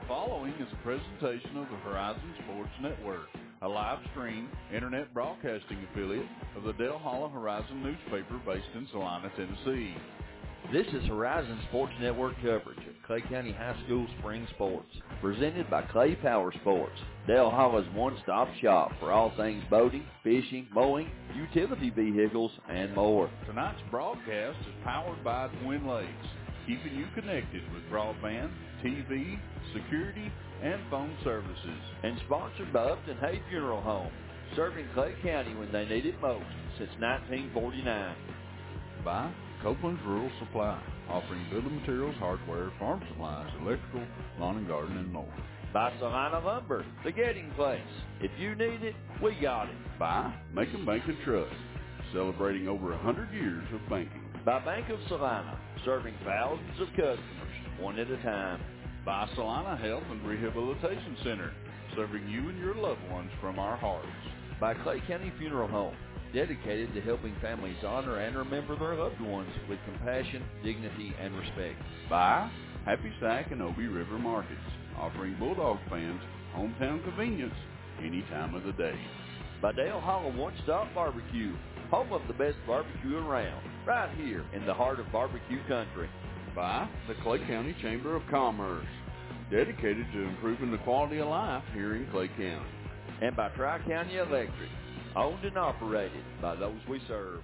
following is a presentation of the Horizon Sports Network, a live stream internet broadcasting affiliate of the Dale Hollow Horizon newspaper based in Salina, Tennessee. This is Horizon Sports Network coverage of Clay County High School spring sports, presented by Clay Power Sports, Dale Hollow's one-stop shop for all things boating, fishing, mowing, utility vehicles, and more. Tonight's broadcast is powered by Twin Lakes, keeping you connected with broadband, TV, security, and phone services. And sponsored by Upton Hay Funeral Home, serving Clay County when they need it most since 1949. By Copeland's Rural Supply, offering building materials, hardware, farm supplies, electrical, lawn and garden, and more. By Salina Lumber, the getting place. If you need it, we got it. By Macon Bank and Trust, celebrating over 100 years of banking. By Bank of Salina, serving thousands of customers, one at a time. By Salina Health and Rehabilitation Center, serving you and your loved ones from our hearts. By Clay County Funeral Home, dedicated to helping families honor and remember their loved ones with compassion, dignity, and respect. By Happy Sack and Obie River Markets, offering Bulldog fans hometown convenience any time of the day. By Dale Hollow One-Stop Barbecue, home of the best barbecue around, right here in the heart of barbecue country. By the Clay County Chamber of Commerce, dedicated to improving the quality of life here in Clay County. And by Tri-County Electric, owned and operated by those we serve.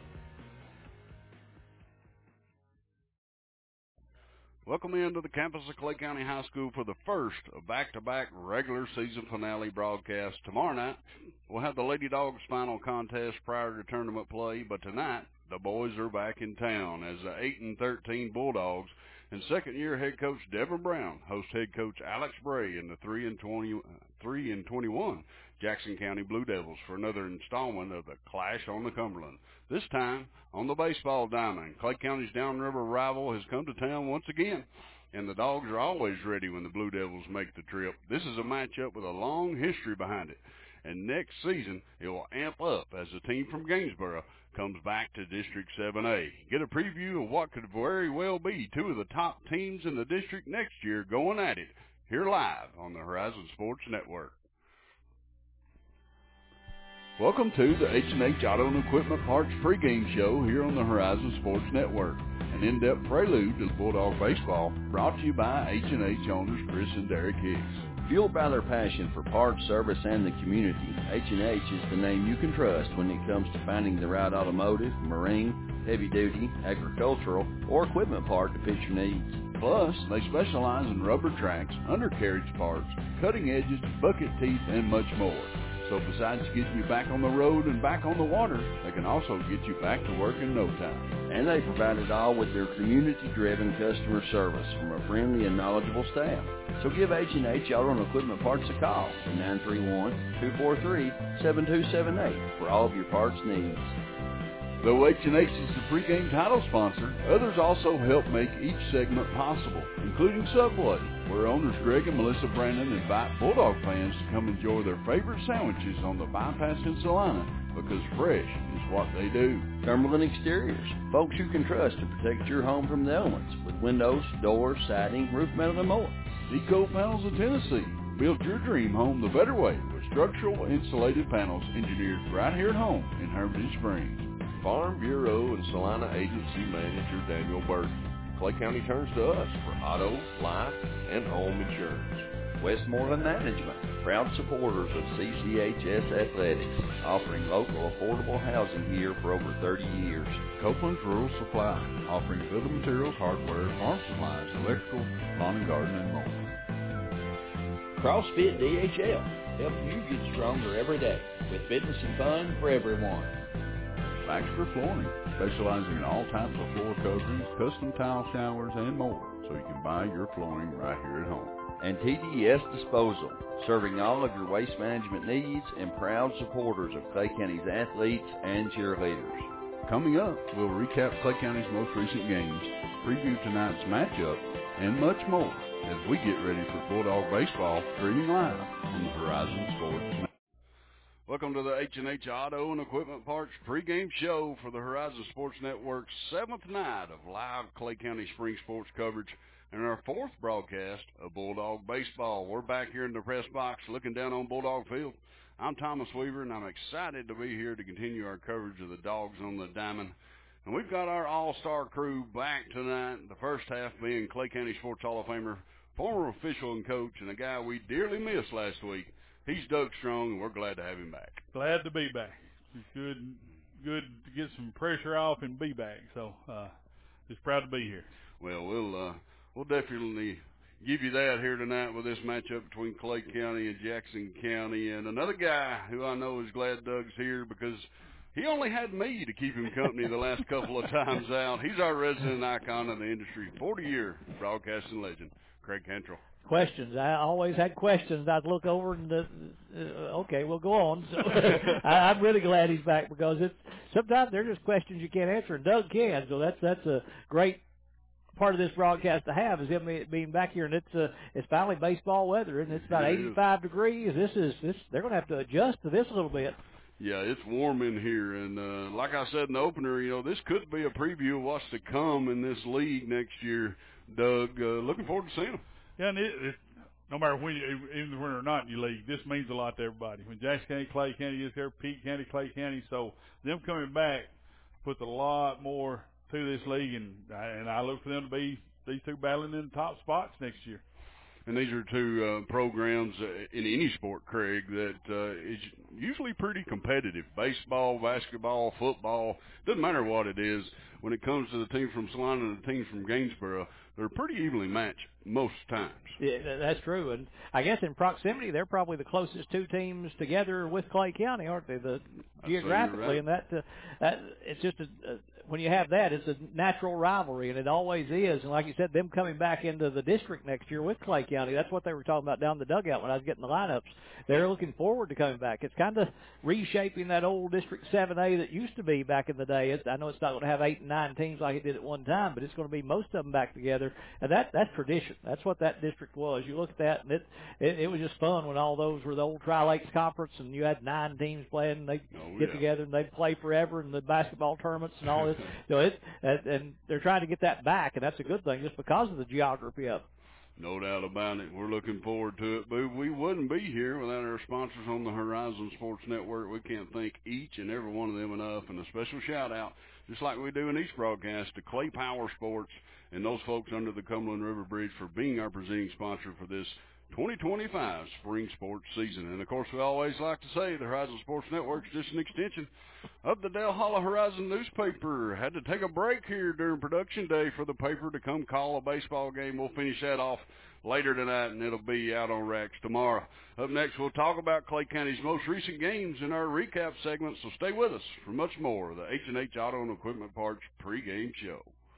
Welcome into the campus of Clay County High School for the first of back-to-back regular season finale broadcasts. Tomorrow night, we'll have the Lady Dogs final contest prior to tournament play, but tonight, the boys are back in town as the 8-13 Bulldogs and second-year head coach Devin Brown host head coach Alex Bray and the 3-21 Jackson County Blue Devils for another installment of the Clash on the Cumberland. This time on the baseball diamond. Clay County's downriver rival has come to town once again, and the Dogs are always ready when the Blue Devils make the trip. This is a matchup with a long history behind it, and next season it will amp up as the team from Gainesboro comes back to District 7A. Get a preview of what could very well be two of the top teams in the district next year going at it here live on the Horizon Sports Network. Welcome to the H&H Auto and Equipment Parts pregame show here on the Horizon Sports Network. An in-depth prelude to Bulldog baseball brought to you by H&H owners Chris and Derek Hicks. Fueled by their passion for parts, service, and the community, H&H is the name you can trust when it comes to finding the right automotive, marine, heavy-duty, agricultural, or equipment part to fit your needs. Plus, they specialize in rubber tracks, undercarriage parts, cutting edges, bucket teeth, and much more. So besides getting you back on the road and back on the water, they can also get you back to work in no time. And they provide it all with their community-driven customer service from a friendly and knowledgeable staff. So give H&H Auto and Equipment Parts a call at 931-243-7278 for all of your parts needs. Though H&H is the pregame title sponsor, others also help make each segment possible, including Subway, where owners Greg and Melissa Brandon invite Bulldog fans to come enjoy their favorite sandwiches on the bypass in Salina, because fresh is what they do. Cumberland Exteriors, folks you can trust to protect your home from the elements with windows, doors, siding, roof metal, and more. Eco Panels of Tennessee, build your dream home the better way with structural insulated panels engineered right here at home in Hermitage Springs. Farm Bureau and Salina Agency Manager Daniel Burton. Clay County turns to us for auto, life, and home insurance. Westmoreland Management, proud supporters of CCHS Athletics, offering local affordable housing here for over 30 years. Copeland's Rural Supply, offering building materials, hardware, farm supplies, electrical, lawn and garden, and more. CrossFit DHL, helping you get stronger every day with fitness and fun for everyone. Baxter Flooring, specializing in all types of floor coverings, custom tile showers, and more, so you can buy your flooring right here at home. And TDS Disposal, serving all of your waste management needs and proud supporters of Clay County's athletes and cheerleaders. Coming up, we'll recap Clay County's most recent games, preview tonight's matchup, and much more as we get ready for Bulldog baseball streaming live on the Horizon Sports Network. Welcome to the H&H Auto and Equipment Parts pregame show for the Horizon Sports Network's 7th night of live Clay County spring sports coverage. and our fourth broadcast of Bulldog Baseball. We're back here in the press box looking down on Bulldog Field. I'm Thomas Weaver, and I'm excited to be here to continue our coverage of the Dogs on the Diamond. And we've got our all-star crew back tonight, the first half being Clay County Sports Hall of Famer, former official and coach, and a guy we dearly missed last week. He's Doug Strong, and we're glad to have him back. Glad to be back. It's good to get some pressure off and be back. So just proud to be here. Well, we'll definitely give you that here tonight with this matchup between Clay County and Jackson County. And another guy who I know is glad Doug's here because he only had me to keep him company the last couple of times out. He's our resident icon of the industry, 40-year broadcasting legend, Craig Cantrell. Questions. I always had questions. I'd look over and, okay, we'll go on. So I'm really glad he's back because sometimes they're just questions you can't answer, and Doug can. So that's a great part of this broadcast to have is him being back here, and it's finally baseball weather, and it's about 85 degrees. They're going to have to adjust to this a little bit. Yeah, it's warm in here, and like I said in the opener, this could be a preview of what's to come in this league next year. Doug, looking forward to seeing them. Yeah, and no matter when, even when or not in your league, this means a lot to everybody. When Jackson County, Clay County is there, Peake County, Clay County, so them coming back puts a lot more to this league, and I look for them to be these two battling in the top spots next year. And these are two programs in any sport, Craig, that is usually pretty competitive. Baseball, basketball, football, doesn't matter what it is. When it comes to the team from Salina and the teams from Gainesboro, they're pretty evenly matched most times. Yeah, that's true. And I guess in proximity, they're probably the closest two teams together with Clay County, aren't they? Geographically, right. And that it's just when you have that, it's a natural rivalry, and it always is. And like you said, them coming back into the district next year with Clay County, that's what they were talking about down the dugout when I was getting the lineups. They're looking forward to coming back. It's kind of reshaping that old District 7A that used to be back in the day. I know it's not going to have 8 and 9 teams like it did at one time, but it's going to be most of them back together. And that's tradition. That's what that district was. You look at that, and it was just fun when all those were the old Tri-Lakes Conference, and you had 9 teams playing, and they'd get together, and they'd play forever, and the basketball tournaments and all this. And they're trying to get that back, and that's a good thing just because of the geography of it. No doubt about it. We're looking forward to it. But we wouldn't be here without our sponsors on the Horizon Sports Network. We can't thank each and every one of them enough. And a special shout-out, just like we do in each broadcast, to Clay Power Sports and those folks under the Cumberland River Bridge for being our presenting sponsor for this 2025 spring sports season. And, of course, we always like to say the Horizon Sports Network is just an extension of the Dale Hollow Horizon newspaper. Had to take a break here during production day for the paper to come call a baseball game. We'll finish that off later tonight, and it'll be out on racks tomorrow. Up next, we'll talk about Clay County's most recent games in our recap segment, so stay with us for much more of the H&H Auto and Equipment Parts pregame show.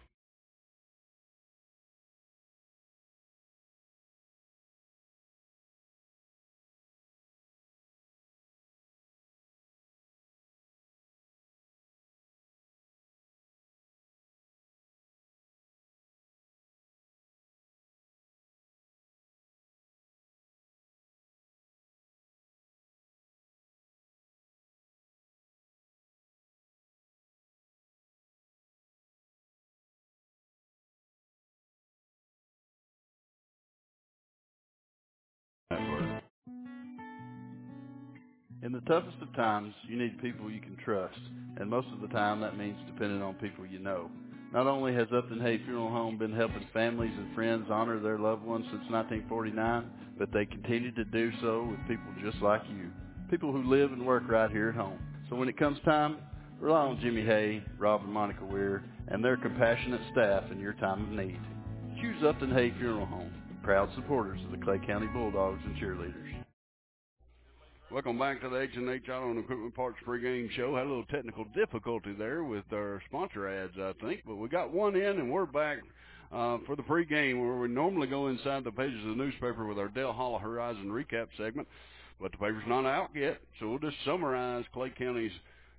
In the toughest of times, you need people you can trust, and most of the time that means depending on people you know. Not only has Upton Hay Funeral Home been helping families and friends honor their loved ones since 1949, but they continue to do so with people just like you, people who live and work right here at home. So when it comes time, rely on Jimmy Hay, Rob and Monica Weir, and their compassionate staff in your time of need. Choose Upton Hay Funeral Home, proud supporters of the Clay County Bulldogs and cheerleaders. Welcome back to the H&H Auto and Equipment Parts pregame show. Had a little technical difficulty there with our sponsor ads, I think, but we got one in, and we're back for the pregame where we normally go inside the pages of the newspaper with our Dale Hollow Horizon recap segment, but the paper's not out yet, so we'll just summarize Clay County's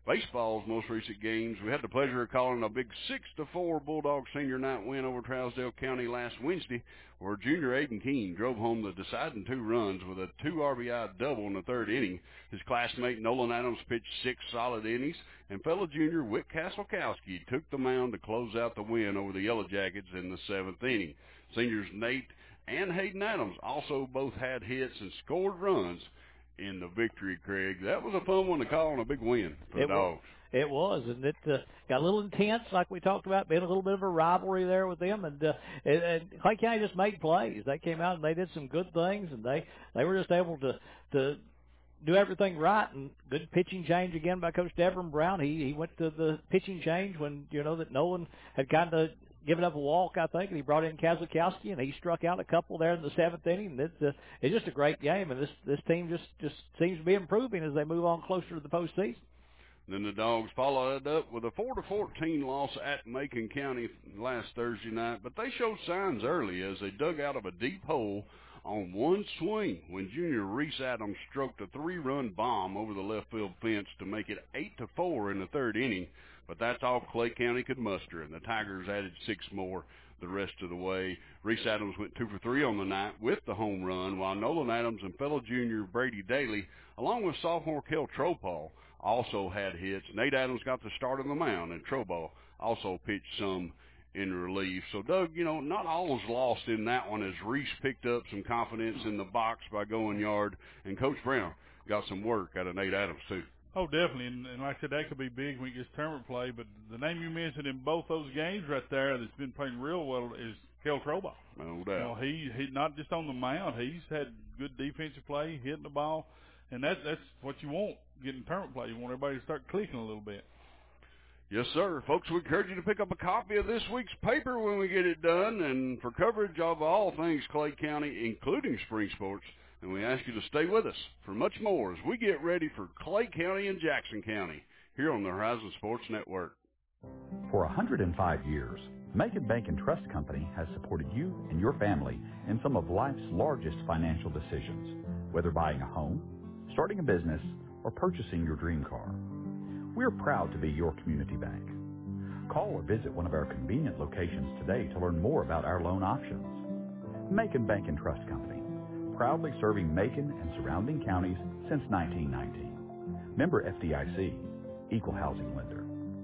Baseball's most recent games, we had the pleasure of calling a big 6-4 Bulldogs senior night win over Trousdale County last Wednesday, where junior Aiden Keene drove home the deciding 2 runs with a 2 RBI double in the 3rd inning. His classmate Nolan Adams pitched 6 solid innings, and fellow junior Whit Kaselkowski took the mound to close out the win over the Yellow Jackets in the 7th inning. Seniors Nate and Hayden Adams also both had hits and scored runs in the victory, Craig. That was a fun one to call and a big win for the Dogs. It was, and it got a little intense, like we talked about, being a little bit of a rivalry there with them. And Clay County just made plays. They came out and they did some good things, and they were just able to do everything right. And good pitching change again by Coach Devin Brown. He went to the pitching change when that Nolan had kind of given up a walk, I think, and he brought in Kazelkowski, and he struck out a couple there in the 7th inning. And it's just a great game, and this team just seems to be improving as they move on closer to the postseason. Then the Dogs followed up with a 4-14 loss at Macon County last Thursday night, but they showed signs early as they dug out of a deep hole on one swing when junior Reese Adams stroked a 3-run bomb over the left field fence to make it 8-4 in the 3rd inning. But that's all Clay County could muster, and the Tigers added 6 more the rest of the way. Reese Adams went 2 for 3 on the night with the home run, while Nolan Adams and fellow junior Brady Daly, along with sophomore Kel Tropal, also had hits. Nate Adams got the start on the mound, and Tropal also pitched some in relief. So, Doug, not all was lost in that one as Reese picked up some confidence in the box by going yard, and Coach Brown got some work out of Nate Adams, too. Oh, definitely, and like I said, that could be big when it gets tournament play, but the name you mentioned in both those games right there that's been playing real well is Kel Tropal. No doubt. He not just on the mound, he's had good defensive play, hitting the ball, and that's what you want getting tournament play. You want everybody to start clicking a little bit. Yes, sir. Folks, we encourage you to pick up a copy of this week's paper when we get it done, and for coverage of all things Clay County, including spring sports, and we ask you to stay with us for much more as we get ready for Clay County and Jackson County here on the Horizon Sports Network. For 105 years, Macon Bank and Trust Company has supported you and your family in some of life's largest financial decisions, whether buying a home, starting a business, or purchasing your dream car. We're proud to be your community bank. Call or visit one of our convenient locations today to learn more about our loan options. Macon Bank and Trust Company, proudly serving Macon and surrounding counties since 1919. Member FDIC, Equal Housing Lender.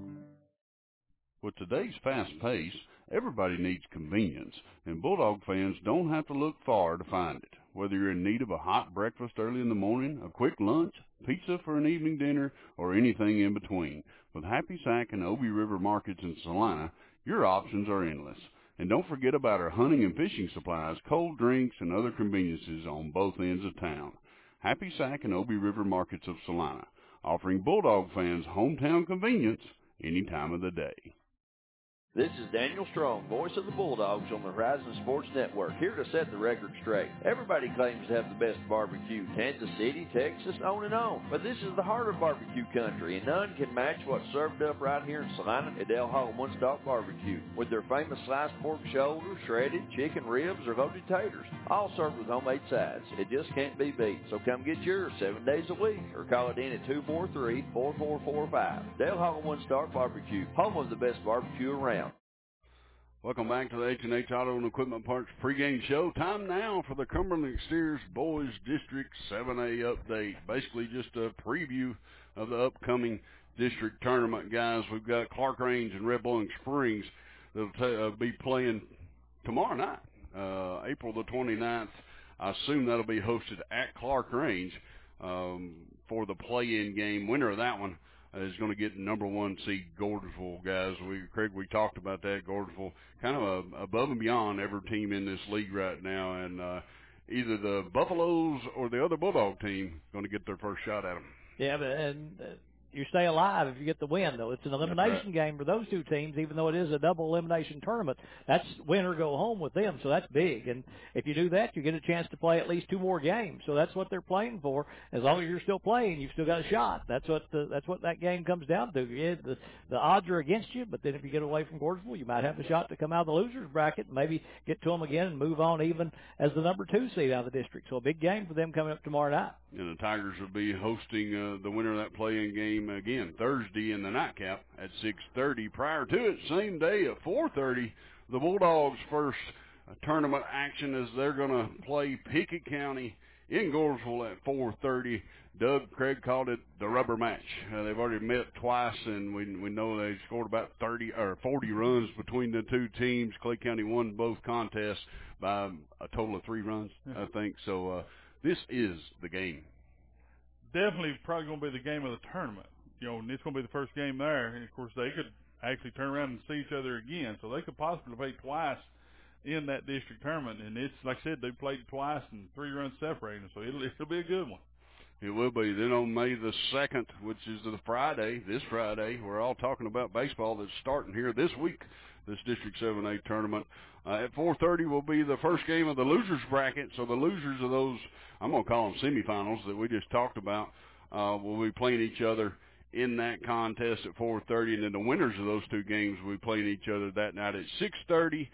With today's fast pace, everybody needs convenience, and Bulldog fans don't have to look far to find it. Whether you're in need of a hot breakfast early in the morning, a quick lunch, pizza for an evening dinner, or anything in between, with Happy Sack and Obie River Markets in Salina, your options are endless. And don't forget about our hunting and fishing supplies, cold drinks, and other conveniences on both ends of town. Happy Sack and Obie River Markets of Salina, offering Bulldog fans hometown convenience any time of the day. This is Daniel Strong, voice of the Bulldogs on the Horizon Sports Network, here to set the record straight. Everybody claims to have the best barbecue, Kansas City, Texas, on and on. But this is the heart of barbecue country, and none can match what's served up right here in Salina at Del Hall One Stop Barbecue, with their famous sliced pork shoulder, shredded chicken ribs, or loaded taters, all served with homemade sides. It just can't be beat. So come get yours 7 days a week, or call it in at 243-4445. Del Hall One Stop Barbecue, home of the best barbecue around. Welcome back to the H&H Auto and Equipment Parts pregame show. Time now for the Cumberland Exteriors Boys District 7A update. Basically just a preview of the upcoming district tournament, guys. We've got Clark Range and Red Blowing Springs that'll be playing tomorrow night, April the 29th. I assume that'll be hosted at Clark Range for the play-in game. Winner of that one is going to get number 1 seed Gordonsville, guys. Craig, we talked about that. Gordonsville kind of above and beyond every team in this league right now, and either the Buffaloes or the other Bulldog team going to get their first shot at them. Yeah, but you stay alive if you get the win, though. It's an elimination game for those two teams, even though it is a double elimination tournament. That's win or go home with them, so that's big. And if you do that, you get a chance to play at least 2 more games. So that's what they're playing for. As long as you're still playing, you've still got a shot. That's what that game comes down to. Yeah, the odds are against you, but then if you get away from Gordonsville, you might have a shot to come out of the losers bracket and maybe get to them again and move on even as the number 2 seed out of the district. So a big game for them coming up tomorrow night. And the Tigers will be hosting the winner of that play-in game again Thursday in the nightcap at 6:30. Prior to it, same day at 4:30, the Bulldogs' first tournament action as they're going to play Pickett County in Goresville at 4:30. Doug Craig called it the rubber match. They've already met twice, and we know they scored about 30 or 40 runs between the two teams. Clay County won both contests by a total of 3 runs, I think. So this is the game. Definitely probably going to be the game of the tournament. And it's going to be the first game there. And, of course, they could actually turn around and see each other again. So they could possibly play twice in that district tournament. And it's, like I said, they played twice and 3 runs separating. So it'll be a good one. It will be. Then on May the 2nd, which is this Friday, we're all talking about baseball that's starting here this week, this District 7A tournament. At 4:30 will be the first game of the losers bracket. So the losers of those, I'm going to call them semifinals that we just talked about, will be playing each other in that contest at 4:30. And then the winners of those 2 games will be playing each other that night at 6:30.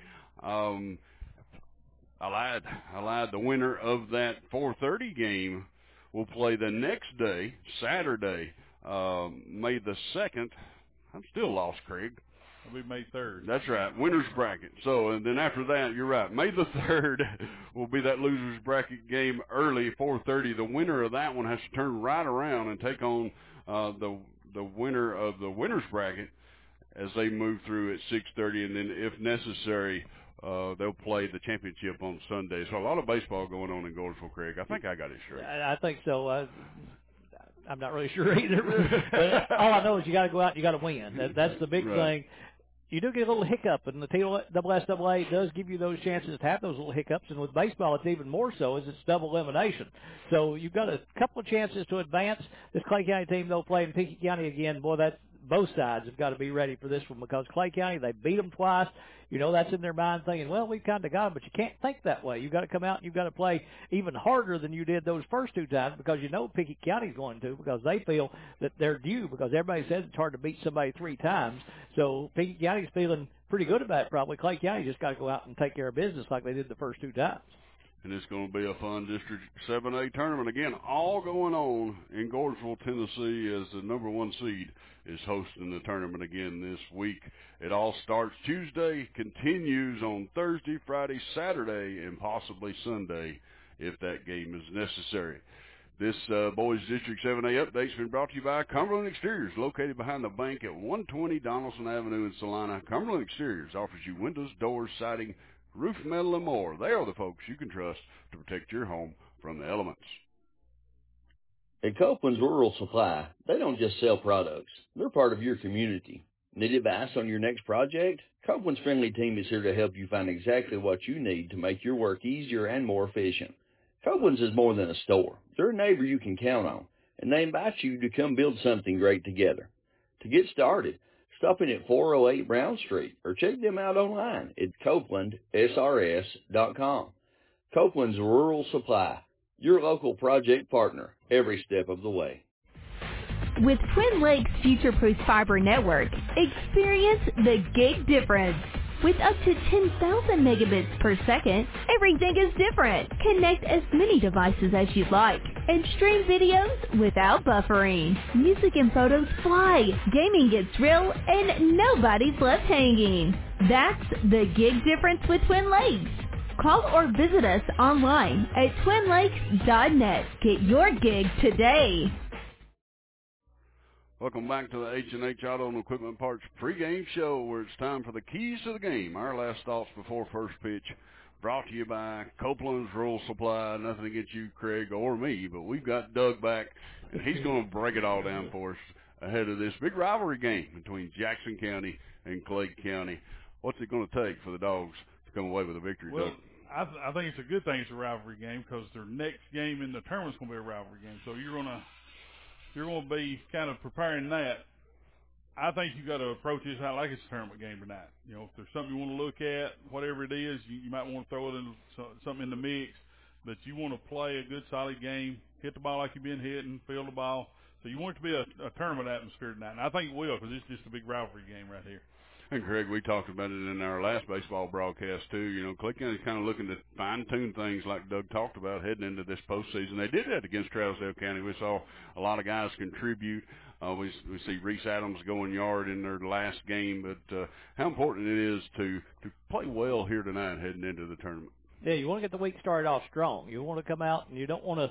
I lied. The winner of that 4:30 game will play the next day, Saturday, May the 2nd. I'm still lost, Craig. It'll be May 3rd. That's right, winner's bracket. So, and then after that, you're right, May the 3rd will be that loser's bracket game early, 4:30. The winner of that one has to turn right around and take on the winner of the winner's bracket as they move through at 6:30, and then if necessary, they'll play the championship on Sunday. So a lot of baseball going on in Goresville, Craig. I think I got it straight. I think so. I'm not really sure either. But all I know is you got to go out and you got to win. That's the big thing. You do get a little hiccup, and the TSSAA does give you those chances to have those little hiccups. And with baseball, it's even more so, as it's double elimination. So you've got a couple of chances to advance. This Clay County team, though, playing Pickett County again, boy, that's both sides have got to be ready for this one because Clay County, they beat them twice. That's in their mind thinking, well, we've kind of got them, but you can't think that way. You've got to come out and you've got to play even harder than you did those first 2 times because Pickett County's going to because they feel that they're due because everybody says it's hard to beat somebody 3 times. So Pickett County's feeling pretty good about it probably. Clay County just got to go out and take care of business like they did the first 2 times. And it's going to be a fun District 7A tournament. Again, all going on in Goresville, Tennessee as the number 1 seed is hosting the tournament again this week. It all starts Tuesday, continues on Thursday, Friday, Saturday, and possibly Sunday if that game is necessary. This Boys District 7A update's been brought to you by Cumberland Exteriors, located behind the bank at 120 Donaldson Avenue in Salina. Cumberland Exteriors offers you windows, doors, siding, roof metal, and more. They are the folks you can trust to protect your home from the elements. At Copeland's Rural Supply, they don't just sell products. They're part of your community. Need advice on your next project? Copeland's friendly team is here to help you find exactly what you need to make your work easier and more efficient. Copeland's is more than a store. They're a neighbor you can count on, and they invite you to come build something great together. To get started, stop in at 408 Brown Street or check them out online at CopelandSRS.com. Copeland's Rural Supply, your local project partner every step of the way. With Twin Lakes Future-Proof Fiber Network, experience the gig difference. With up to 10,000 megabits per second, everything is different. Connect as many devices as you'd like and stream videos without buffering. Music and photos fly, gaming gets real, and nobody's left hanging. That's the gig difference with Twin Lakes. Call or visit us online at twinlakes.net. Get your gig today. Welcome back to the H&H Auto and Equipment Parts pregame show where it's time for the keys to the game. Our last thoughts before first pitch brought to you by Copeland's Rural Supply. Nothing against you, Craig, or me, but we've got Doug back, and he's going to break it all down for us ahead of this big rivalry game between Jackson County and Clay County. What's it going to take for the Dogs to come away with a victory, Doug? I think it's a good thing it's a rivalry game because their next game in the tournament's going to be a rivalry game. So you're going to be kind of preparing that. I think you got to approach this like it's a tournament game tonight. If there's something you want to look at, whatever it is, you might want to throw it in something in the mix. But you want to play a good, solid game, hit the ball like you've been hitting, field the ball. So you want it to be a tournament atmosphere tonight. And I think it will because it's just a big rivalry game right here. And Craig, we talked about it in our last baseball broadcast too. You know, Clay County's kind of looking to fine-tune things like Doug talked about heading into this postseason. They did that against Trousdale County. We saw a lot of guys contribute. We see Reese Adams going yard in their last game. But how important it is to play well here tonight heading into the tournament. Yeah, you want to get the week started off strong. You want to come out and you don't want to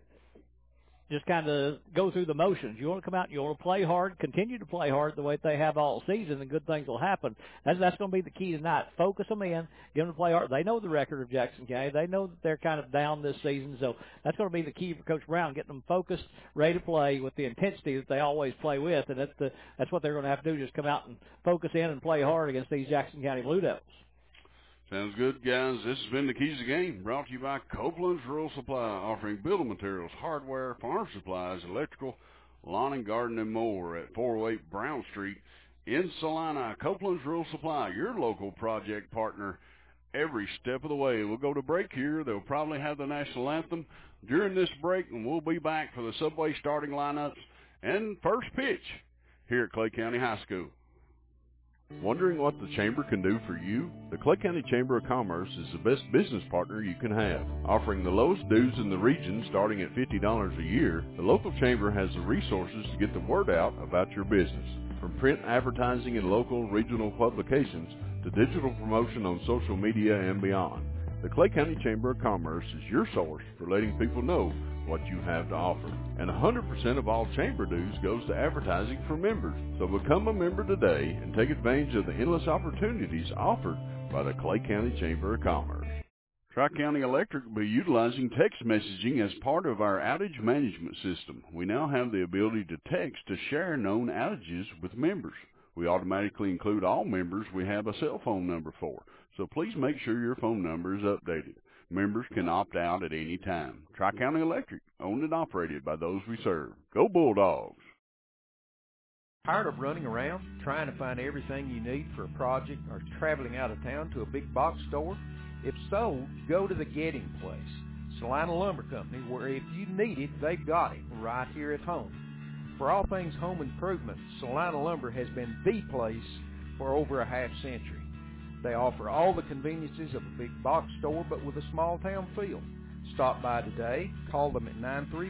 just kind of go through the motions. You want to come out and you want to play hard, continue to play hard the way they have all season, and good things will happen. That's going to be the key tonight. Focus them in, get them to play hard. They know the record of Jackson County. They know that they're kind of down this season, so that's going to be the key for Coach Brown, getting them focused, ready to play with the intensity that they always play with, and that's what they're going to have to do, just come out and focus in and play hard against these Jackson County Blue Devils. Sounds good, guys. This has been the Keys of the Game, brought to you by Copeland's Rural Supply, offering building materials, hardware, farm supplies, electrical, lawn and garden, and more at 408 Brown Street in Salina. Copeland's Rural Supply, your local project partner every step of the way. We'll go to break here. They'll probably have the national anthem during this break, and we'll be back for the Subway starting lineups and first pitch here at Clay County High School. Wondering what the Chamber can do for you? The Clay County Chamber of Commerce is the best business partner you can have. Offering the lowest dues in the region starting at $50 a year, the local Chamber has the resources to get the word out about your business. From print advertising in local regional publications to digital promotion on social media and beyond, the Clay County Chamber of Commerce is your source for letting people know what you have to offer. And 100% of all chamber dues goes to advertising for members. So become a member today and take advantage of the endless opportunities offered by the Clay County Chamber of Commerce. Tri-County Electric will be utilizing text messaging as part of our outage management system. We now have the ability to text to share known outages with members. We automatically include all members we have a cell phone number for, so please make sure your phone number is updated. Members can opt out at any time. Tri-County Electric, owned and operated by those we serve. Go Bulldogs! Tired of running around, trying to find everything you need for a project, or traveling out of town to a big box store? If so, go to the Getting Place, Salina Lumber Company, where if you need it, they've got it right here at home. For all things home improvement, Salina Lumber has been the place for over a half century. They offer all the conveniences of a big box store, but with a small town feel. Stop by today, call them at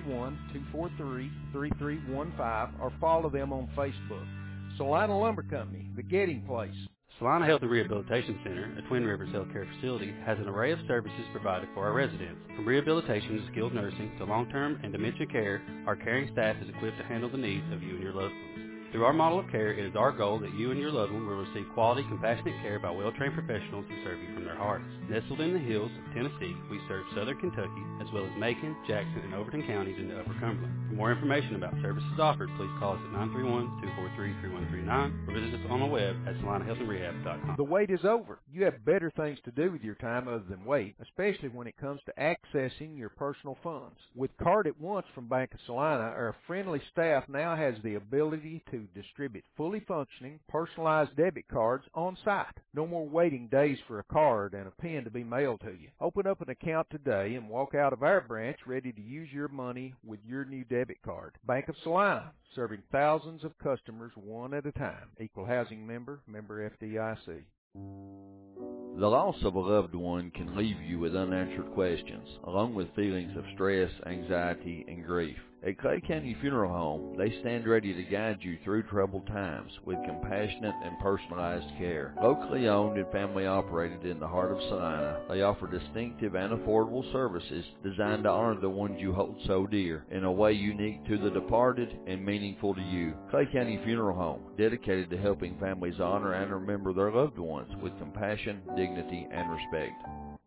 931-243-3315, or follow them on Facebook. Salina Lumber Company, the Getting Place. Salina Health and Rehabilitation Center, a Twin Rivers healthcare facility, has an array of services provided for our residents. From rehabilitation to skilled nursing to long-term and dementia care, our caring staff is equipped to handle the needs of you and your loved ones. Through our model of care, it is our goal that you and your loved one will receive quality, compassionate care by well-trained professionals who serve you from their hearts. Nestled in the hills of Tennessee, we serve southern Kentucky, as well as Macon, Jackson, and Overton counties into Upper Cumberland. For more information about services offered, please call us at 931-243-3139 or visit us on the web at salinahealthandrehab.com. The wait is over. You have better things to do with your time other than wait, especially when it comes to accessing your personal funds. With Card at Once from Bank of Salina, our friendly staff now has the ability to distribute fully functioning, personalized debit cards on site. No more waiting days for a card and a pen to be mailed to you. Open up an account today and walk out of our branch ready to use your money with your new debit card. Bank of Salina, serving thousands of customers one at a time. Equal housing member, member FDIC. The loss of a loved one can leave you with unanswered questions, along with feelings of stress, anxiety, and grief. At Clay County Funeral Home, they stand ready to guide you through troubled times with compassionate and personalized care. Locally owned and family operated in the heart of Salina, they offer distinctive and affordable services designed to honor the ones you hold so dear in a way unique to the departed and meaningful to you. Clay County Funeral Home, dedicated to helping families honor and remember their loved ones with compassion, dignity, and respect.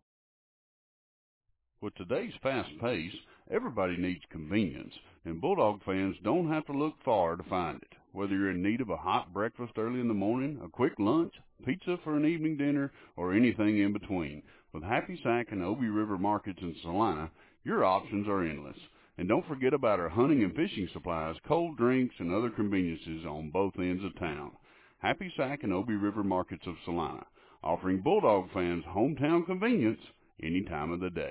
With today's fast pace, everybody needs convenience, and Bulldog fans don't have to look far to find it. Whether you're in need of a hot breakfast early in the morning, a quick lunch, pizza for an evening dinner, or anything in between, with Happy Sack and Obie River Markets in Salina, your options are endless. And don't forget about our hunting and fishing supplies, cold drinks, and other conveniences on both ends of town. Happy Sack and Obie River Markets of Salina, offering Bulldog fans hometown convenience any time of the day.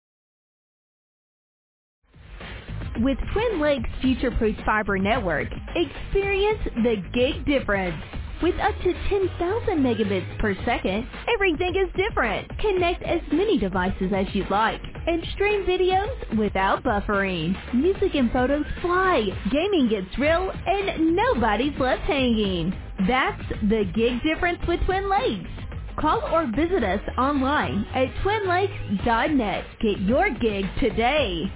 With Twin Lakes Future Proof Fiber Network, Experience the gig difference. With up to 10,000 megabits per second, everything is different. Connect as many devices as you'd like and stream videos without buffering. Music and photos fly, gaming gets real, and nobody's left hanging. That's the gig difference with Twin Lakes. Call or visit us online at twinlakes.net. Get your gig today.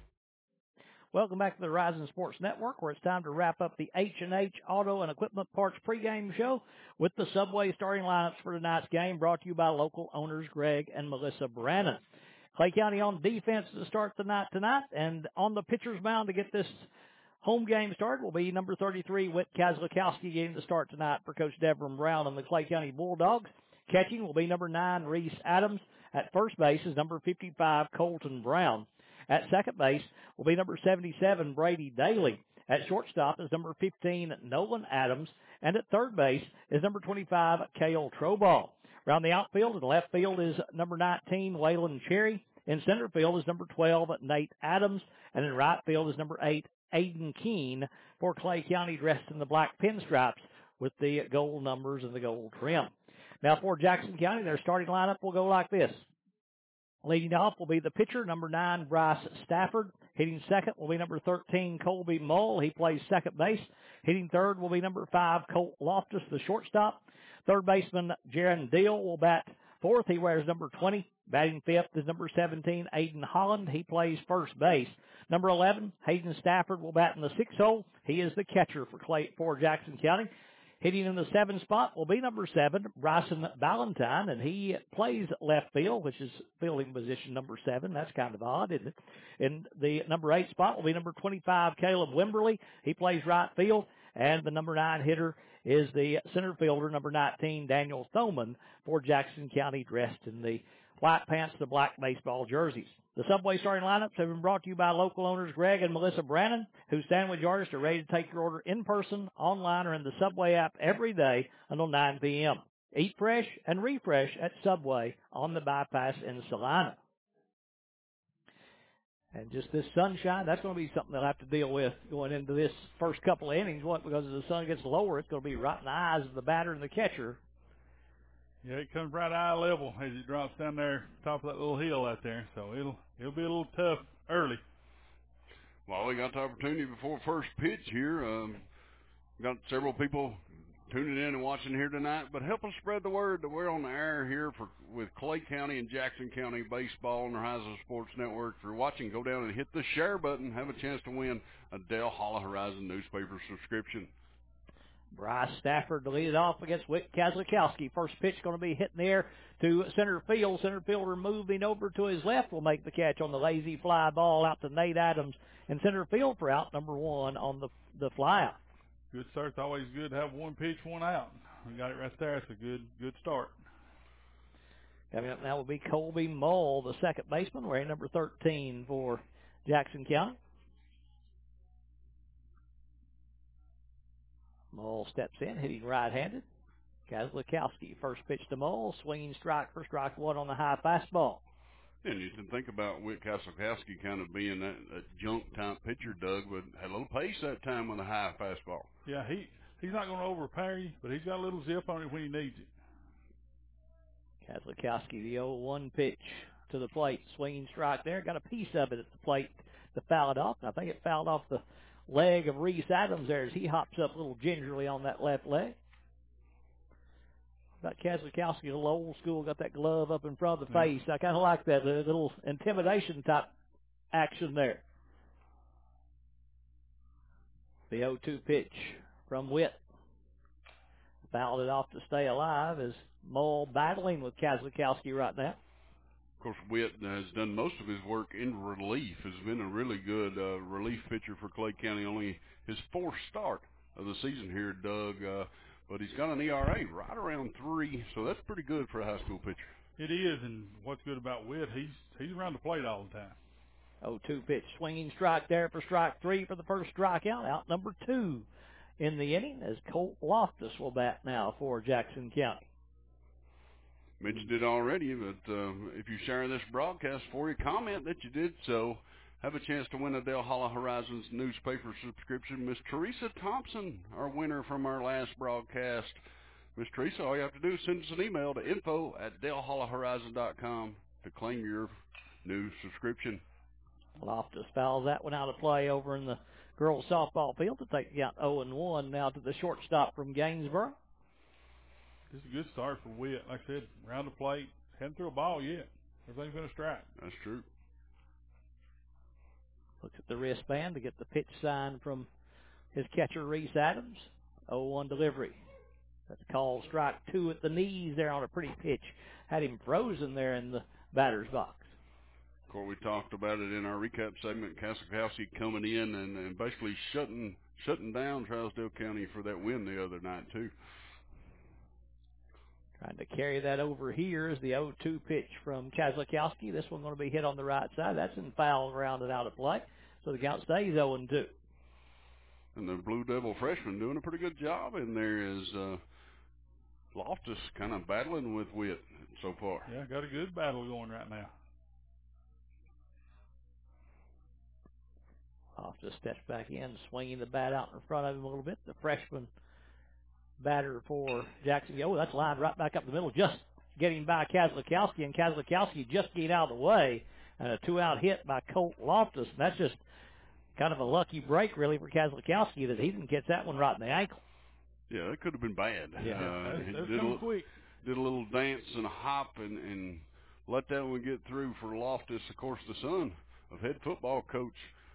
Welcome back to the Horizon Sports Network, where it's time to wrap up the H&H Auto and Equipment Parts pregame show with the Subway starting lineups for tonight's game, brought to you by local owners Greg and Melissa Brannon. Clay County on defense to start the night tonight, and on the pitcher's mound to get this home game started will be number 33, Whit Kazlakowski, getting the start tonight for Coach Devin Brown and the Clay County Bulldogs. Catching will be number 9, Reese Adams. At first base is number 55, Colton Brown. At second base will be number 77, Brady Daly. At shortstop is number 15, Nolan Adams. And at third base is number 25, Cale Troball. Around the outfield and left field is number 19, Waylon Cherry. In center field is number 12, Nate Adams. And in right field is number 8, Aiden Keene, for Clay County, dressed in the black pinstripes with the gold numbers and the gold trim. Now for Jackson County, their starting lineup will go like this. Leading off will be the pitcher, number 9, Bryce Stafford. Hitting second will be number 13, Colby Mull. He plays second base. Hitting third will be number 5, Colt Loftus, the shortstop. Third baseman, Jaron Deal, will bat fourth. He wears number 20. Batting fifth is number 17, Aiden Holland. He plays first base. Number 11, Hayden Stafford, will bat in the sixth hole. He is the catcher for Jackson County. Hitting in the 7th spot will be number 7, Bryson Ballantyne, and he plays left field, which is fielding position number 7. That's kind of odd, isn't it? In the number 8 spot will be number 25, Caleb Wimberly. He plays right field, and the number 9 hitter is the center fielder, number 19, Daniel Thoman, for Jackson County, dressed in the white pants, the black baseball jerseys. The Subway starting lineups have been brought to you by local owners Greg and Melissa Brannon, whose sandwich artists are ready to take your order in person, online, or in the Subway app every day until 9 p.m. Eat fresh and refresh at Subway on the bypass in Salina. And just this sunshine, that's going to be something they'll have to deal with going into this first couple of innings. Because as the sun gets lower, it's going to be right in the eyes of the batter and the catcher. Yeah, it comes right eye level as it drops down there, top of that little hill out there. So it'll be a little tough early. Well, we got the opportunity before first pitch here. Got several people tuning in and watching here tonight, but help us spread the word that we're on the air here with Clay County and Jackson County baseball on the Horizon Sports Network. If you're watching, go down and hit the share button. Have a chance to win a Dale Hollow Horizon newspaper subscription. Bryce Stafford to lead it off against Whit Kazlakowski. First pitch going to be hitting the air to center field. Center fielder moving over to his left will make the catch on the lazy fly ball out to Nate Adams in center field for out number 1 on the fly out. Good start. It's always good to have one pitch, one out. We got it right there. It's a good start. Coming up now will be Colby Mull, the second baseman, wearing number 13 for Jackson County. Mull steps in, hitting right-handed. Kazlakowski, first pitch to Mull, swinging strike for strike 1 on the high fastball. And you can think about Whit Kazlakowski kind of being that junk-type pitcher, Doug, but had a little pace that time with a high fastball. Yeah, he's not going to overpower you, but he's got a little zip on it when he needs it. Kazlakowski, the 0-1 pitch to the plate, swinging strike there. Got a piece of it at the plate to foul it off. And I think it fouled off the leg of Reese Adams there as he hops up a little gingerly on that left leg. Got Kazlakowski, a little old school, got that glove up in front of the face. I kind of like that little intimidation type action there. The 0-2 pitch from Whit. Fouled it off to stay alive as Mull battling with Kazlakowski right now. Of course, Whit has done most of his work in relief, has been a really good relief pitcher for Clay County, only his 4th start of the season here, Doug. But he's got an ERA right around 3, so that's pretty good for a high school pitcher. It is, and what's good about Whit, he's around the plate all the time. 0-2 pitch, swinging strike there for strike 3 for the first strikeout. Out number 2 in the inning as Colt Loftus will bat now for Jackson County. Mentioned it already, but if you share this broadcast for you, comment that you did so. have a chance to win a Dale Hollow Horizons newspaper subscription. Miss Teresa Thompson, our winner from our last broadcast. Miss Teresa, all you have to do is send us an email to info@DaleHollowHorizon.com to claim your new subscription. Loftus fouls that one out of play over in the girls softball field to take the count 0-1 now to the shortstop from Gainesboro. This is a good start for Witt. Like I said, around the plate, hadn't threw a ball yet. Everything's been a strike. That's true. Looks at the wristband to get the pitch sign from his catcher, Reese Adams. 0-1 delivery. That's called strike 2 at the knees there on a pretty pitch. Had him frozen there in the batter's box. Of course, we talked about it in our recap segment. Kasselkowski coming in and basically shutting down Trousdale County for that win the other night, too. Trying to carry that over here is the 0-2 pitch from Kasselkowski. This one going to be hit on the right side. That's in foul, grounded out of play. So the count stays 0-2. And the Blue Devil freshman doing a pretty good job in there is Loftus kind of battling with Witt so far. Yeah, got a good battle going right now. Loftus steps back in, swinging the bat out in front of him a little bit. The freshman batter for Jackson. Oh, that's lined right back up the middle, just getting by Kasselkowski, and Kasselkowski just getting out of the way. And a 2-out hit by Colt Loftus. And that's just kind of a lucky break, really, for Kasselkowski that he didn't catch that one right in the ankle. Yeah, that could have been bad. Yeah, He that's did coming quick. Did a little dance and a hop and let that one get through for Loftus, of course, the son of head football coach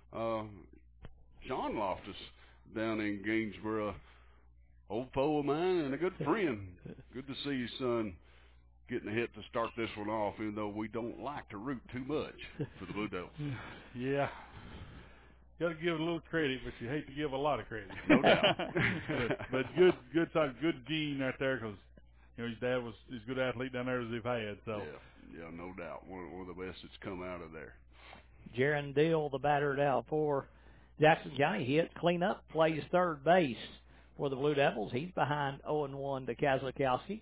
John Loftus down in Gainesboro. Old foe of mine and a good friend. Good to see his son getting a hit to start this one off, even though we don't like to root too much for the Blue Devils. Yeah. Got to give a little credit, but you hate to give a lot of credit. No doubt. but good gene right there, because his dad was as good an athlete down there as they've had. So yeah, no doubt. One of the best that's come out of there. Jaron Deal, the batter now for Jackson County. He hits cleanup, plays third base for the Blue Devils. He's behind 0-1 to Kasselkowski.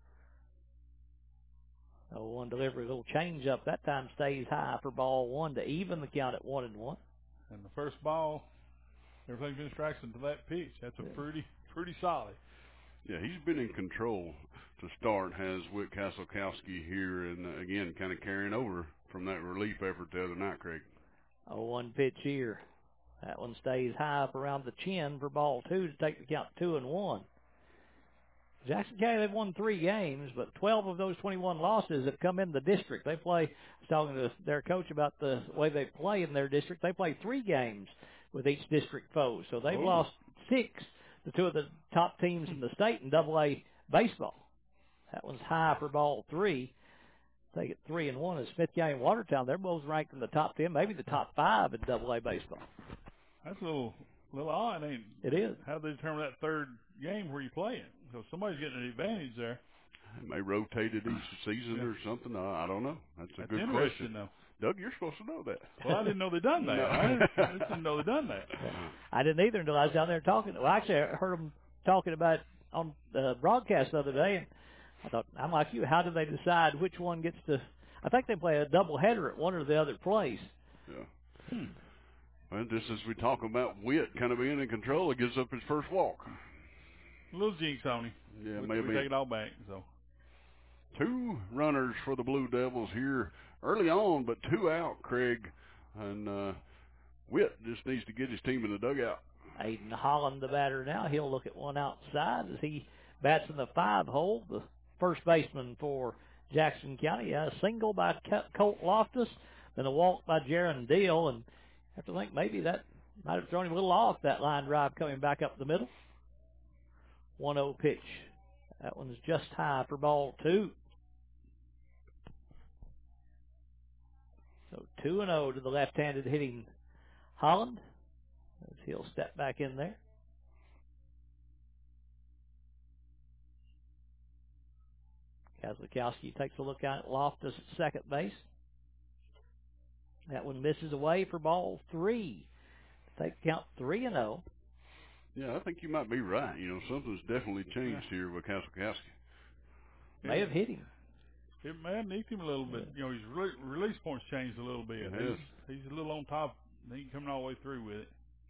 0-1 delivery, a little change up. That time stays high for ball one to even the count at 1-1. And the first ball, everything's been strikes into that pitch. That's a pretty solid. Yeah, he's been in control to start, has Witt Kasselkowski here, and again, kind of carrying over from that relief effort the other night, Craig. 0-1 pitch here. That one stays high up around the chin for ball two to take the count 2-1. Jackson County, they've won 3 games, but 12 of those 21 losses have come in the district. They play, I was talking to their coach about the way they play in their district. They play 3 games with each district foe. So they've lost 6 to 2 of the top teams in the state in AA baseball. That one's high for ball 3. Take it 3-1 is Smith County and Watertown. They're both ranked in the top 10, maybe the top 5 in AA baseball. That's a little odd, ain't it? It is. How do they determine that third game where you play it? So somebody's getting an advantage there. They may rotate it each season or something. I don't know. That's a good question. Though. Doug, you're supposed to know that. Well, I didn't know they done that. No. I didn't know they done that. I didn't either until I was down there talking. Well, actually, I heard them talking about it on the broadcast the other day, and I thought, I'm like you, how do they decide which one gets to – I think they play a doubleheader at one or the other place. Yeah. Well, just as we talk about Witt kind of being in control, he gives up his first walk. A little jinx on him. Yeah, we maybe. We take it all back. So 2 runners for the Blue Devils here early on, but 2 out, Craig. And Witt just needs to get his team in the dugout. Aiden Holland, the batter now. He'll look at one outside as he bats in the 5 hole. The first baseman for Jackson County. A single by Colt Loftus, then a walk by Jaron Deal. And I have to think maybe that might have thrown him a little off, that line drive coming back up the middle. 1-0 pitch. That one's just high for ball 2. So 2-0 to the left-handed hitting Holland as he'll step back in there. Kasselkowski takes a look at Loftus at second base. That one misses away for ball 3. Take count 3-0. Yeah, I think you might be right. Something's definitely changed here with Kasselkowski. May have hit him. It may have nicked him a little bit. You know, his release points changed a little bit. He's a little on top. He ain't coming all the way through with it.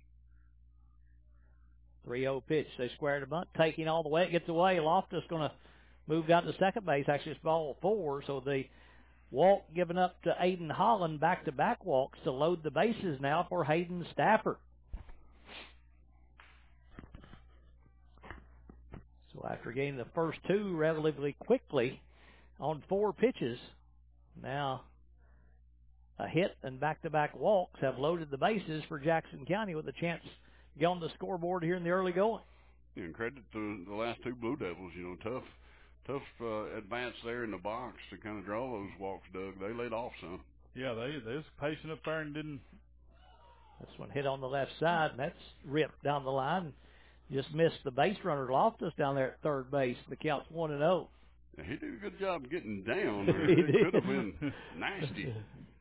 3-0 pitch. They squared a bunt, taking all the way. It gets away. Loftus going to move down to second base. Actually, it's ball 4. So the walk given up to Aiden Holland. Back-to-back walks to load the bases now for Hayden Stafford. So after getting the first 2 relatively quickly on 4 pitches, now a hit and back-to-back walks have loaded the bases for Jackson County with a chance to get on the scoreboard here in the early going. Yeah, and credit to the last 2 Blue Devils. You know, tough advance there in the box to kind of draw those walks, Doug. They laid off some. Yeah, they was patient up there and didn't. This one hit on the left side, and that's ripped down the line. Just missed the base runner Loftus down there at third base. The count's 1-0. Yeah, he did a good job getting down there. He It could have been nasty.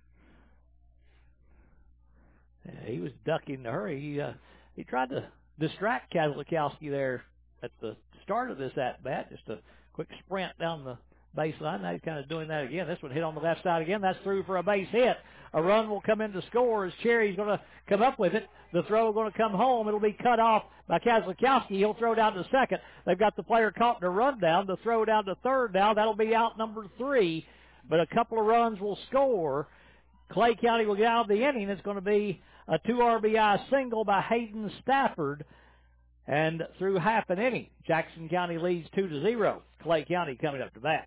Yeah, he was ducking the hurry. He tried to distract Kazlakowski there at the start of this at-bat, just a quick sprint down the baseline. Now he's kind of doing that again. This one hit on the left side again. That's through for a base hit. A run will come in to score as Cherry's going to come up with it. The throw going to come home. It'll be cut off by Kazlakowski. He'll throw down to second. They've got the player caught in a run down. The throw down to third now. That'll be out number 3. But a couple of runs will score. Clay County will get out of the inning. It's going to be a 2 RBI single by Hayden Stafford. And through half an inning, Jackson County leads 2-0. Clay County coming up to bat.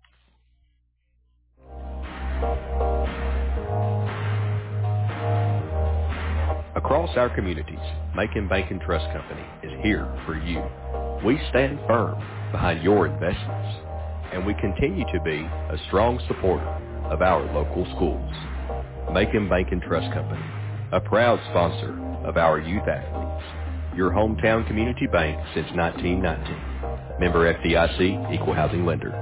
Across our communities, Macon Bank and Trust Company is here for you. We stand firm behind your investments, and we continue to be a strong supporter of our local schools. Macon Bank and Trust Company, a proud sponsor of our youth athletes. Your hometown community bank since 1919. Member FDIC, Equal Housing Lender.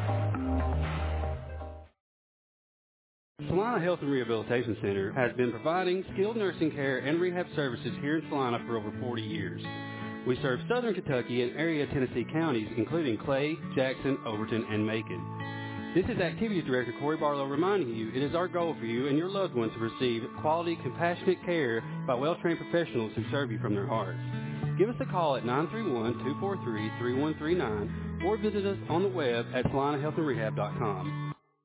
Salina Health and Rehabilitation Center has been providing skilled nursing care and rehab services here in Salina for over 40 years. We serve southern Kentucky and area Tennessee counties, including Clay, Jackson, Overton, and Macon. This is Activities Director Corey Barlow reminding you it is our goal for you and your loved ones to receive quality, compassionate care by well-trained professionals who serve you from their hearts. Give us a call at 931-243-3139 or visit us on the web at salinahealthandrehab.com.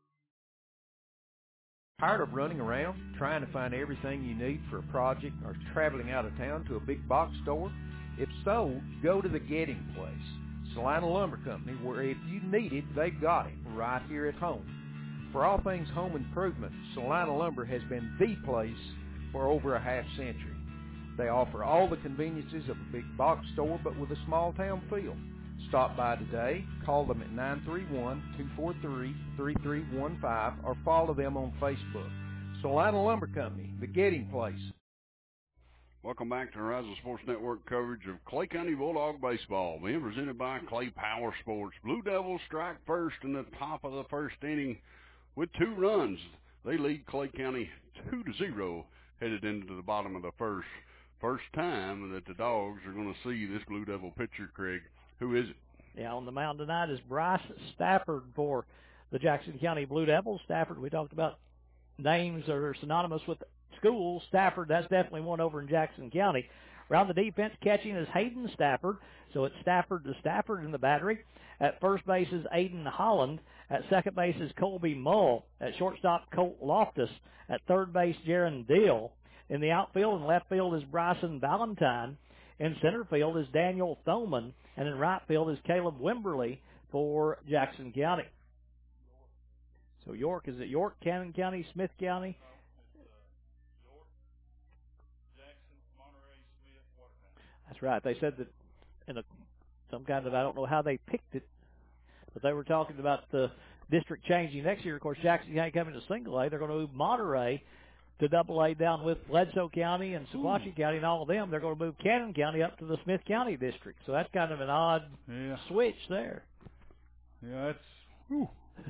Tired of running around, trying to find everything you need for a project, or traveling out of town to a big box store? If so, go to the Getting Place, Salina Lumber Company, where if you need it, they've got it right here at home. For all things home improvement, Salina Lumber has been the place for over a half century. They offer all the conveniences of a big box store, but with a small town feel. Stop by today, call them at 931-243-3315, or follow them on Facebook. Salina Lumber Company, the Getting Place. Welcome back to Horizon Sports Network coverage of Clay County Bulldog Baseball, being presented by Clay Power Sports. Blue Devils strike first in the top of the first inning with 2 runs. They lead Clay County 2-0, headed into the bottom of the first. First time that the Dogs are going to see this Blue Devil pitcher, Craig. Who is it? Yeah, on the mound tonight is Bryce Stafford for the Jackson County Blue Devils. Stafford, we talked about names that are synonymous with schools. Stafford, that's definitely one over in Jackson County. Around the defense, catching is Hayden Stafford. So it's Stafford to Stafford in the battery. At first base is Aiden Holland. At second base is Colby Mull. At shortstop, Colt Loftus. At third base, Jaron Deal. In the outfield and left field is Bryson Valentine. In center field is Daniel Thoman. And in right field is Caleb Wimberly for Jackson County. So York, is it York, Cannon County, Smith County? York, Jackson, Monterey, Smith, Watertown. That's right. They said that in some kind of, I don't know how they picked it, but they were talking about the district changing next year. Of course, Jackson County coming to single A. They're going to move Monterey to double A down with Bledsoe County and Sequatchie County and all of them. They're going to move Cannon County up to the Smith County district. So that's kind of an odd switch there. Yeah, that's whew.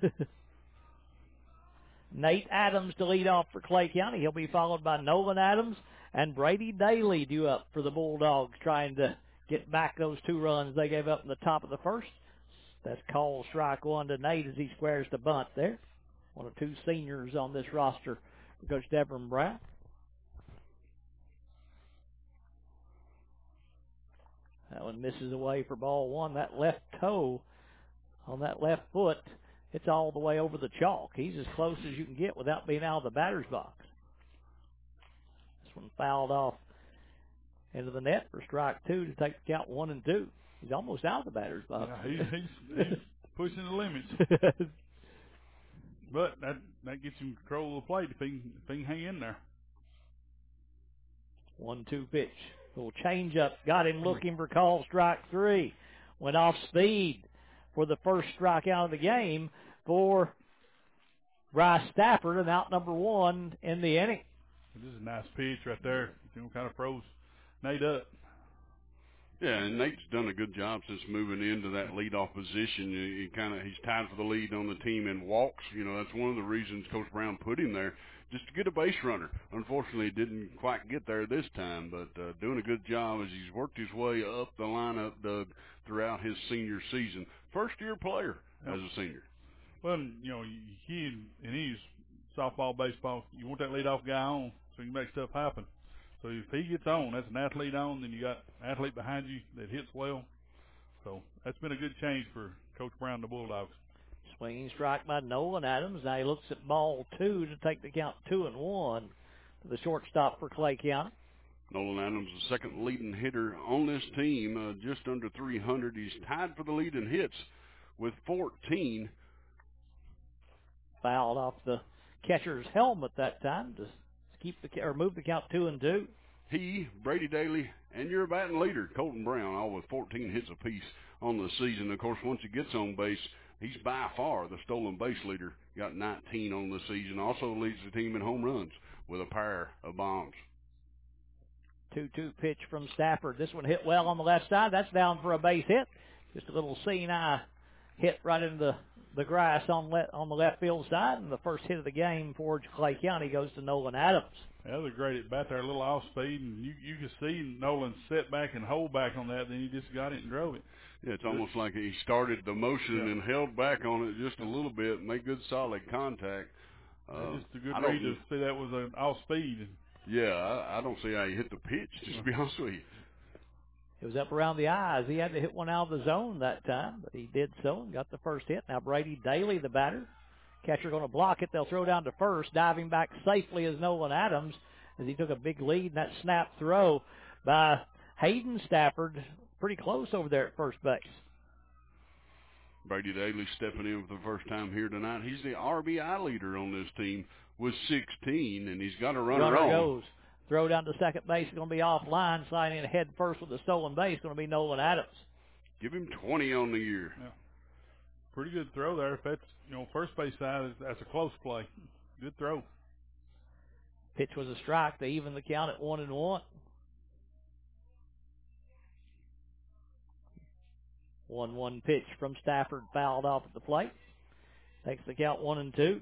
Nate Adams to lead off for Clay County. He'll be followed by Nolan Adams and Brady Daly due up for the Bulldogs, trying to get back those 2 runs they gave up in the top of the first. That's called strike 1 to Nate as he squares the bunt there. One of 2 seniors on this roster for Coach Devin Brown. That one misses away for ball 1. That left toe on that left foot, it's all the way over the chalk. He's as close as you can get without being out of the batter's box. This one fouled off into the net for strike 2 to take the count 1-2. He's almost out of the batter's box. Yeah, he's pushing the limits. But that gets him control of the plate if he can hang in there. 1-2 pitch. Little change up. Got him looking for call strike 3. Went off speed for the first strikeout of the game for Bryce Stafford, and out number 1 in the inning. This is a nice pitch right there. Kind of froze Nate up. Yeah, and Nate's done a good job since moving into that leadoff position. He's tied for the lead on the team in walks. That's one of the reasons Coach Brown put him there, just to get a base runner. Unfortunately, he didn't quite get there this time, but doing a good job as he's worked his way up the lineup, Doug, throughout his senior season. First-year player as a senior. Well, he in his softball, baseball, you want that leadoff guy on so you can make stuff happen. So if he gets on, that's an athlete on, then you got an athlete behind you that hits well. So that's been a good change for Coach Brown and the Bulldogs. Swinging strike by Nolan Adams. Now he looks at ball 2 to take the count 2-1 to the shortstop for Clay County. Nolan Adams, the second leading hitter on this team, just under 300. He's tied for the lead in hits with 14. Fouled off the catcher's helmet that time to move the count 2-2. He, Brady Daly, and your batting leader, Colton Brown, all with 14 hits apiece on the season. Of course, once he gets on base, he's by far the stolen base leader. Got 19 on the season. Also leads the team in home runs with a pair of bombs. 2-2 pitch from Stafford. This one hit well on the left side. That's down for a base hit. Just a little seeing eye hit right into the grass on the left field side, and the first hit of the game for Clay County goes to Nolan Adams. Yeah, they're great at bat there, a little off speed, and you can see Nolan set back and hold back on that, then he just got it and drove it. Yeah, it's almost like he started the motion and held back on it just a little bit and made good solid contact. Just a good read to see that was an off speed. Yeah, I don't see how he hit the pitch, just to be honest with you. It was up around the eyes. He had to hit one out of the zone that time, but he did so and got the first hit. Now Brady Daly, the batter. Catcher going to block it. They'll throw down to first. Diving back safely is Nolan Adams as he took a big lead in that snap throw by Hayden Stafford. Pretty close over there at first base. Brady Daly stepping in for the first time here tonight. He's the RBI leader on this team with 16, and he's got a runner on. Goes. Throw down to second base is going to be offline. Sliding in head first with the stolen base going to be Nolan Adams. Give him 20 on the year. Yeah. Pretty good throw there. If that's, first base side, that's a close play. Good throw. Pitch was a strike to even the count at 1-1. 1-1 pitch from Stafford, fouled off at the plate. Takes the count 1-2.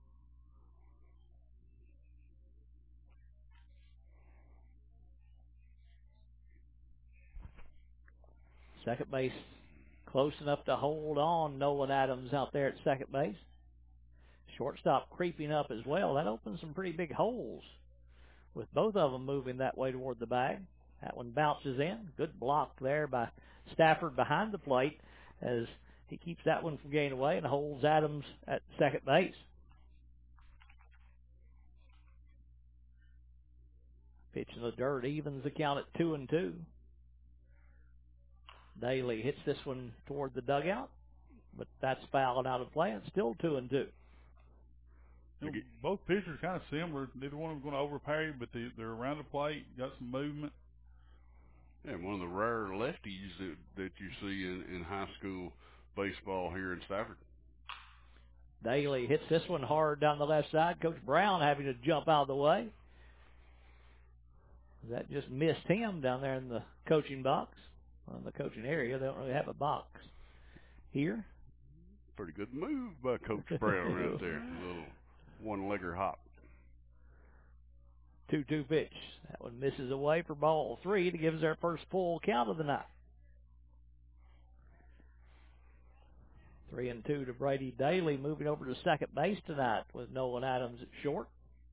Second base close enough to hold on Nolan Adams out there at second base. Shortstop creeping up as well. That opens some pretty big holes with both of them moving that way toward the bag. That one bounces in. Good block there by Stafford behind the plate as he keeps that one from getting away and holds Adams at second base. Pitch in the dirt evens the count at 2-2. Daly hits this one toward the dugout, but that's fouled out of play. It's still 2-2. Both pitchers kind of similar. Neither one of them going to overpower you, but they're around the plate, got some movement. Yeah, one of the rare lefties that you see in high school baseball here in Stafford. Daly hits this one hard down the left side. Coach Brown having to jump out of the way. That just missed him down there in the coaching box. In the coaching area, they don't really have a box here. Pretty good move by Coach Brown right there. A little one-legger hop. 2-2 pitch. That one misses away for ball 3 to give us our first full count of the night. 3-2 to Brady Daly, moving over to second base tonight with Nolan Adams at short.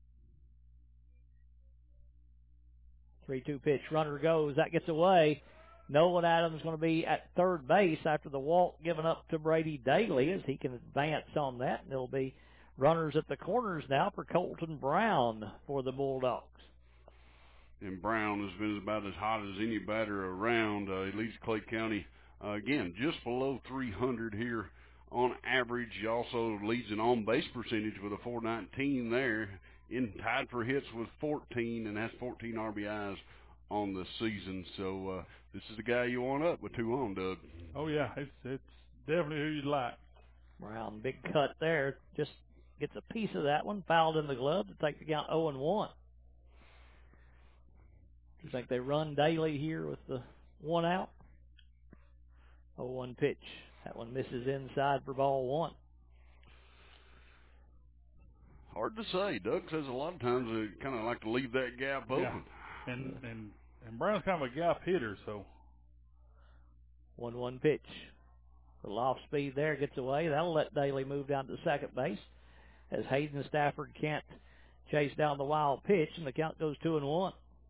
3-2 pitch, runner goes, that gets away. Nolan Adams going to be at third base after the walk given up to Brady Daly as he can advance on that. And there'll be runners at the corners now for Colton Brown for the Bulldogs. And Brown has been about as hot as any batter around. He leads Clay County, again, just below 300 here on average. He also leads in on-base percentage with a .419 there. Tied for hits with 14 and has 14 RBIs on the season. So this is the guy you want up with 2 on, Doug. Oh, yeah, it's definitely who you'd like. Brown, big cut there. Just gets a piece of that one. Fouled in the glove to take the count 0-1. You think they run Daly here with the 1 out? 0-1 pitch. That one misses inside for ball 1. Hard to say. Doug says a lot of times they kind of like to leave that gap open. Yeah. And Brown's kind of a gap hitter, so. 1-1 pitch. The off speed there gets away. That'll let Daly move down to second base as Hayden Stafford can't chase down the wild pitch, and the count goes 2-1.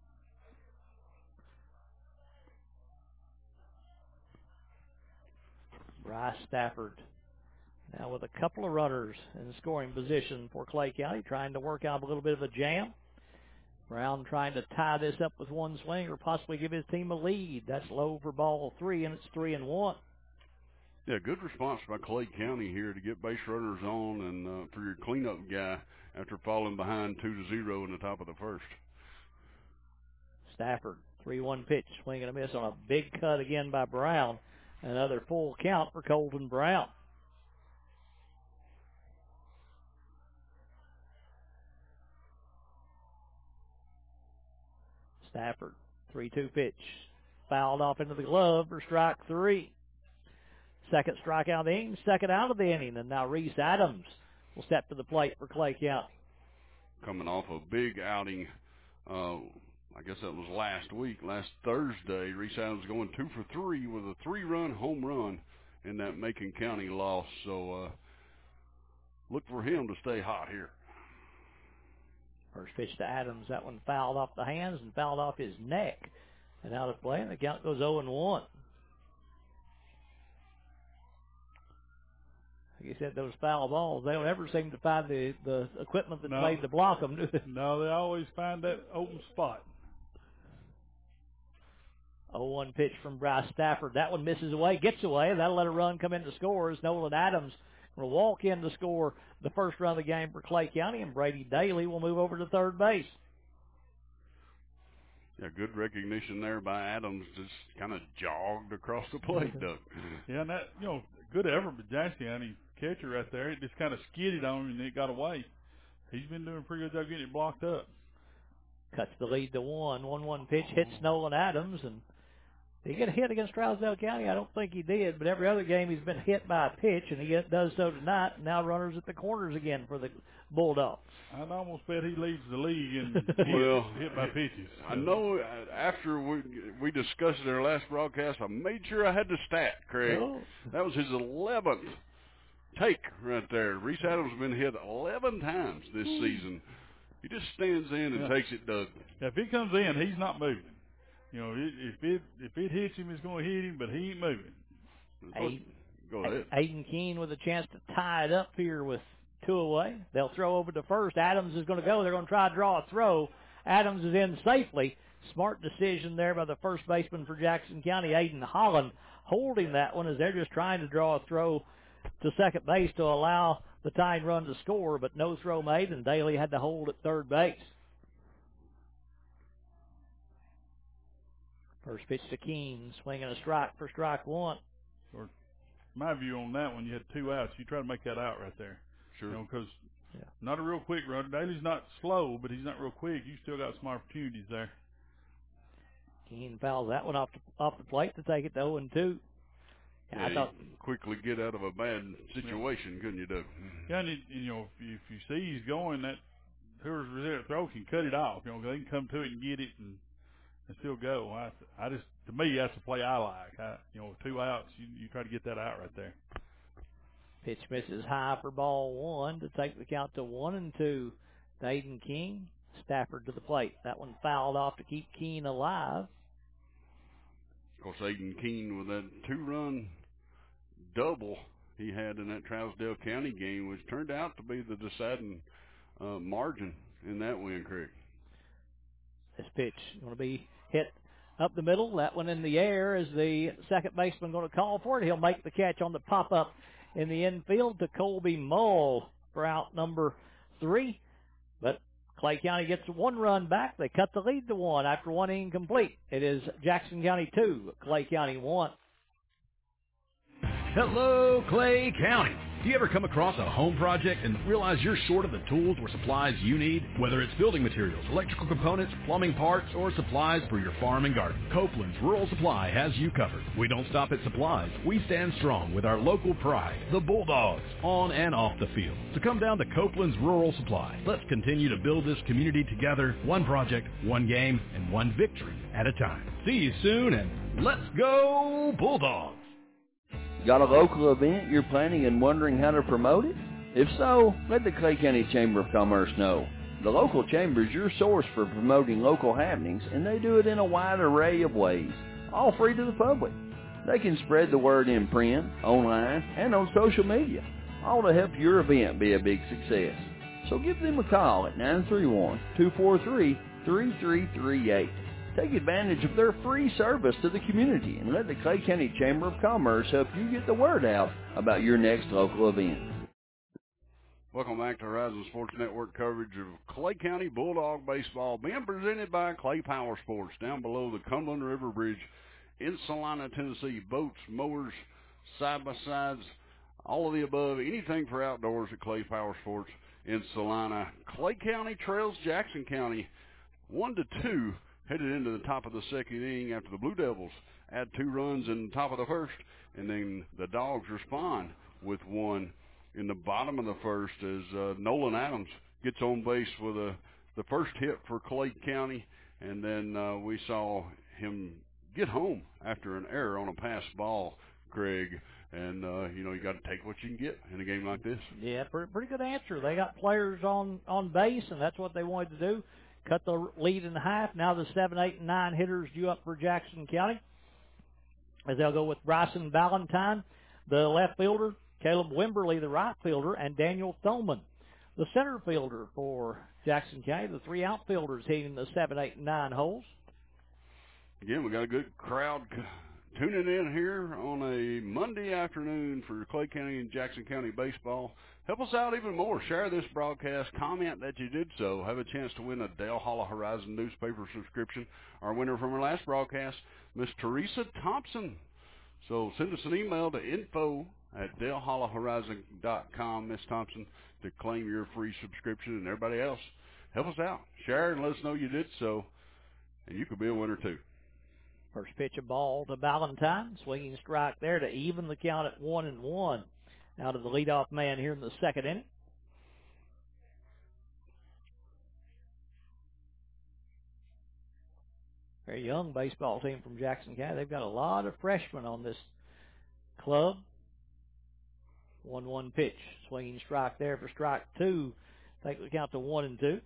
Bryce Stafford now with a couple of runners in scoring position for Clay County, trying to work out a little bit of a jam. Brown trying to tie this up with one swing or possibly give his team a lead. That's low for ball 3, and it's 3-1. Yeah, good response by Clay County here to get base runners on and for your cleanup guy after falling behind 2-0 in the top of the first. Stafford, 3-1 pitch, swing and a miss on a big cut again by Brown. Another full count for Colton Brown. Stafford, 3-2 pitch. Fouled off into the glove for strike 3. Second strikeout of the inning, second out of the inning. And now Reese Adams will step to the plate for Clay County. Coming off a big outing, I guess that was last Thursday. Reese Adams going 2 for 3 with a 3-run home run in that Macon County loss. So look for him to stay hot here. First pitch to Adams. That one fouled off the hands and fouled off his neck. And out of play, and the count goes 0-1. Like you said, those foul balls, they don't ever seem to find the equipment that's made to block them, do they? No, they always find that open spot. 0-1 pitch from Bryce Stafford. That one misses away, gets away. That'll let a run come in to score as Nolan Adams will walk in to score the first run of the game for Clay County, and Brady Daly will move over to third base. Yeah, good recognition there by Adams. Just kind of jogged across the plate, Doug. Yeah, and that, good effort by Jackson County catcher right there. It just kind of skidded on him and it got away. He's been doing a pretty good job getting it blocked up. Cuts the lead to 1. 1-1 pitch hits Nolan Adams, and did he get a hit against Trousdale County? I don't think he did, but every other game he's been hit by a pitch, and he does so tonight. Now runners at the corners again for the Bulldogs. I'd almost bet he leads the league in hit by pitches. I know after we discussed it in our last broadcast, I made sure I had the stat, Craig. Oh. That was his 11th take right there. Reese Adams has been hit 11 times this season. He just stands in and takes it, Doug. Yeah, if he comes in, he's not moving. If it hits him, it's going to hit him, but he ain't moving. Go ahead. Aiden Keene with a chance to tie it up here with 2 away. They'll throw over to first. Adams is going to go. They're going to try to draw a throw. Adams is in safely. Smart decision there by the first baseman for Jackson County, Aiden Holland, holding that one as they're just trying to draw a throw to second base to allow the tying run to score, but no throw made, and Daly had to hold at third base. First pitch to Keene, swinging a strike for strike 1. Or my view on that one, you had 2 outs. You try to make that out right there. Sure. Because not a real quick runner. Daly's not slow, but he's not real quick. You still got some opportunities there. Keene fouls that one off the plate to take it to 0-2. Yeah, I thought quickly get out of a bad situation, couldn't you, Doug? Yeah, and if you see he's going, that whoever's there at throw can cut it off. They can come to it and get it and still go. I just, to me, that's the play I like. 2 outs, you try to get that out right there. Pitch misses high for ball one to take the count to 1-2 to Aiden King. Stafford to the plate. That one fouled off to keep Keene alive. Of course, Aiden Keene with that 2-run double he had in that Trousdale County game, which turned out to be the deciding margin in that win, Craig. This pitch going to be hit up the middle. That one in the air is the second baseman going to call for it. He'll make the catch on the pop-up in the infield to Colby Mull for out number 3. But Clay County gets 1 run back. They cut the lead to 1 after 1 inning complete. It is Jackson County 2, Clay County 1. Hello, Clay County. Do you ever come across a home project and realize you're short of the tools or supplies you need? Whether it's building materials, electrical components, plumbing parts, or supplies for your farm and garden, Copeland's Rural Supply has you covered. We don't stop at supplies. We stand strong with our local pride, the Bulldogs, on and off the field. So come down to Copeland's Rural Supply. Let's continue to build this community together, one project, one game, and one victory at a time. See you soon, and let's go Bulldogs! Got a local event you're planning and wondering how to promote it? If so, let the Clay County Chamber of Commerce know. The local chamber is your source for promoting local happenings, and they do it in a wide array of ways, all free to the public. They can spread the word in print, online, and on social media, all to help your event be a big success. So give them a call at 931-243-3338. Take advantage of their free service to the community and let the Clay County Chamber of Commerce help you get the word out about your next local event. Welcome back to Horizon Sports Network coverage of Clay County Bulldog Baseball, being presented by Clay Power Sports down below the Cumberland River Bridge in Salina, Tennessee. Boats, mowers, side-by-sides, all of the above, anything for outdoors at Clay Power Sports in Salina. Clay County trails Jackson County 1-2. Headed into the top of the second inning after the Blue Devils add 2 runs in the top of the first, and then the Dogs respond with 1 in the bottom of the first as Nolan Adams gets on base with the first hit for Clay County, and then we saw him get home after an error on a pass ball, Craig. And, you got to take what you can get in a game like this. Yeah, pretty good answer. They got players on base, and that's what they wanted to do. Cut the lead in half. Now the 7, 8, and 9 hitters due up for Jackson County, as they'll go with Bryson Ballantyne, the left fielder, Caleb Wimberly, the right fielder, and Daniel Thoman, the center fielder for Jackson County. The 3 outfielders hitting the 7, 8, and 9 holes. Again, we got a good crowd tuning in here on a Monday afternoon for Clay County and Jackson County baseball. Help us out even more. Share this broadcast. Comment that you did so. Have a chance to win a Dale Hollow Horizon newspaper subscription. Our winner from our last broadcast, Miss Teresa Thompson. So send us an email to info@DaleHollowHorizon.com, Miss Thompson, to claim your free subscription. And everybody else, help us out. Share and let us know you did so, and you could be a winner too. First pitch, a ball to Ballantyne. Swinging strike there to even the count at 1-1. Out of the leadoff man here in the second inning. Very young baseball team from Jackson County. They've got a lot of freshmen on this club. 1-1 pitch. Swinging strike there for strike 2. Take the count to 1-2.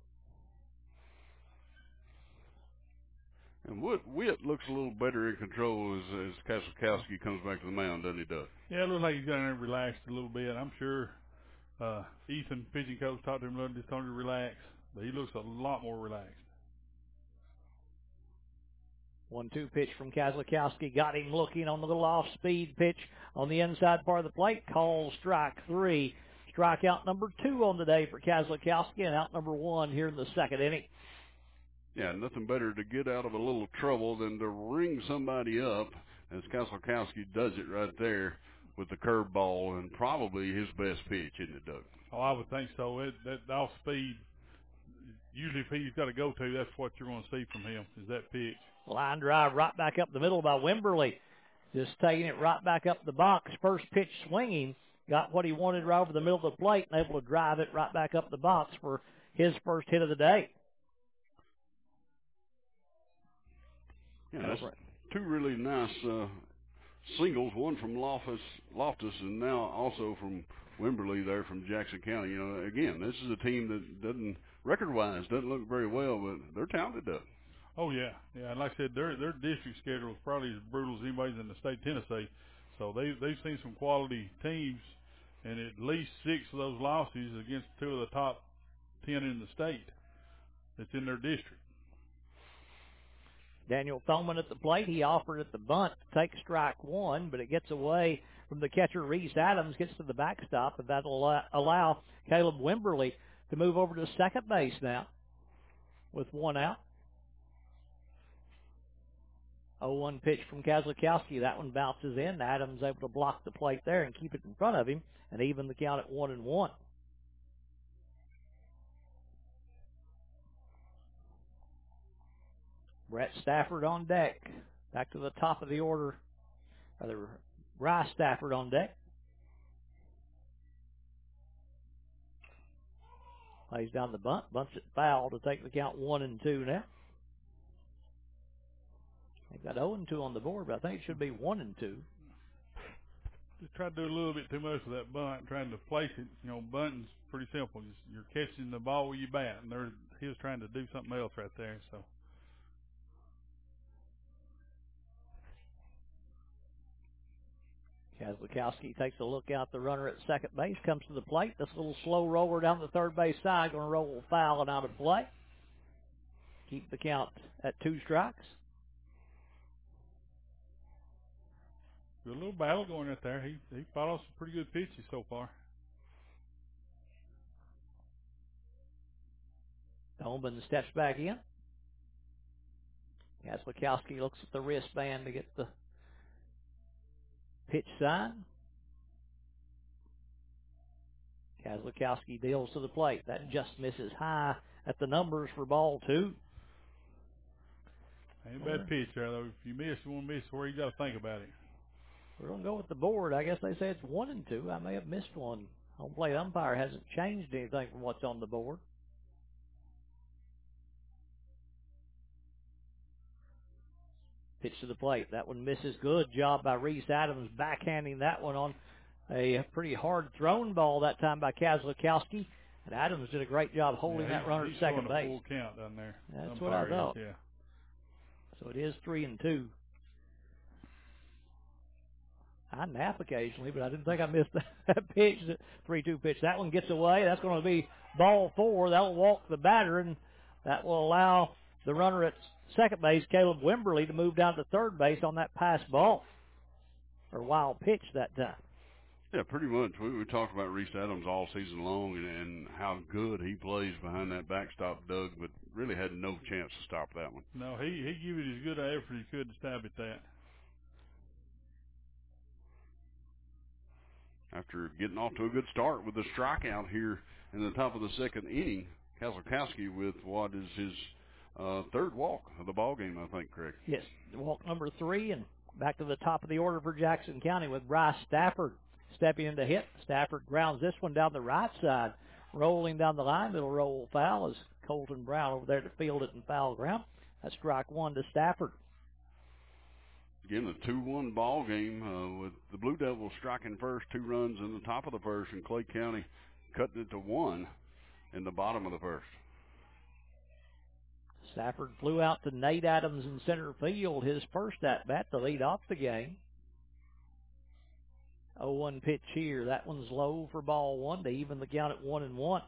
And Witt looks a little better in control as Kaselkowski comes back to the mound, doesn't he, Doug? Yeah, it looks like he's got in there relaxed a little bit. I'm sure Ethan, pitching coach, talked to him a little, just told him to relax, but he looks a lot more relaxed. 1-2 pitch from Kaselkowski. Got him looking on the little off-speed pitch on the inside part of the plate. Call strike 3. Strikeout number 2 on the day for Kaselkowski, and out number 1 here in the second inning. Yeah, nothing better to get out of a little trouble than to ring somebody up, as Kaselkowski does it right there with the curveball, and probably his best pitch, isn't it, Doug? Oh, I would think so. That off speed, usually if he's got to go to, that's what you're going to see from him, is that pitch. Line drive right back up the middle by Wimberly. Just taking it right back up the box. First pitch swinging. Got what he wanted right over the middle of the plate and able to drive it right back up the box for his first hit of the day. Yeah, that's 2 really nice singles, one from Loftus, and now also from Wimberley there from Jackson County. You know, again, this is a team that doesn't, record-wise, doesn't look very well, but they're talented, Doug. Oh, yeah. Yeah, and like I said, their district schedule is probably as brutal as anybody's in the state of Tennessee. So they've seen some quality teams, and at least 6 of those losses against 2 of the top 10 in the state that's in their district. Daniel Thoman at the plate. He offered at the bunt to take strike 1, but it gets away from the catcher, Reese Adams, gets to the backstop, and that'll allow Caleb Wimberley to move over to second base now with 1 out. 0-1 pitch from Kazlakowski. That one bounces in. Adams able to block the plate there and keep it in front of him and even the count at 1-1. Brett Stafford on deck. Back to the top of the order. Rather, Bryce Stafford on deck. Lays down the bunt. Bunts it foul to take the count 1-2 now. They've got 0-2 on the board, but I think it should be 1-2. Just try to do a little bit too much with that bunt, trying to place it. You know, bunting's pretty simple. You're catching the ball with your bat, and he was trying to do something else right there. So. Kazlakowski takes a look out. The runner at second base comes to the plate. This little slow roller down the third base side, going to roll foul and out of play. Keep the count at 2 strikes. Good little battle going right there. He fought off some pretty good pitches so far. Dolman steps back in. Kazlakowski looks at the wristband to get the pitch sign. Kazlakowski deals to the plate. That just misses high at the numbers for ball 2. Ain't a bad pitch there, though. If you miss, you won't miss where you got to think about it. We're going to go with the board. I guess they say it's 1-2. I may have missed one. Home plate umpire hasn't changed anything from what's on the board. Pitch to the plate. That one misses. Good job by Reese Adams backhanding that one on a pretty hard thrown ball that time by Kazlakowski. And Adams did a great job holding that runner at second base. Full count down there. That's what I thought. Yeah. So it is 3-2. I nap occasionally, but I didn't think I missed that pitch, the 3-2 pitch. That one gets away. That's going to be ball 4. That'll walk the batter, and that will allow the runner at second base, Caleb Wimberley, to move down to third base on that pass ball, or wild pitch that time. Yeah, pretty much. We talked about Reese Adams all season long and how good he plays behind that backstop, Doug, but really had no chance to stop that one. No, he gave it as good an effort as he could to stab at that. After getting off to a good start with a strikeout here in the top of the second inning, Kazlakowski with what is his third walk of the ball game, I think, Craig. Yes, walk number 3, and back to the top of the order for Jackson County with Bryce Stafford stepping in to hit. Stafford grounds this one down the right side, rolling down the line. It'll roll foul as Colton Brown over there to field it in foul ground. That's strike 1 to Stafford. Again, a 2-1 ball game with the Blue Devils striking first, 2 runs in the top of the first, and Clay County cutting it to 1 in the bottom of the first. Stafford flew out to Nate Adams in center field, his first at-bat to lead off the game. 0-1 pitch here. That one's low for ball 1 to even the count at 1-1.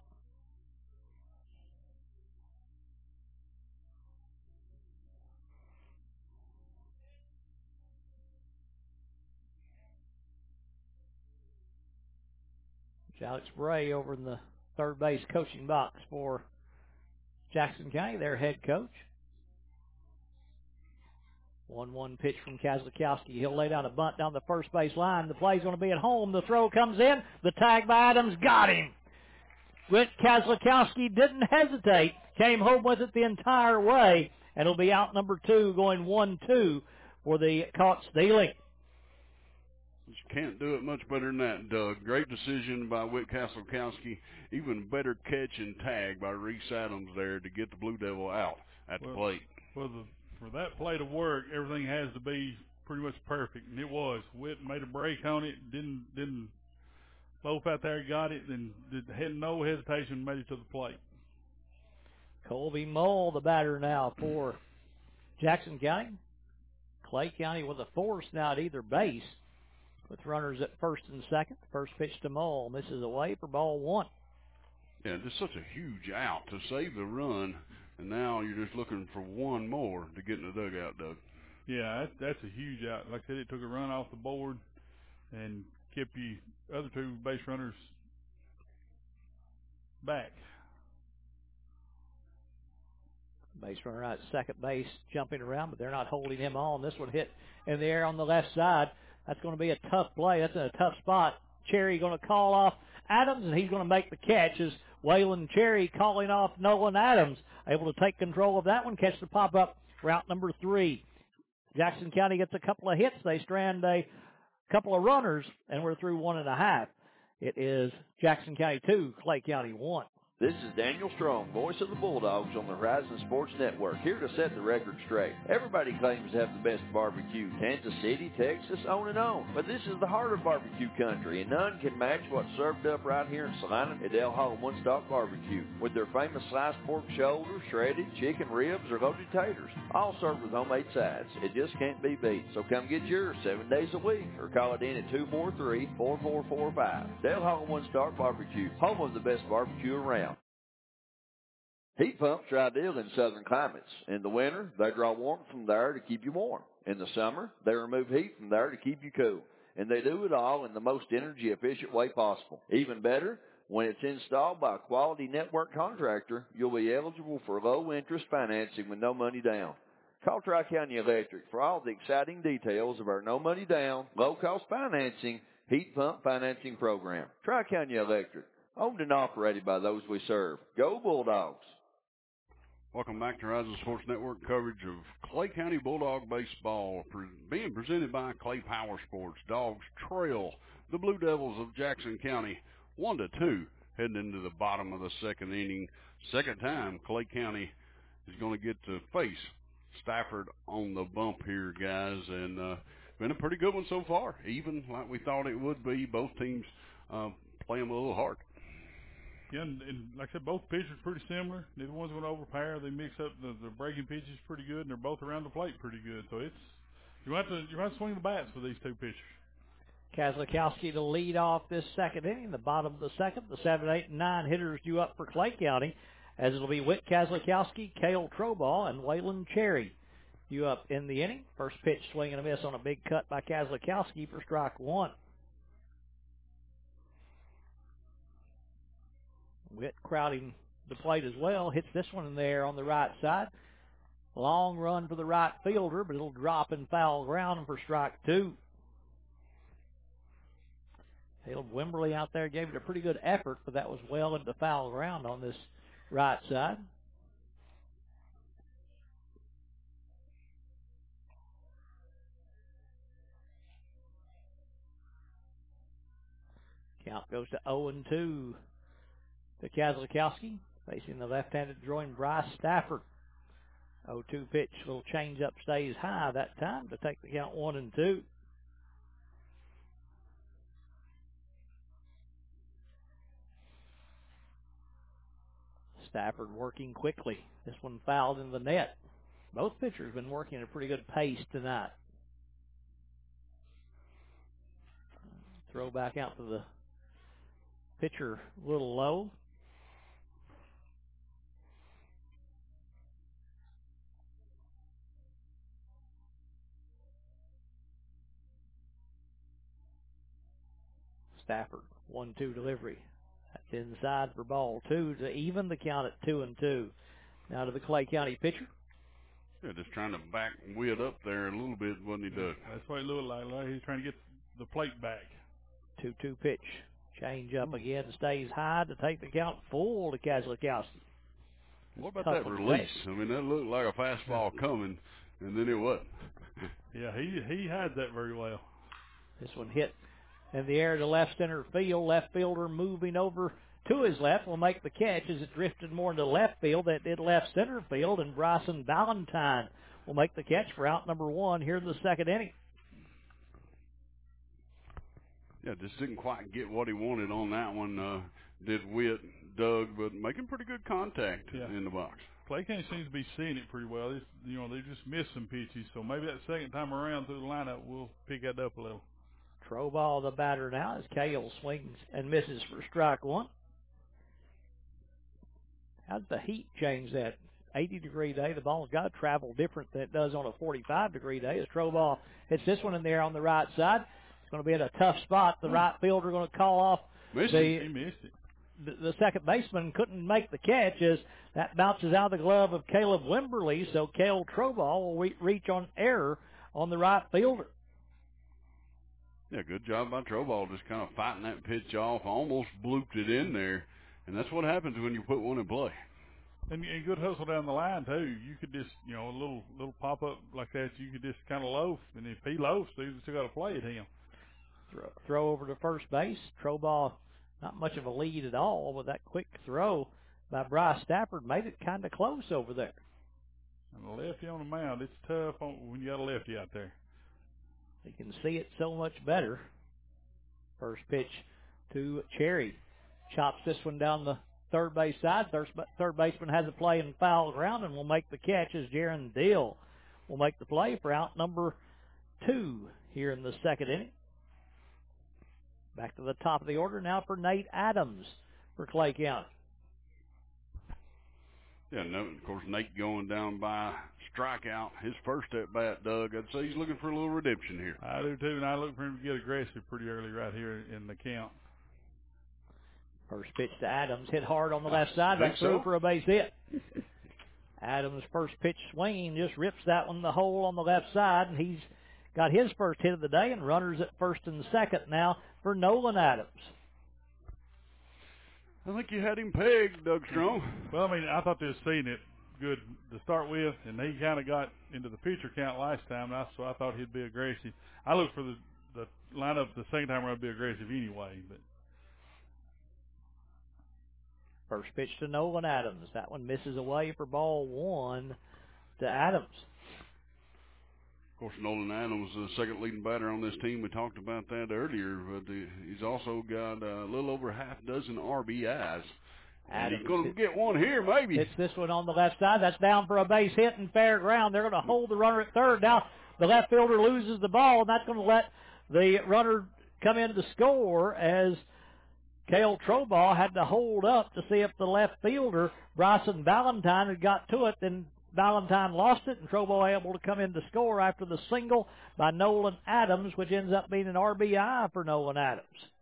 Alex Bray over in the third base coaching box for Jackson County, their head coach. 1-1 pitch from Kazlakowski. He'll lay down a bunt down the first base line. The play's going to be at home. The throw comes in. The tag by Adams got him. Whit Kazlakowski didn't hesitate. Came home with it the entire way. And it'll be out number 2 going 1-2 for the caught stealing. You can't do it much better than that, Doug. Great decision by Whit Kazlakowski. Even better catch and tag by Reese Adams there to get the Blue Devil out at the plate. Well, for that play to work, everything has to be pretty much perfect, and it was. Witt made a break on it, didn't loaf out there, got it, and had no hesitation, made it to the plate. Colby Mull, the batter now for Jackson County. Clay County with a force now at either base with runners at first and second. First pitch to Mull, misses away for ball one. Yeah, just such a huge out to save the run, and now you're just looking for one more to get in the dugout, Doug. Yeah, that's a huge out. Like I said, it took a run off the board and kept you other two base runners back. Base runner out at second base jumping around, but they're not holding him on. This one hit in the air on the left side. That's going to be a tough play. That's in a tough spot. Cherry going to call off Adams, and he's going to make the catch as Waylon Cherry calling off Nolan Adams. Able to take control of that one, catch the pop-up, route number 3. Jackson County gets a couple of hits. They strand a couple of runners, and we're through 1.5. It is Jackson County 2, Clay County 1. This is Daniel Strong, voice of the Bulldogs on the Horizon Sports Network, here to set the record straight. Everybody claims to have the best barbecue, Kansas City, Texas, on and on. But this is the heart of barbecue country, and none can match what's served up right here in Salina at Del Hall One Stop Barbecue, with their famous sliced pork shoulder, shredded chicken ribs, or loaded taters, all served with homemade sides. It just can't be beat. So come get yours 7 days a week, or call it in at 243-4445. Del Hall One Stop Barbecue, home of the best barbecue around. Heat pumps are ideal in southern climates. In the winter, they draw warmth from there to keep you warm. In the summer, they remove heat from there to keep you cool. And they do it all in the most energy-efficient way possible. Even better, when it's installed by a quality network contractor, you'll be eligible for low-interest financing with no money down. Call Tri-County Electric for all the exciting details of our no-money-down, low-cost financing heat pump financing program. Tri-County Electric, owned and operated by those we serve. Go Bulldogs! Welcome back to Horizon Sports Network coverage of Clay County Bulldog baseball, being presented by Clay Power Sports. Dogs trail the Blue Devils of Jackson County 1-2, heading into the bottom of the second inning. Second time Clay County is going to get to face Stafford on the bump here, guys, and been a pretty good one so far, even like we thought it would be. Both teams playing a little hard. Yeah, and like I said, both pitchers are pretty similar. Neither one's going to overpower. They mix up the breaking pitches pretty good, and they're both around the plate pretty good. So it's you have to swing the bats for these two pitchers. Kazlikowski to lead off this second inning. The bottom of the second, the 7, 8, and 9 hitters due up for Clay County, as it'll be Witt Kazlikowski, Cale Troball, and Waylon Cherry due up in the inning. First pitch, swing and a miss on a big cut by Kazlikowski for strike one. Witt crowding the plate as well. Hits this one in there on the right side. Long run for the right fielder, but it'll drop in foul ground for strike two. Caleb Wimberly out there gave it a pretty good effort, but that was well into foul ground on this right side. Count goes to 0-2. To Kazlikowski, facing the left-handed throwing Bryce Stafford. 0-2 pitch, little change up, stays high that time to take the count 1-2. Stafford working quickly. This one fouled in the net. Both pitchers have been working at a pretty good pace tonight. Throw back out to the pitcher a little low. Stafford, 1-2 delivery. That's inside for ball two to even the count at 2-2. Now to the Clay County pitcher. Yeah, just trying to back Witt up there a little bit, wasn't he, Doug? That's what it looked like. He's trying to get the plate back. 2-2 pitch. Change up again, stays high to take the count full to Kazlikowski. What about that release? I mean, that looked like a fastball coming, and then it wasn't. Yeah, he had that very well. This one hit in the air to left center field. Left fielder moving over to his left will make the catch as it drifted more into left field. That did left center field, and Bryson Valentine will make the catch for out number one here in the second inning. Yeah, just didn't quite get what he wanted on that one. Did Witt, Doug, but making pretty good contact in the box. Clay County seems to be seeing it pretty well. They just missed some pitches, so maybe that second time around through the lineup we'll pick that up a little. Troball the batter now as Cale swings and misses for strike one. How'd the heat change that? 80-degree day, the ball's got to travel different than it does on a 45-degree day. As Troball hits this one in there on the right side, it's going to be at a tough spot. The right fielder going to call off. He missed it. The second baseman couldn't make the catch as that bounces out of the glove of Caleb Wimberly, so Cale Troball will reach on error on the right fielder. Yeah, good job by Troball, just kind of fighting that pitch off, almost blooped it in there, and that's what happens when you put one in play. And good hustle down the line, too. You could just, a little pop-up like that, you could just kind of loaf, and if he loafs, you still got to play at him. Throw over to first base. Troball, not much of a lead at all, but that quick throw by Bryce Stafford made it kind of close over there. And a lefty on the mound, it's tough when you got a lefty out there. You can see it so much better. First pitch to Cherry. Chops this one down the third base side. Third baseman has a play in foul ground and will make the catch as Jaron Deal will make the play for out number 2 here in the second inning. Back to the top of the order now for Nate Adams for Clay County. Yeah, no, of course, Nate going down by strikeout. His first at bat, Doug, I'd say he's looking for a little redemption here. I do, too, and I look for him to get aggressive pretty early right here in the count. First pitch to Adams, hit hard on the left side. That's through for a base hit. Adams' first pitch swinging just rips that one in the hole on the left side, and he's got his first hit of the day, and runners at first and second now for Nolan Adams. I think you had him pegged, Doug Strong. Well, I thought they were seeing it good to start with, and he kind of got into the pitcher count last time, so I thought he'd be aggressive. I looked for the lineup the second time around to be aggressive anyway, but. First pitch to Nolan Adams. That one misses away for ball 1 to Adams. Of course, Nolan Adams, the second leading batter on this team. We talked about that earlier, but he's also got a little over half dozen RBIs. And he's going to get one here, maybe. Hits this one on the left side. That's down for a base hit in fair ground. They're going to hold the runner at third. Now the left fielder loses the ball, and that's going to let the runner come in to score as Cale Troball had to hold up to see if the left fielder, Bryson Valentine, had got to it. Then Valentine lost it, and Troball able to come in to score after the single by Nolan Adams, which ends up being an RBI for Nolan Adams.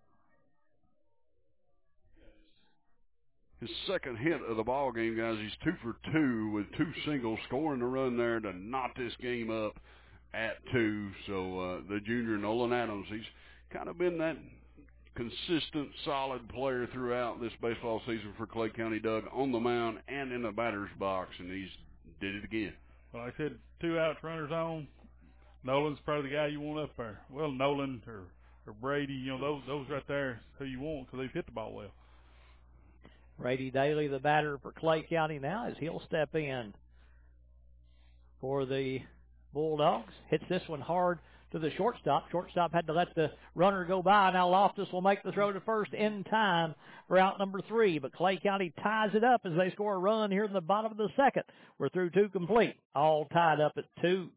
His second hit of the ball game, guys. He's 2 for 2 with 2 singles, scoring the run there to knot this game up at 2. So the junior Nolan Adams, he's kind of been that consistent, solid player throughout this baseball season for Clay County, Doug, on the mound and in the batter's box, and he's did it again. Well, like I said, 2 outs, runners on. Nolan's probably the guy you want up there. Well, Nolan or Brady, those right there is who you want because they've hit the ball well. Brady Daly, the batter for Clay County now, as he'll step in for the Bulldogs. Hits this one hard to the shortstop. Shortstop had to let the runner go by. Now Loftus will make the throw to first in time for out number 3. But Clay County ties it up as they score a run here in the bottom of the second. We're through 2 complete. All tied up at 2.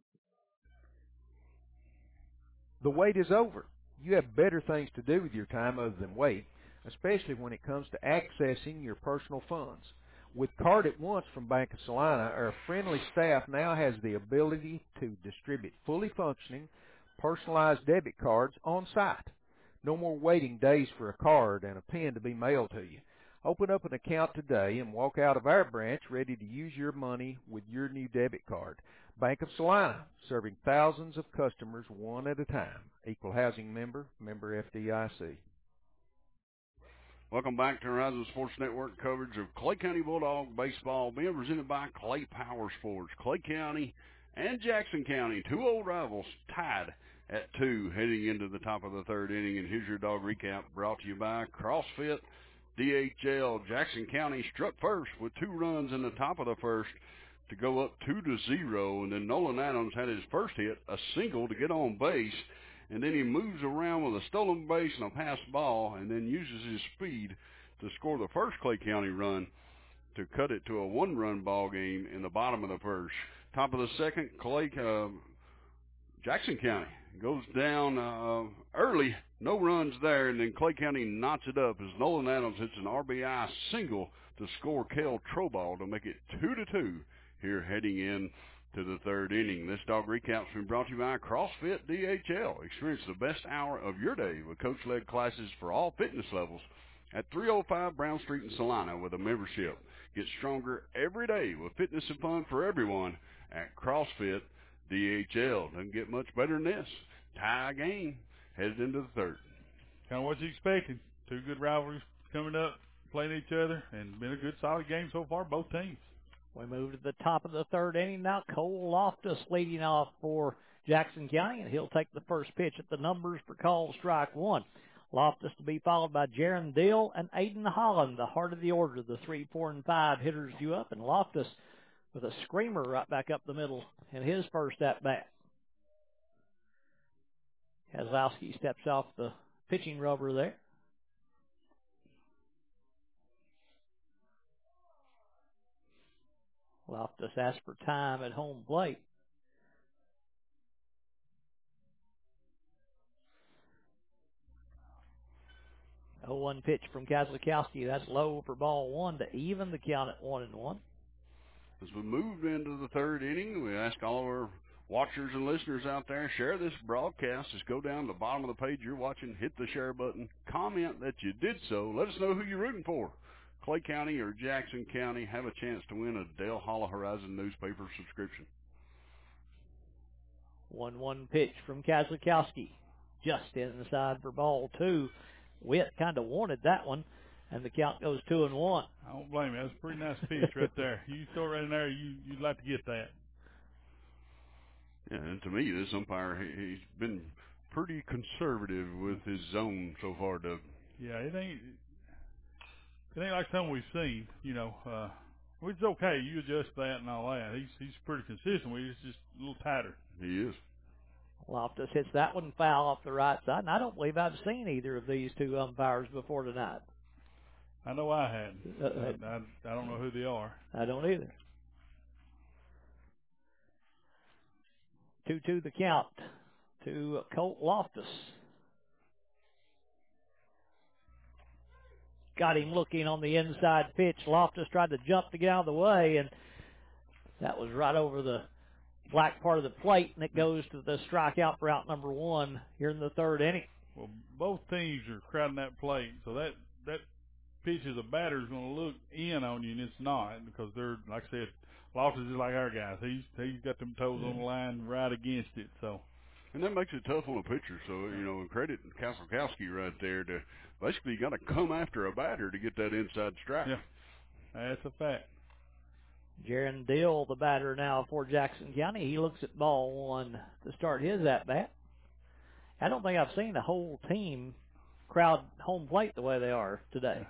The wait is over. You have better things to do with your time other than wait, especially when it comes to accessing your personal funds. With Card at Once from Bank of Salina, our friendly staff now has the ability to distribute fully functioning, personalized debit cards on site. No more waiting days for a card and a pen to be mailed to you. Open up an account today and walk out of our branch ready to use your money with your new debit card. Bank of Salina, serving thousands of customers one at a time. Equal housing member, member FDIC. Welcome back to Horizon Sports Network coverage of Clay County Bulldog baseball, being presented by Clay Power Sports. Clay County and Jackson County, 2 old rivals, tied at 2 heading into the top of the third inning. And here's your dog recap brought to you by CrossFit DHL. Jackson County struck first with 2 runs in the top of the first to go up 2-0. And then Nolan Adams had his first hit, a single to get on base. and then he moves around with a stolen base and a passed ball, and then uses his speed to score the first Clay County run to cut it to a one-run ball game in the bottom of the first. Top of the second, Jackson County goes down early, no runs there, and then Clay County knots it up as Nolan Adams hits an RBI single to score Kel Troball to make it 2-2 here heading in to the third inning. This dog recap's been brought to you by CrossFit DHL. Experience the best hour of your day with coach-led classes for all fitness levels at 305 Brown Street in Salina with a membership. Get stronger every day with fitness and fun for everyone at CrossFit DHL. Doesn't get much better than this. Tie game headed into the third. Kind of what you expected. Two good rivalries coming up, playing each other, and been a good solid game so far, both teams. We move to the top of the third inning now. Cole Loftus leading off for Jackson County, and he'll take the first pitch at the numbers for call strike one. Loftus to be followed by Jaron Dill and Aiden Holland, the heart of the order. The 3, 4, and 5 hitters due up, and Loftus with a screamer right back up the middle in his first at-bat. Kozlowski steps off the pitching rubber there. Loftus asks for time at home plate. 0-1 pitch from Kozlowski. That's low for ball one to even the count at 1-1. As we move into the third inning, we ask all of our watchers and listeners out there, share this broadcast. Just go down to the bottom of the page you're watching, hit the share button, comment that you did so. Let us know who you're rooting for. Clay County or Jackson County. Have a chance to win a Dale Hollow Horizon newspaper subscription. 1-1 pitch from Kozlowski. Just inside for ball two. Witt kind of wanted that one, and the count goes 2-1. I don't blame you. That's a pretty nice pitch right there. You throw it right in there, you'd like to get that. Yeah, and to me, this umpire, he's been pretty conservative with his zone so far, Doug. Yeah, it ain't like something we've seen, which is okay. You adjust that and all that. He's pretty consistent with it. It's just a little tighter. He is. Loftus hits that one foul off the right side, and I don't believe I've seen either of these two umpires before tonight. I know I hadn't. I don't know who they are. I don't either. 2-2 the count to Colt Loftus. Got him looking on the inside pitch. Loftus tried to jump to get out of the way, and that was right over the black part of the plate, and it goes to the strikeout for out number one here in the third inning. Well, both teams are crowding that plate, so that pitch as a batter is going to look in on you, and it's not, because they're, like I said, Loftus is like our guys. He's got them toes on the line right against it. So, and that makes it tough on a pitcher. So, credit Kozlowski right there to basically you got to come after a batter to get that inside strike. Yeah, that's a fact. Jaron Dill, the batter now for Jackson County. He looks at ball one to start his at-bat. I don't think I've seen a whole team crowd home plate the way they are today.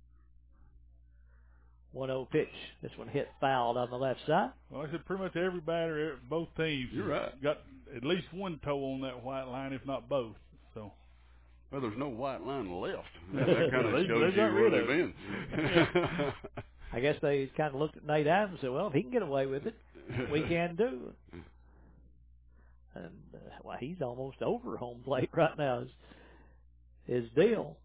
1-0 pitch. This one hit fouled on the left side. Well, I said pretty much every batter, both teams, you're right, got at least one toe on that white line, if not both. So, well, there's no white line left. That kind of shows you where they've been. I guess they kind of looked at Nate Adams and said, well, if he can get away with it, we can do. And, he's almost over home plate right now is Dill.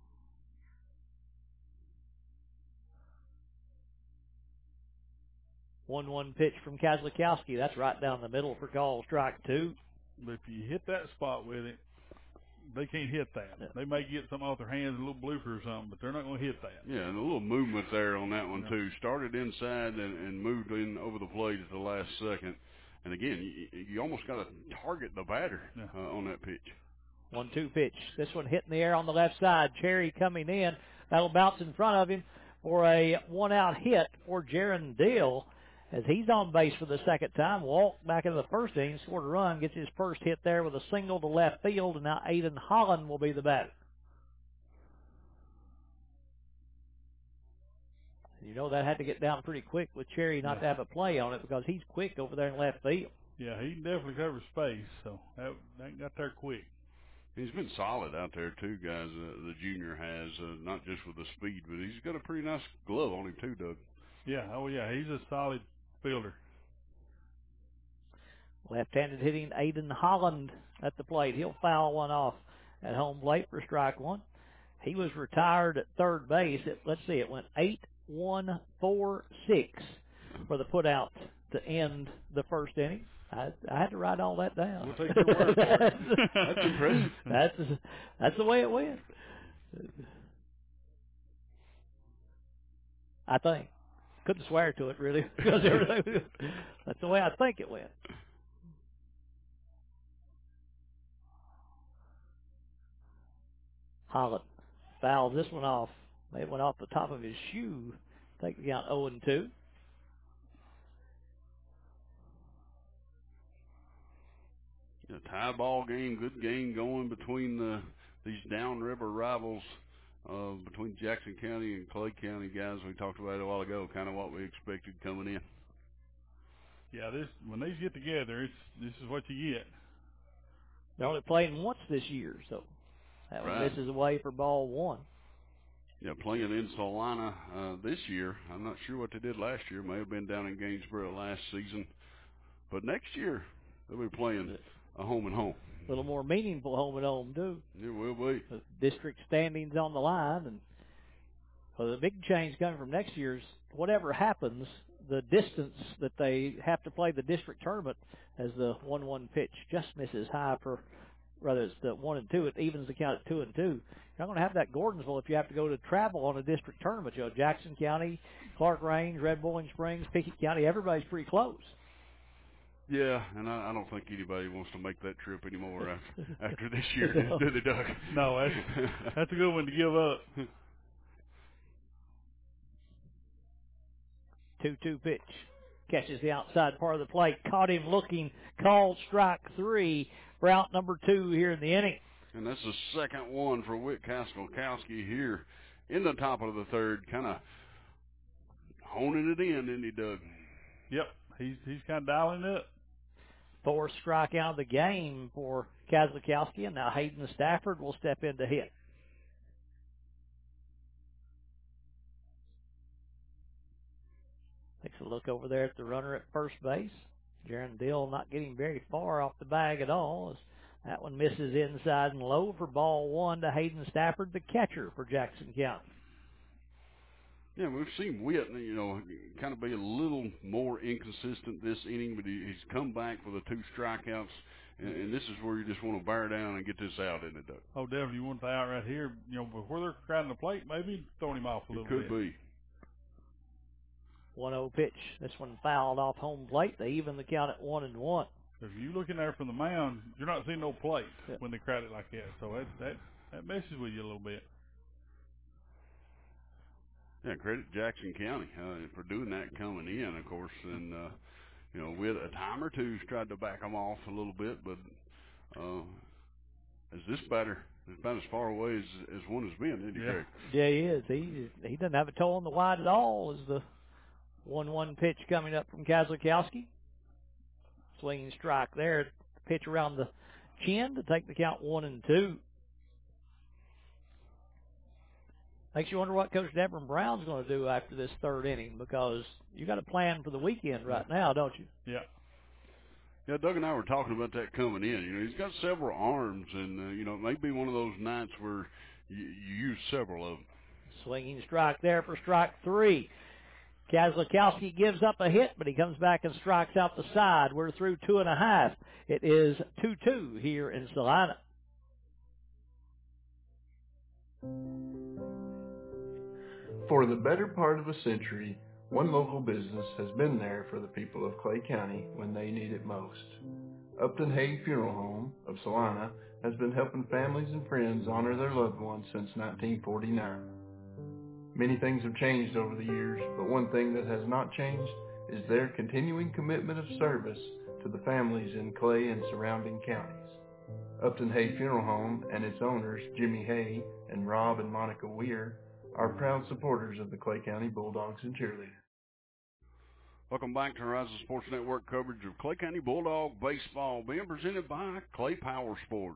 One pitch from Kozlowski. That's right down the middle for call strike two. But if you hit that spot with it, they can't hit that. Yeah. They may get something off their hands, a little blooper or something, but they're not going to hit that. Yeah, and a little movement there on that one, too. Started inside and moved in over the plate at the last second. And, again, you almost got to target the batter on that pitch. 1-2 pitch. This one hit in the air on the left side. Cherry coming in. That'll bounce in front of him for a one-out hit for Jaron Dill. As he's on base for the second time, walked back into the first inning, scored a run, gets his first hit there with a single to left field, and now Aiden Holland will be the batter. That had to get down pretty quick with Cherry not to have a play on it because he's quick over there in left field. Yeah, he can definitely cover space, so that got there quick. He's been solid out there too, guys. The junior has, not just with the speed, but he's got a pretty nice glove on him too, Doug. Yeah, he's a solid fielder. Left-handed hitting Aiden Holland at the plate. He'll foul one off at home plate for strike one. He was retired at third base. It went 8-1-4-6 for the putout to end the first inning. I had to write all that down. We'll take your word for it. That's impressive. That's the way it went. I think. Couldn't swear to it, really, because that's the way I think it went. Holland fouls this one off. It went off the top of his shoe. Take the count 0-2. Tie ball game, good game going between these downriver rivals between Jackson County and Clay County, guys. We talked about it a while ago, kind of what we expected coming in. Yeah, when these get together, this is what you get. They're only playing once this year, so that one misses away for ball one. Yeah, playing in Salina this year. I'm not sure what they did last year. May have been down in Gainesboro last season. But next year, they'll be playing a home and home. A little more meaningful home and home, too. It will be. The district standings on the line. And the big change coming from next year's, whatever happens, the distance that they have to play the district tournament as the 1-1 pitch just misses high for, rather it's the 1-2, it evens the count at 2-2. You're not going to have that Gordonsville if you have to go to travel on a district tournament. Jackson County, Clark Range, Red Bowling Springs, Pickett County, everybody's pretty close. Yeah, and I don't think anybody wants to make that trip anymore after this year, do they, Doug? No, that's a good one to give up. 2-2 pitch. Catches the outside part of the plate. Caught him looking. Called strike three for out number 2 here in the inning. And that's the second one for Whit Kaskolkowski here in the top of the third. Kind of honing it in, isn't he, Doug? Yep, he's kind of dialing it up. 4th strikeout of the game for Kaskolkowski, and now Hayden Stafford will step in to hit. Takes a look over there at the runner at first base. Jaron Dill not getting very far off the bag at all, as that one misses inside and low for ball one to Hayden Stafford, the catcher for Jackson County. Yeah, we've seen Whit, kind of be a little more inconsistent this inning, but he's come back for the 2 strikeouts, and this is where you just want to bear down and get this out, isn't it, Doug? Oh, definitely. You want the out right here. Before they're crowding the plate, maybe throwing him off a little bit. It could be. 1-0 pitch. This one fouled off home plate. They even the count at 1-1. If you look in there from the mound, you're not seeing no plate when they crowd it like that. So that messes with you a little bit. Yeah, credit Jackson County for doing that coming in, of course. And, with a time or two's tried to back them off a little bit, but as this batter is about as far away as one has been, isn't he, Craig? Yeah, he is. He doesn't have a toe on the wide at all as the 1-1 pitch coming up from Kaskolkowski. Swinging strike there. Pitch around the chin to take the count 1-2. Makes you wonder what Coach Devin Brown's going to do after this third inning, because you got a plan for the weekend right now, don't you? Yeah. Yeah, Doug and I were talking about that coming in. He's got several arms, and, it may be one of those nights where you use several of them. Swinging strike there for strike 3. Kaskolkowski gives up a hit, but he comes back and strikes out the side. We're through 2.5. It is 2-2 here in Salina. For the better part of a century, one local business has been there for the people of Clay County when they need it most. Upton Hague Funeral Home of Salina has been helping families and friends honor their loved ones since 1949. Many things have changed over the years, but one thing that has not changed is their continuing commitment of service to the families in Clay and surrounding counties. Upton Hay Funeral Home and its owners, Jimmy Hay and Rob and Monica Weir, are proud supporters of the Clay County Bulldogs and Cheerleaders. Welcome back to Horizon Sports Network coverage of Clay County Bulldog baseball, being presented by Clay Power Sports.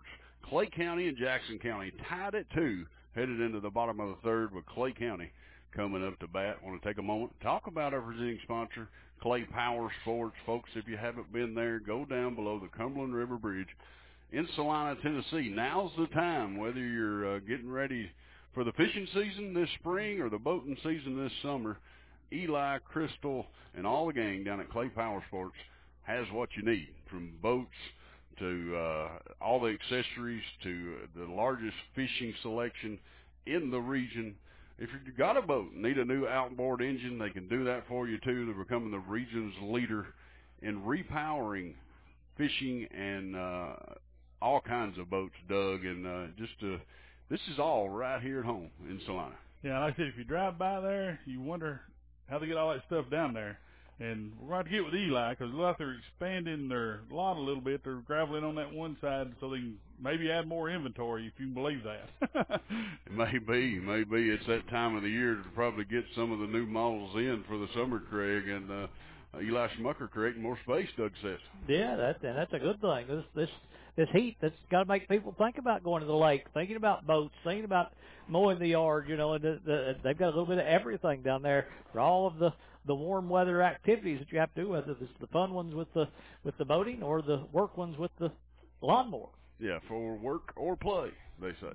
Clay County and Jackson County tied at 2, headed into the bottom of the third with Clay County coming up to bat. Want to take a moment, talk about our presenting sponsor, Clay Power Sports. Folks, if you haven't been there, go down below the Cumberland River Bridge in Salina, Tennessee. Now's the time, whether you're getting ready for the fishing season this spring or the boating season this summer. Eli, Crystal, and all the gang down at Clay Power Sports has what you need, from boats to all the accessories to the largest fishing selection in the region. If you've got a boat and need a new outboard engine, they can do that for you too. They're becoming the region's leader in repowering fishing and all kinds of boats, Doug. And this is all right here at home in Salina. Yeah, like I said, if you drive by there, you wonder how they get all that stuff down there. And we're going to get with Eli because like they're expanding their lot a little bit. They're graveling on that one side so they can maybe add more inventory, if you can believe that. Maybe. It's that time of the year to probably get some of the new models in for the summer, Craig. And Eli Schmucker creating more space, Doug says. Yeah, that's a good thing. This heat that's got to make people think about going to the lake, thinking about boats, thinking about mowing the yard. You know, and they've got a little bit of everything down there for all of the warm weather activities that you have to do, whether it's the fun ones with the boating or the work ones with the lawnmower. Yeah, for work or play, they say.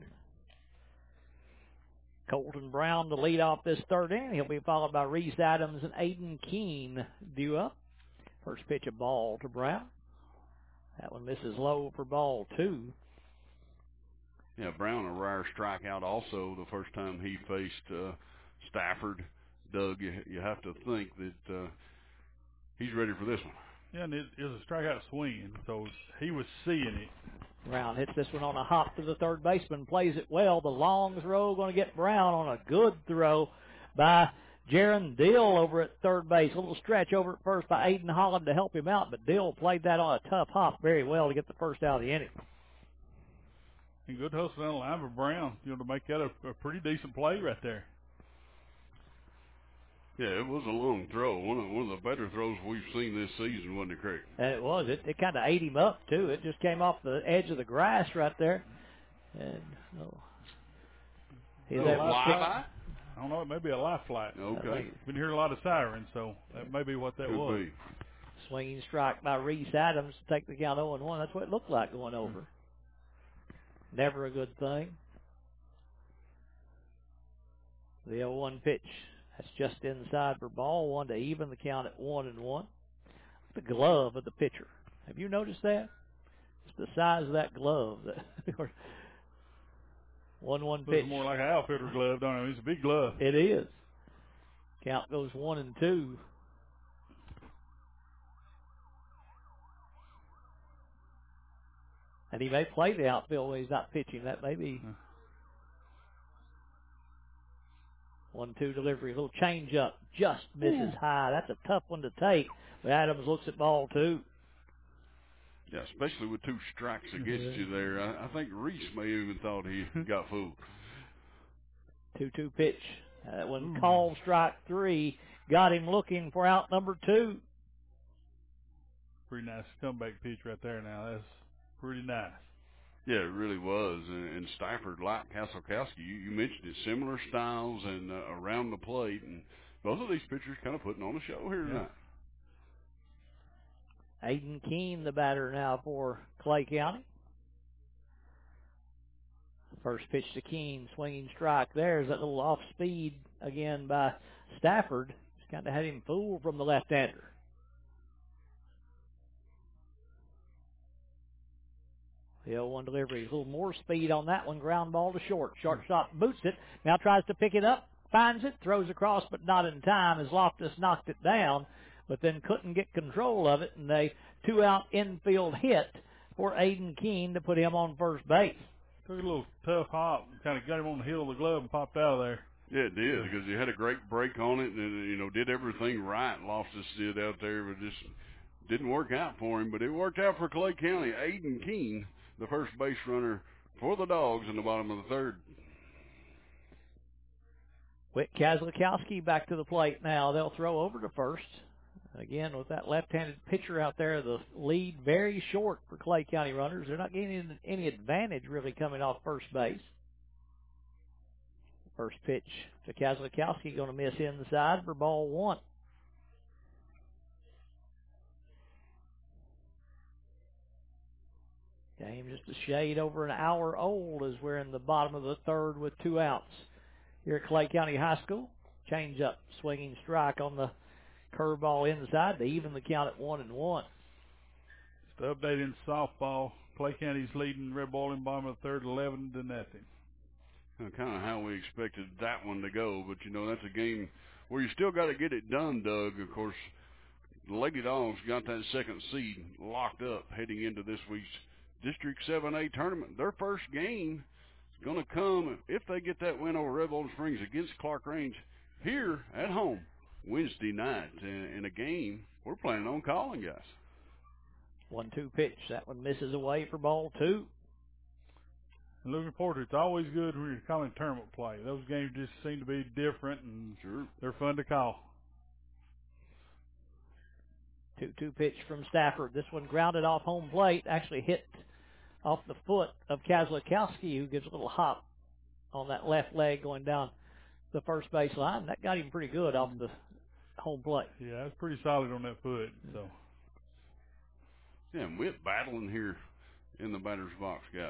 Colton Brown to lead off this third inning. He'll be followed by Reese Adams and Aiden Keene due up. First pitch, a ball to Brown. That one misses low for ball 2. Yeah, Brown a rare strikeout also the first time he faced Stafford. Doug, you have to think that he's ready for this one. Yeah, and it was a strikeout swing, so he was seeing it. Brown hits this one on a hop to the third baseman, plays it well. The long throw going to get Brown on a good throw by Jaron Dill over at third base. A little stretch over at first by Aiden Holland to help him out, but Dill played that on a tough hop very well to get the first out of the inning. And good hustle down the line for Brown, to make that a pretty decent play right there. Yeah, it was a long throw. One of the better throws we've seen this season, wasn't it, Craig? And it was. It kind of ate him up, too. It just came off the edge of the grass right there. And he's that fly? I don't know. It may be a life flight. Okay. Been hearing a lot of sirens, so that may be what that Could was. Be. Swinging strike by Reese Adams to take the count 0-1. That's what it looked like going over. Never a good thing. The 0-1 pitch. That's just inside for ball 1 to even the count at 1-1. The glove of the pitcher. Have you noticed that? It's the size of that glove. 1-1 pitch. Looks more like an outfitter glove, don't it? It's a big glove. It is. Count goes 1-2. And he may play the outfield when he's not pitching. That may be. 1-2 delivery. A little change up. Just misses high. That's a tough one to take. But Adams looks at ball 2. Yeah, especially with 2 strikes against you there. I think Reese may even thought he got fooled. 2-2 pitch. That one called strike 3. Got him looking for out number 2. Pretty nice comeback pitch right there now. That's pretty nice. Yeah, it really was. And Stafford, like Kaselkowski, you mentioned it, similar styles and around the plate. And both of these pitchers kind of putting on a show here tonight. Aiden Keene, the batter now for Clay County. First pitch to Keene, swinging strike. There's that little off speed again by Stafford. Just kind of had him fooled from the left-hander. The 0-1 delivery. A little more speed on that one. Ground ball to short. Shortstop boots it. Now tries to pick it up. Finds it. Throws across, but not in time as Loftus knocked it down, but then couldn't get control of it, and a 2-out infield hit for Aiden Keene to put him on first base. Took a little tough hop, kind of got him on the heel of the glove and popped out of there. Yeah, it did, because he had a great break on it and, did everything right. Loftus did out there, but just didn't work out for him. But it worked out for Clay County. Aiden Keene, the first base runner for the Dogs in the bottom of the third. Whit Kaselkowski back to the plate now. They'll throw over to first. Again, with that left-handed pitcher out there, the lead very short for Clay County runners. They're not getting any advantage really coming off first base. First pitch to Kazlikowski, going to miss inside for ball one. Game just a shade over an hour old as we're in the bottom of the third with 2 outs. Here at Clay County High School, change up, swinging strike on the curveball inside to even the count at 1-1. Just to update in softball, Clay County's leading Red Bull in bottom of the third, 11-0. Kind of how we expected that one to go, but that's a game where you still got to get it done, Doug. Of course, the Lady Dogs got that second seed locked up heading into this week's District 7A tournament. Their first game is going to come if they get that win over Red Bull Springs against Clark Range here at home Wednesday night in a game we're planning on calling, guys. 1-2 pitch. That one misses away for ball two. And looking forward to it. It's always good when you're calling tournament play. Those games just seem to be different, and they're fun to call. 2-2 pitch from Stafford. This one grounded off home plate, actually hit off the foot of Kazlikowski, who gives a little hop on that left leg going down the first base line. That got him pretty good off the home plate. Yeah, that's pretty solid on that foot. So. Yeah, and we're battling here in the batter's box, guys.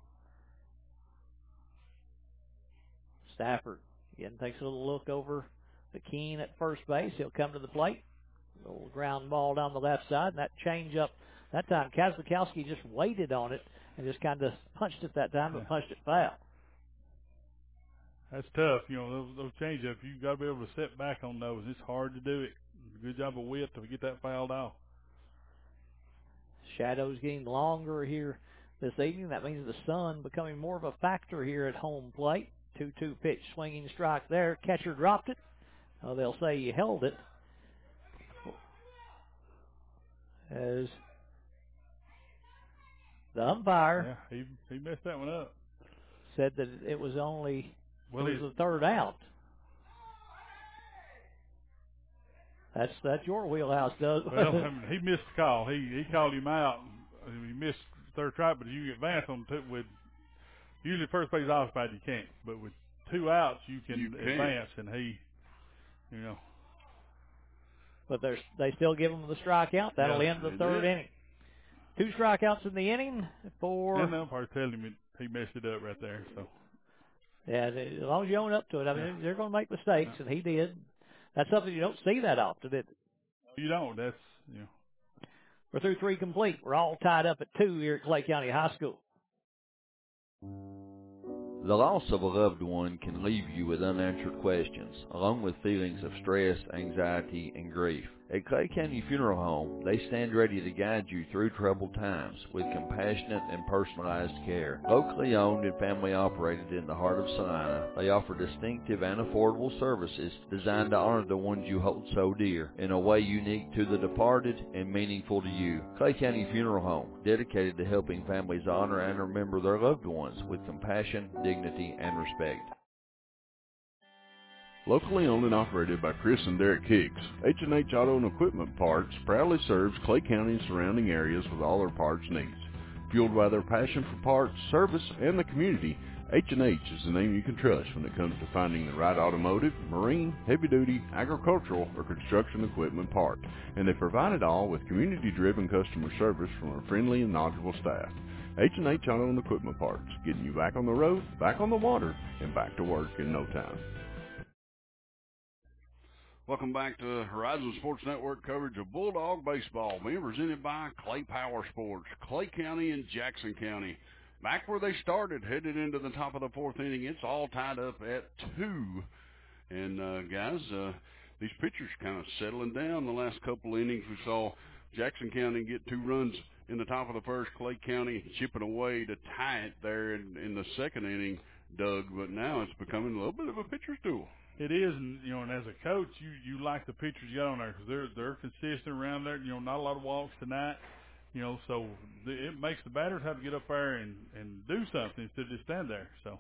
Stafford again takes a little look over the Keene at first base. He'll come to the plate. A little ground ball down the left side, and that change up. That time, Kazlikowski just waited on it and just kind of punched it that time, but punched it foul. That's tough. Those change-ups, you've got to be able to sit back on those. It's hard to do it. Good job of Witt to get that fouled off. Shadows getting longer here this evening. That means the sun becoming more of a factor here at home plate. 2-2 pitch, swinging strike there. Catcher dropped it. Oh, they'll say he held it. As the umpire he messed that one up. Said that it was only the third out. That's your wheelhouse, Doug. Well, he missed the call. He called him out. He missed third try, but you advance on with usually first base occupied you can't, but with 2 outs you can advance, and But they still give him the strikeout. That'll end the third inning. 2 strikeouts in the inning for. And the umpire's telling him he messed it up right there. So. Yeah, as long as you own up to it. I mean, they're going to make mistakes, and he did. That's something you don't see that often, is it? You don't. That's We're through 3 complete. We're all tied up at 2 here at Clay County High School. The loss of a loved one can leave you with unanswered questions, along with feelings of stress, anxiety, and grief. At Clay County Funeral Home, they stand ready to guide you through troubled times with compassionate and personalized care. Locally owned and family operated in the heart of Salina, they offer distinctive and affordable services designed to honor the ones you hold so dear in a way unique to the departed and meaningful to you. Clay County Funeral Home, dedicated to helping families honor and remember their loved ones with compassion, dignity, and respect. Locally owned and operated by Chris and Derek Higgs, H&H Auto and Equipment Parts proudly serves Clay County and surrounding areas with all their parts needs. Fueled by their passion for parts, service, and the community, H&H is the name you can trust when it comes to finding the right automotive, marine, heavy-duty, agricultural, or construction equipment part. And they provide it all with community-driven customer service from a friendly and knowledgeable staff. H&H Auto and Equipment Parts, getting you back on the road, back on the water, and back to work in no time. Welcome back to Horizon Sports Network coverage of Bulldog Baseball, being presented by Clay Power Sports, Clay County and Jackson County. Back where they started, headed into the top of the 4th inning. It's all tied up at 2. And, guys, these pitchers kind of settling down the last couple innings. We saw Jackson County get 2 runs in the top of the first, Clay County chipping away to tie it there in the 2nd inning, Doug. But now it's becoming a little bit of a pitcher's duel. It is, and as a coach, you like the pitchers you got on there because they're consistent around there. Not a lot of walks tonight. So it makes the batters have to get up there and do something instead of just stand there. So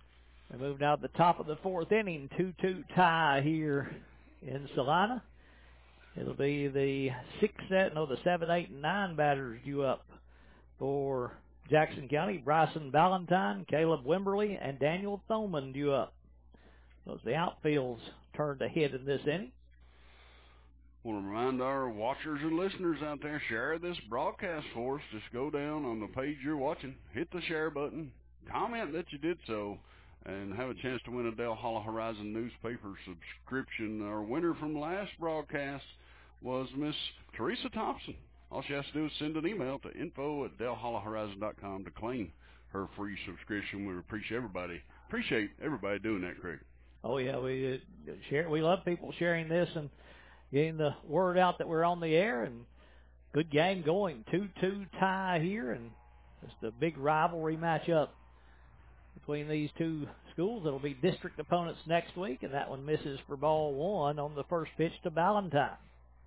we moved out the top of the 4th inning, 2-2 tie here in Salina. It'll be the 7, 8, and 9 batters due up for Jackson County. Bryson Valentine, Caleb Wimberly, and Daniel Thoman due up. So it's the outfield's turn to hit in this inning. Want to remind our watchers and listeners out there, share this broadcast for us. Just go down on the page you're watching, hit the share button, comment that you did so, and have a chance to win a Dale Hollow Horizon newspaper subscription. Our winner from last broadcast was Miss Teresa Thompson. All she has to do is send an email to info@DaleHollowHorizon.com to claim her free subscription. We appreciate everybody doing that, Craig. Oh yeah, we share. We love people sharing this and getting the word out that we're on the air. And good game going, 2-2 tie here, and just a big rivalry matchup between these two schools. It'll be district opponents next week, and that one misses for ball one on the first pitch to Valentine.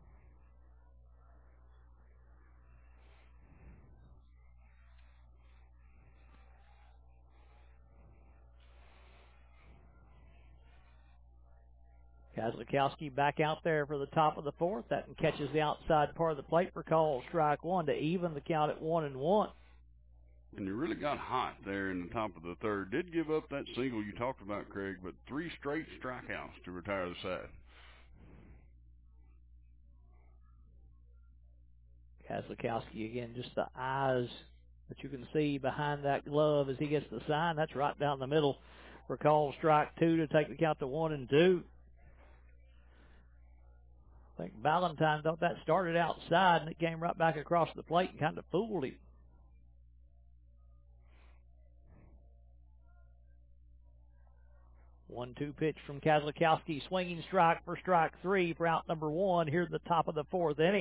Kozlikowski back out there for the top of the fourth. That catches the outside part of the plate for call strike one to even the count at 1-1. And you really got hot there in the top of the third. Did give up that single you talked about, Craig, but 3 straight strikeouts to retire the side. Kozlikowski again, just the eyes that you can see behind that glove as he gets the sign. That's right down the middle for call strike two to take the count to 1-2. I think Valentine thought that started outside, and it came right back across the plate and kind of fooled him. One-two pitch from Kozlikowski, swinging strike for strike three for out number one here at the top of the fourth inning.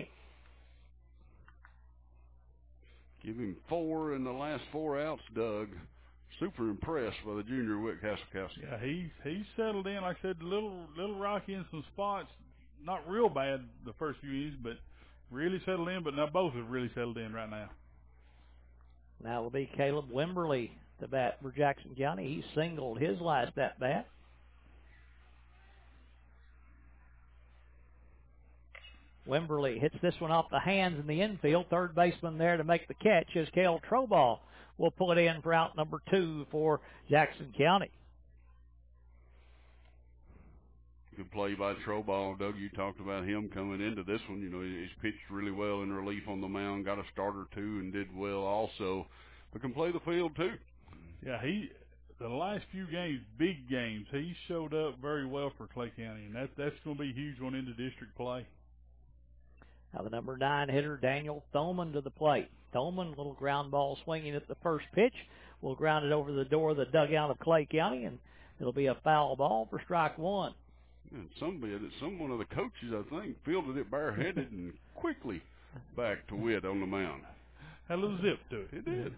Give him 4 in the last 4 outs, Doug. Super impressed by the junior Whit Kozlikowski. Yeah, he's settled in. Like I said, a little rocky in some spots. Not real bad the first few innings, but really settled in. But now both have really settled in right now. Now will be Caleb Wimberly to bat for Jackson County. He singled his last at bat. Wimberly hits this one off the hands in the infield. Third baseman there to make the catch as Cale Troball will pull it in for out number 2 for Jackson County. Good play by Troball. Doug, you talked about him coming into this one. You know, he's pitched really well in relief on the mound, got a start or two and did well also, but can play the field too. Yeah, the last few games, big games, he showed up very well for Clay County, and that's going to be huge going into district play. Now the number 9 hitter, Daniel Thoman, to the plate. Thoman, little ground ball swinging at the first pitch. Will ground it over the door of the dugout of Clay County, and it'll be a foul ball for strike one. And someone of the coaches, I think, fielded it bareheaded and quickly back to Witt on the mound. Had a little zip to it. It did.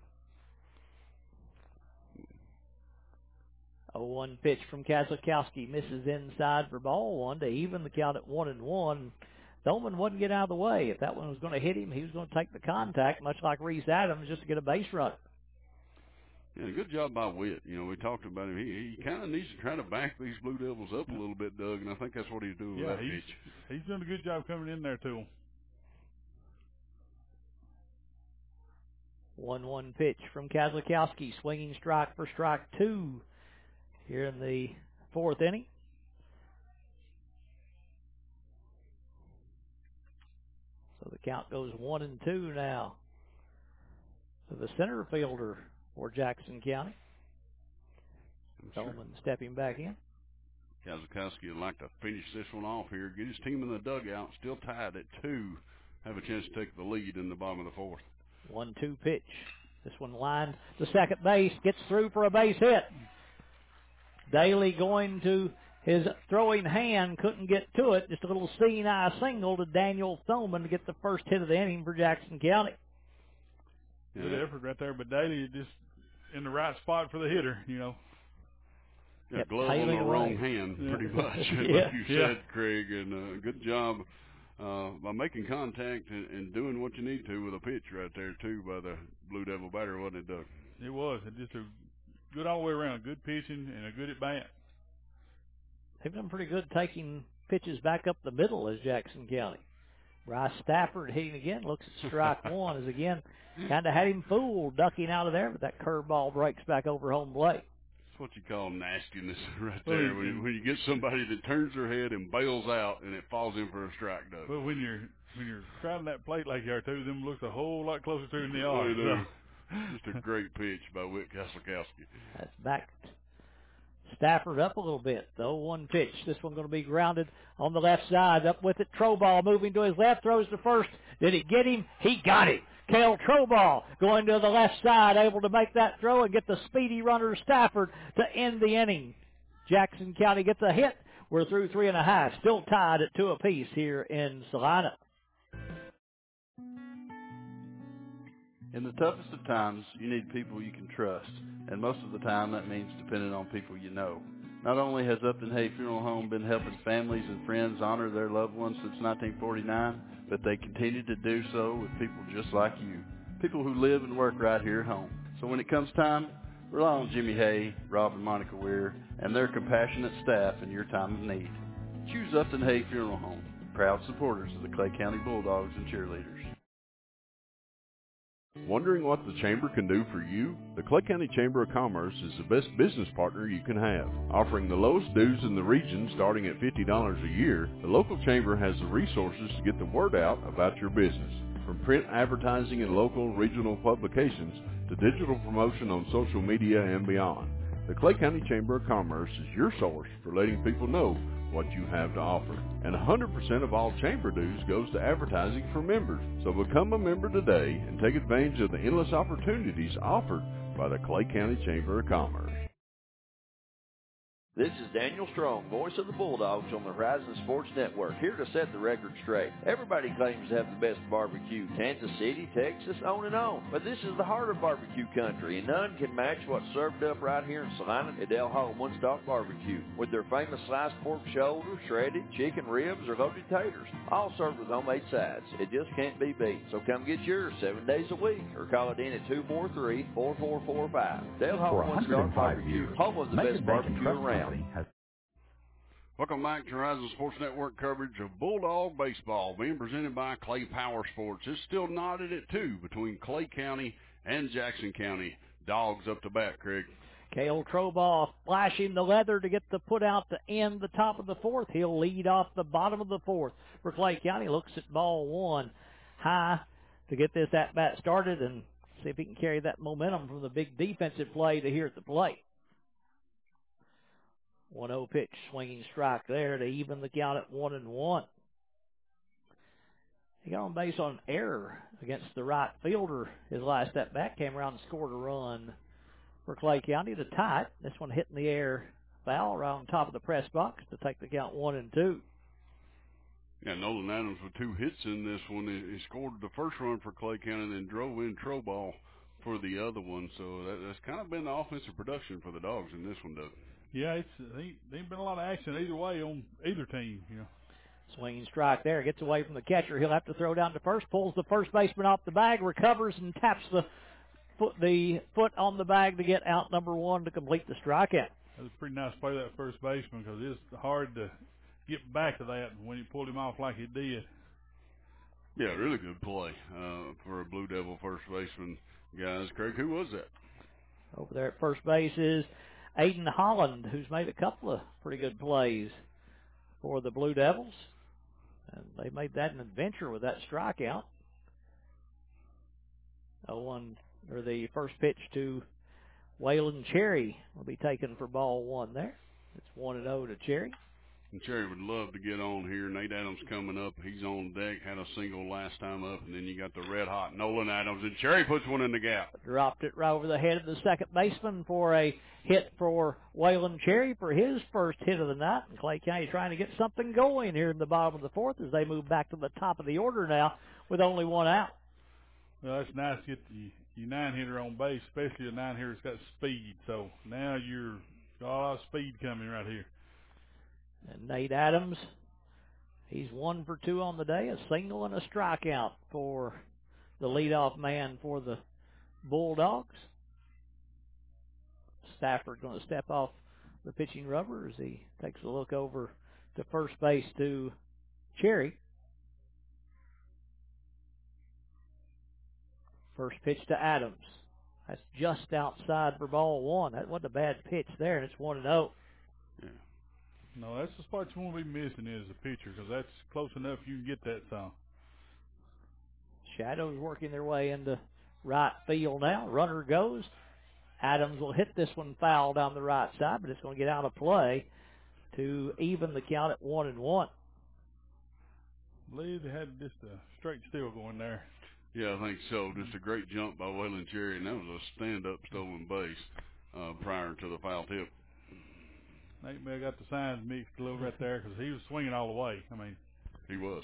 0-1 pitch from Kozlikowski, misses inside for ball one to even the count at 1-1. Thoman wouldn't get out of the way. If that one was going to hit him, he was going to take the contact, much like Reese Adams, just to get a base run. Yeah, good job by Witt. You know, we talked about him. He kind of needs to try to back these Blue Devils up a little bit, Doug, and I think that's what he's doing with that pitch. He's doing a good job coming in there, too. 1-1 pitch from Kozlikowski, swinging strike for strike two here in the fourth inning. So the count goes 1-2 now to the center fielder for Jackson County. Thoman stepping back in. Kozlikowski would like to finish this one off here, get his team in the dugout, still tied at 2, have a chance to take the lead in the bottom of the fourth. 1-2 pitch. This one lined to second base, gets through for a base hit. Daly going to his throwing hand, couldn't get to it. Just a little seeing eye single to Daniel Thoman to get the first hit of the inning for Jackson County. Good effort right there, but Daly just in the right spot for the hitter, you know. Yeah, glove on the wrong hand, pretty much, like you said, Craig. And good job by making contact and doing what you need to with a pitch right there, too, by the Blue Devil batter, wasn't it, Doug? It was. It just a good all the way around, good pitching and a good at-bat. They've done pretty good taking pitches back up the middle as Jackson County. Bryce Stafford hitting again, looks at strike one, as again kind of had him fooled, ducking out of there, but that curveball breaks back over home plate. That's what you call nastiness right there. When you get somebody that turns their head and bails out and it falls in for a strike, though. Well, when you're crowding that plate like you are too, them looks a whole lot closer to than they are. They do. Just a great pitch by Whit Kaslakowski. That's back. Stafford up a little bit. The 0-1 pitch. This one going to be grounded on the left side. Up with it. Troball moving to his left. Throws to first. Did he get him? He got him. Cale Troball going to the left side. Able to make that throw and get the speedy runner Stafford to end the inning. Jackson County gets a hit. We're through 3.5. Still tied at 2 apiece here in Salina. In the toughest of times, you need people you can trust, and most of the time that means depending on people you know. Not only has Upton Hay Funeral Home been helping families and friends honor their loved ones since 1949, but they continue to do so with people just like you, people who live and work right here at home. So when it comes time, rely on Jimmy Hay, Rob and Monica Weir, and their compassionate staff in your time of need. Choose Upton Hay Funeral Home, proud supporters of the Clay County Bulldogs and cheerleaders. Wondering what the Chamber can do for you? The Clay County Chamber of Commerce is the best business partner you can have. Offering the lowest dues in the region starting at $50 a year, the local Chamber has the resources to get the word out about your business. From print advertising in local regional publications to digital promotion on social media and beyond, the Clay County Chamber of Commerce is your source for letting people know what you have to offer. And 100% of all chamber dues goes to advertising for members. So become a member today and take advantage of the endless opportunities offered by the Clay County Chamber of Commerce. This is Daniel Strong, voice of the Bulldogs on the Horizon Sports Network, here to set the record straight. Everybody claims to have the best barbecue, Kansas City, Texas, on and on. But this is the heart of barbecue country, and none can match what's served up right here in Salina at Del Hall One Stop Barbecue, with their famous sliced pork shoulder, shredded chicken ribs, or loaded taters, all served with homemade sides. It just can't be beat. So come get yours 7 days a week, or call it in at 243-4445. Del Hall One Stop Barbecue, home of the best barbecue around. Welcome back to Horizon Sports Network coverage of Bulldog baseball, being presented by Clay Power Sports. It's still knotted at 2 between Clay County and Jackson County. Dogs up to bat, Craig. Cale Troball flashing the leather to get the put out to end the top of the fourth. He'll lead off the bottom of the fourth for Clay County. Looks at ball one high to get this at-bat started and see if he can carry that momentum from the big defensive play to here at the plate. 1-0 pitch, swinging strike there to even the count at 1-1. He got on base on an error against the right fielder. His last at bat came around and scored a run for Clay County to tie it. This one hitting the air foul around top of the press box to take the count 1-2. Yeah, Nolan Adams with 2 hits in this one. He scored the first run for Clay County and then drove in Troball for the other one. So that's kind of been the offensive production for the Dogs in this one, Doug. Yeah, ain't been a lot of action either way on either team, you know. Swinging strike there, gets away from the catcher. He'll have to throw down to first, pulls the first baseman off the bag, recovers and taps the foot on the bag to get out number 1 to complete the strikeout. That was a pretty nice play, that first baseman, because it's hard to get back to that when you pulled him off like he did. Yeah, really good play for a Blue Devil first baseman. Guys, Craig, who was that? Over there at first base is Aiden Holland, who's made a couple of pretty good plays for the Blue Devils. And they made that an adventure with that strikeout. The first pitch to Waylon Cherry will be taken for ball 1 there. It's 1-0 to Cherry. And Cherry would love to get on here. Nate Adams coming up. He's on deck, had a single last time up, and then you got the red-hot Nolan Adams, and Cherry puts one in the gap. Dropped it right over the head of the second baseman for a hit for Waylon Cherry for his first hit of the night. And Clay County trying to get something going here in the bottom of the fourth as they move back to the top of the order now with only 1 out. Well, it's nice to get your 9-hitter on base, especially a 9-hitter that's got speed. So now you're got a lot of speed coming right here. And Nate Adams, he's 1 for 2 on the day, a single and a strikeout for the leadoff man for the Bulldogs. Stafford going to step off the pitching rubber as he takes a look over to first base to Cherry. First pitch to Adams. That's just outside for ball one. That wasn't a bad pitch there, and it's 1-0. Yeah. No, that's the spot you won't be missing as a pitcher, because that's close enough you can get that song. Shadows working their way into right field now. Runner goes. Adams will hit this one foul down the right side, but it's going to get out of play to even the count at 1-1. I believe they had just a straight steal going there. Yeah, I think so. Just a great jump by Waylon Cherry, and that was a stand-up stolen base prior to the foul tip. Nate May got the signs mixed a little right there because he was swinging all the way. I mean, he was.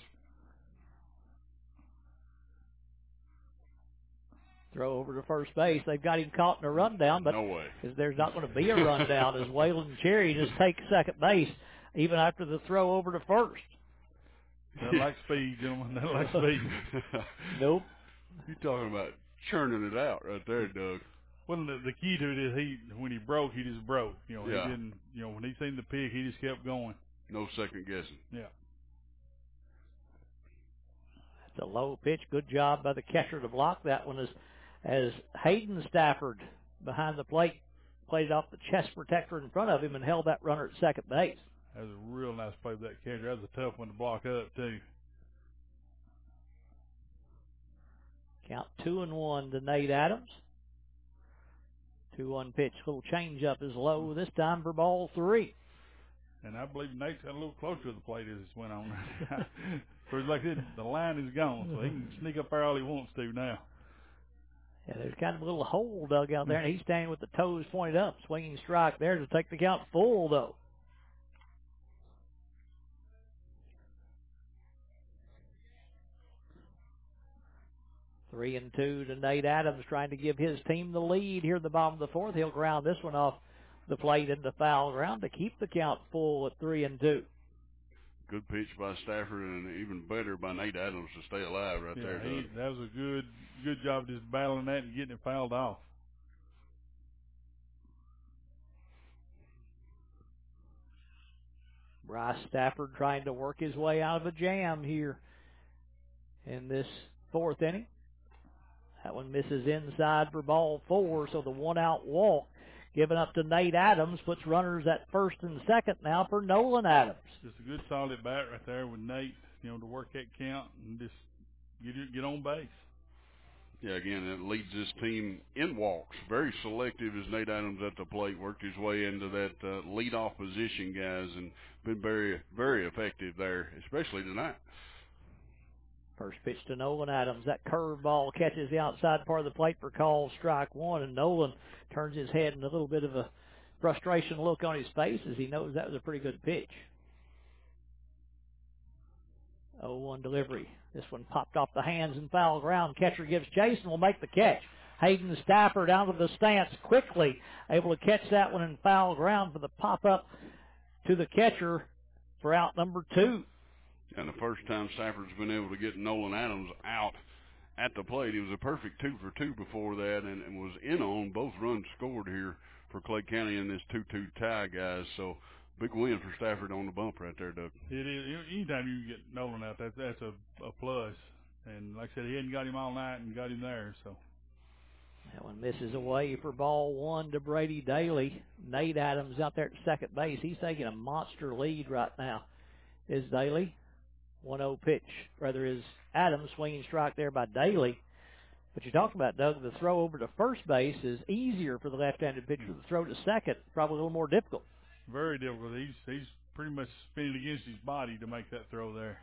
Throw over to first base. They've got him caught in a rundown, but no way. Because there's not going to be a rundown as Waylon Cherry just takes second base even after the throw over to first. That like speed, gentlemen. That like speed. Nope. You're talking about churning it out right there, Doug. Well, the key to it is when he broke, he just broke. You know, yeah. He didn't. You know, when he seen the pick, he just kept going. No second guessing. Yeah. It's a low pitch. Good job by the catcher to block that one as Hayden Stafford behind the plate played off the chest protector in front of him and held that runner at second base. That was a real nice play by that catcher. That was a tough one to block up, too. Count 2-1 to Nate Adams. 2-1 pitch. Little changeup is low this time for ball 3. And I believe Nate's got a little closer to the plate as this went on. So it's like the line is gone, so he can sneak up there all he wants to now. Yeah, there's kind of a little hole dug out there, and he's standing with the toes pointed up. Swinging strike there to take the count full, though. Three and 2 to Nate Adams, trying to give his team the lead here at the bottom of the fourth. He'll ground this one off the plate into foul ground to keep the count full at 3-2. Good pitch by Stafford, and even better by Nate Adams to stay alive right there. That was a good job just battling that and getting it fouled off. Bryce Stafford trying to work his way out of a jam here in this fourth inning. That one misses inside for ball 4, so the one-out walk given up to Nate Adams puts runners at first and second now for Nolan Adams. Just a good solid bat right there with Nate, to work that count and just get on base. Yeah, again, it leads this team in walks. Very selective as Nate Adams at the plate, worked his way into that leadoff position, guys, and been very, very effective there, especially tonight. First pitch to Nolan Adams. That curveball catches the outside part of the plate for call, strike 1, and Nolan turns his head and a little bit of a frustration look on his face as he knows that was a pretty good pitch. 0-1 delivery. This one popped off the hands and foul ground. Catcher gives chase and will make the catch. Hayden Stafford out of the stance quickly, able to catch that one in foul ground for the pop-up to the catcher for out number 2. And the first time Stafford's been able to get Nolan Adams out at the plate, he was a perfect 2 for 2 before that and was in on both runs scored here for Clay County in this 2-2 tie, guys. So big win for Stafford on the bump right there, Doug. It is. Anytime you get Nolan out, that's a plus. And like I said, he hadn't got him all night and got him there. So that one misses away for ball 1 to Brady Daly. Nate Adams out there at second base. He's taking a monster lead right now. Is Daly. 1-0 pitch. Rather is Adams, swinging strike there by Daly. But you talked about, Doug, the throw over to first base is easier for the left-handed pitcher. The throw to second, probably a little more difficult. Very difficult. He's pretty much spinning against his body to make that throw there.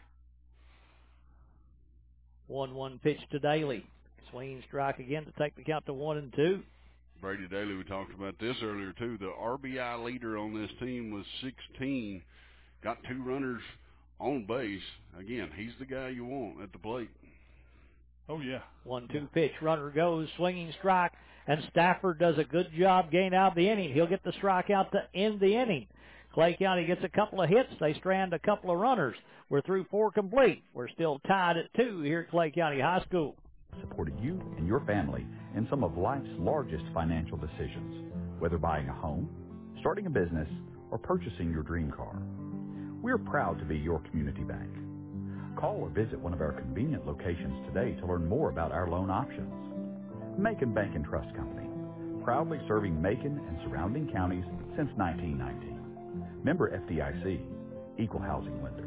1-1 pitch to Daly. Swinging strike again to take the count to 1-2. Brady Daly, we talked about this earlier, too. The RBI leader on this team was 16. Got 2 runners on base. Again, he's the guy you want at the plate. Oh, yeah. 1-2 pitch. Runner goes, swinging strike, and Stafford does a good job getting out of the inning. He'll get the strikeout to end the inning. Clay County gets a couple of hits. They strand a couple of runners. We're through 4 complete. We're still tied at 2 here at Clay County High School. Supported you and your family in some of life's largest financial decisions, whether buying a home, starting a business, or purchasing your dream car. We're proud to be your community bank. Call or visit one of our convenient locations today to learn more about our loan options. Macon Bank and Trust Company, proudly serving Macon and surrounding counties since 1990. Member FDIC, Equal Housing Lender.